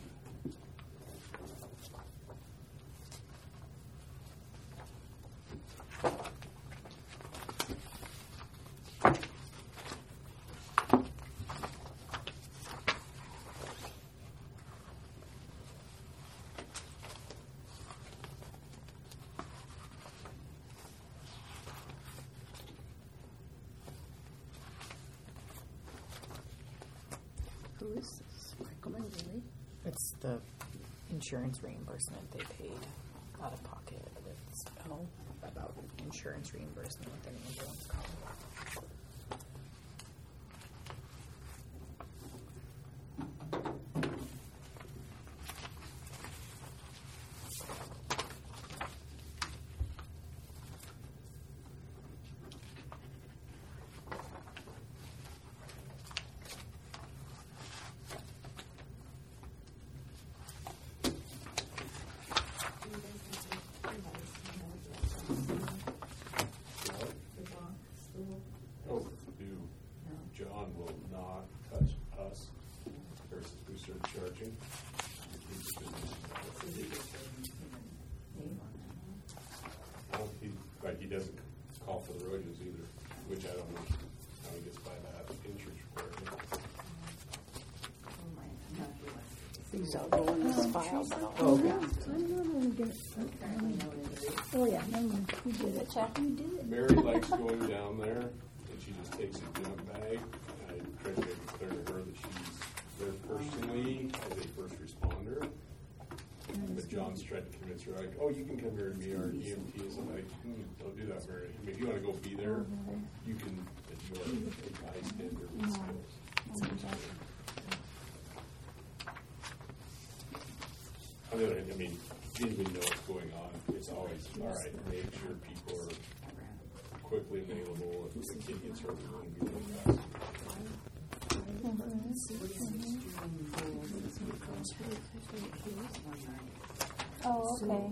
Who is this? Michael Manley? It's the insurance reimbursement they paid out of pocket. It's oh, about insurance reimbursement with their ambulance call. will not touch us versus who starts charging. Well, he, like, he doesn't call for the erosions either, which I don't know how he gets by that insurance requirement. These all go in this file. Oh, okay. I'm normally gonna, oh, yeah, never mind. You did it. Check. You did it. Mary likes going down there, and she just takes a junk bag. I try to make it clear to her that she's there personally as a first responder. But John's tried to convince her, like, oh, you can come here and be our E M Ts. I'm like, hmm, don't do that, Mary. I mean, if you want to go be there, you can, but you're a bystander with skills. On the other hand, I mean, you didn't even know what's going on. It's always, all right, make sure people are quickly available. If the kid gets hurt, we're going to be really fast. Oh, okay.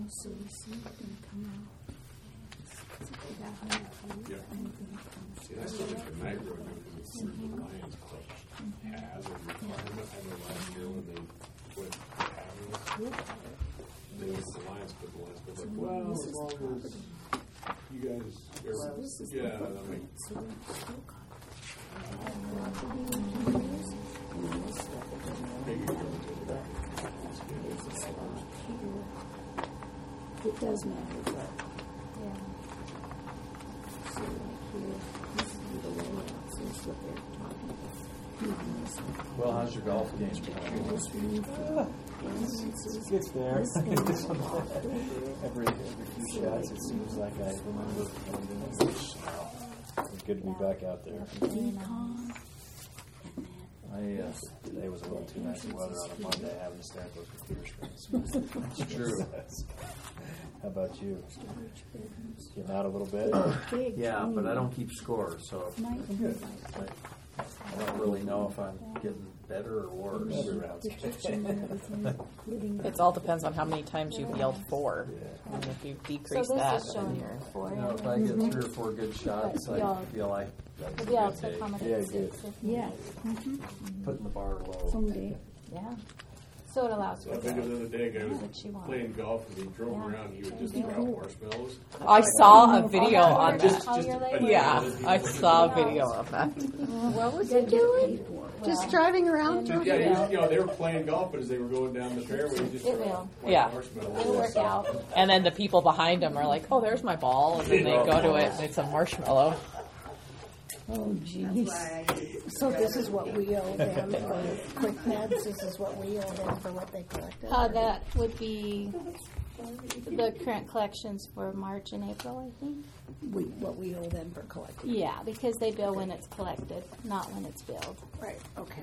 Yeah. See, that's something the night road because it's the Lions Club has a requirement. I know last year when they put having they went to the Lions Club, the Lions Club like, well, as long as you guys are, yeah, I mean, It does matter, but, Yeah. so like here, this is the layout, so this is what they're talking about. Well, how's your golf game going? It's there. every, every few shots, it seems like I remember coming to this. It's good to be back out there. I, uh, today was a little too nice weather on a Monday, having to stare at those computer screens. That's true. How about you? Getting out a little bit? Yeah, but I don't keep score, so Good. I don't really know if I'm getting better or worse. Every round's It all depends on how many times you've yelled for. And if you decrease So this that, is showing then your you're. four. You know, if I get three or four good shots, I Y'all- feel like that's a We'll be able good to day. accommodate Yeah, six good. if- Yeah. Putting the bar low. Someday. Yeah. So it allows so for I think that. the other day, a guy was What she wants. playing golf and he drove Yeah. around. He would just throw out marshmallows. I saw a video Oh, on just- that. Oh, you're late? Yeah, I saw a video of that. What was he doing? Just driving around? Just, yeah, he was, you know, they were playing golf, but as they were going down the fairway, he just It threw will. out white Yeah. marshmallows. It'll work So- out. And then the people behind him are like, "Oh, there's my ball," and then they go to it, and it's a marshmallow. Oh, That's geez. why I use So this is what we owe them for quick meds, this is what we owe them for what they collected? Uh, that would be the current collections for March and April, I think. We, what we owe them for collecting. Yeah, because they bill when it's collected, not when it's billed. Right, okay.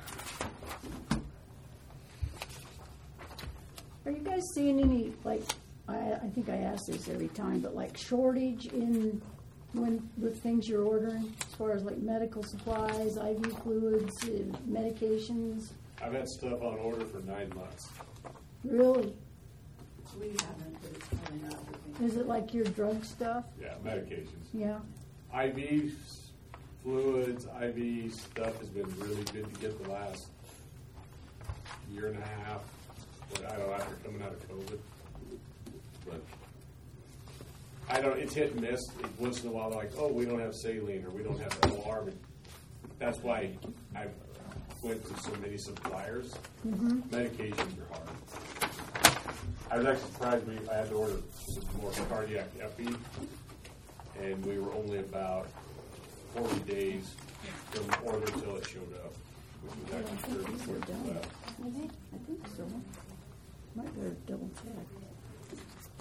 Are you guys seeing any, like, I, I think I ask this every time, but like shortage in, when, with things you're ordering, as far as like medical supplies, I V fluids, uh, medications? I've had stuff on order for nine months. Really? We haven't, but it's coming up. Is it like your drug stuff? Yeah, medications. Yeah. I V fluids, I V stuff has been really good to get the last year and a half. But I don't know, after coming out of COVID. But I don't, it's hit and miss. Once in a while, they're like, oh, we don't have saline or we don't have O R. That's why I went to so many suppliers. Mm-hmm. Medications are hard. I was actually surprised we, I had to order some more cardiac epi, and we were only about forty days from order till it showed up, which was Yeah, I actually think thirty, these are forty done. left. I think, I think so. Might better double check.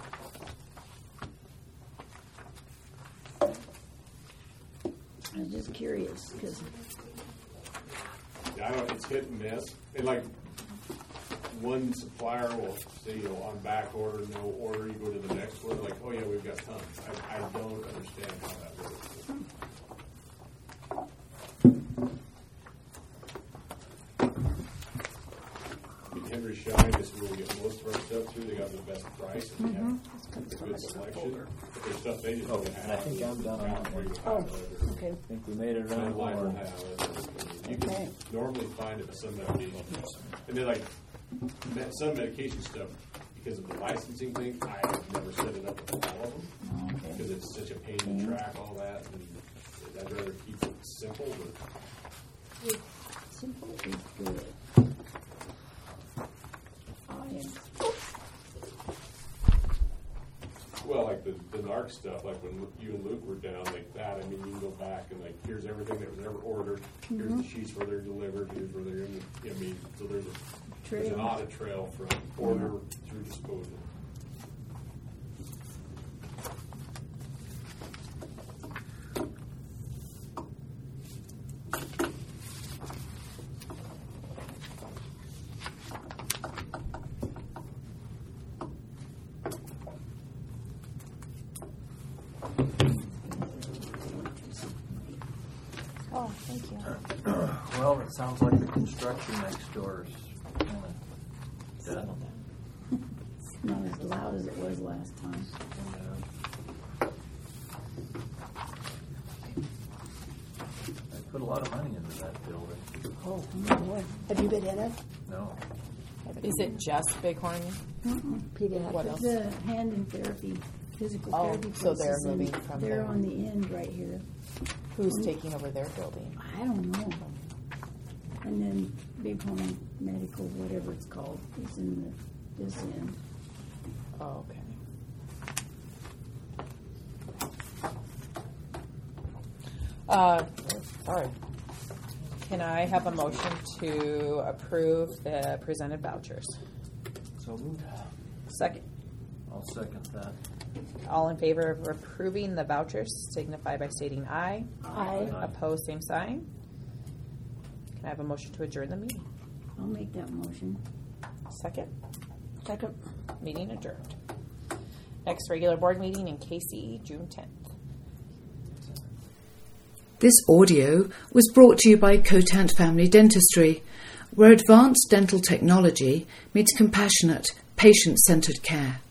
I'm just curious, because Yeah, I don't, it's hit and miss. And like, one supplier will say, you know, on back order, no order, you go to the next one, like, oh yeah, we've got tons. I, I don't understand how that works. I mean, Henry Schein is where we get most of our stuff to. They got the best price and they have a good selection. But there's stuff they just Oh, don't have. and I think I'm done on that one. Oh, okay. I think we made it around And the Life will horn. have it. You can normally find it with some medication. And then like, med- some medication stuff, because of the licensing thing, I have never set it up with all of them. Because it's such a pain to track all that, and I'd rather keep it simple, but. Simple is good. I am. Well, like the, the NARC stuff, like when you and Luke were down like that, I mean, you can go back and like, here's everything that was ever ordered, here's Mhm. the sheets where they're delivered, here's where they're in, the, I mean, so there's a, there's an Trail. audit trail from order through disposal. Oh, thank you. Well, it sounds like the construction next door is kind of done. It's not as loud as it was last time. They put a lot of money into that building. Oh, my boy. Have you been in it? No. Is it just Bighorn? Mm-mm. Pediatrics? What else? The hand and therapy, physical Oh, therapy. so they're places, and moving from They're there. on the end right here. Who's Mm. taking over their building? I don't know. And then Bighorn Medical, whatever it's called, is in the, this end. Oh, okay. Uh, sorry. Can I have a motion to approve the presented vouchers? So moved. Second. I'll second that. All in favor of approving the vouchers signify by stating aye. Aye. Aye. Opposed, same sign. Can I have a motion to adjourn the meeting? I'll make that motion. Second. Second. Meeting adjourned. Next regular board meeting in K C E, June tenth. This audio was brought to you by Cotant Family Dentistry, where advanced dental technology meets compassionate, patient-centered care.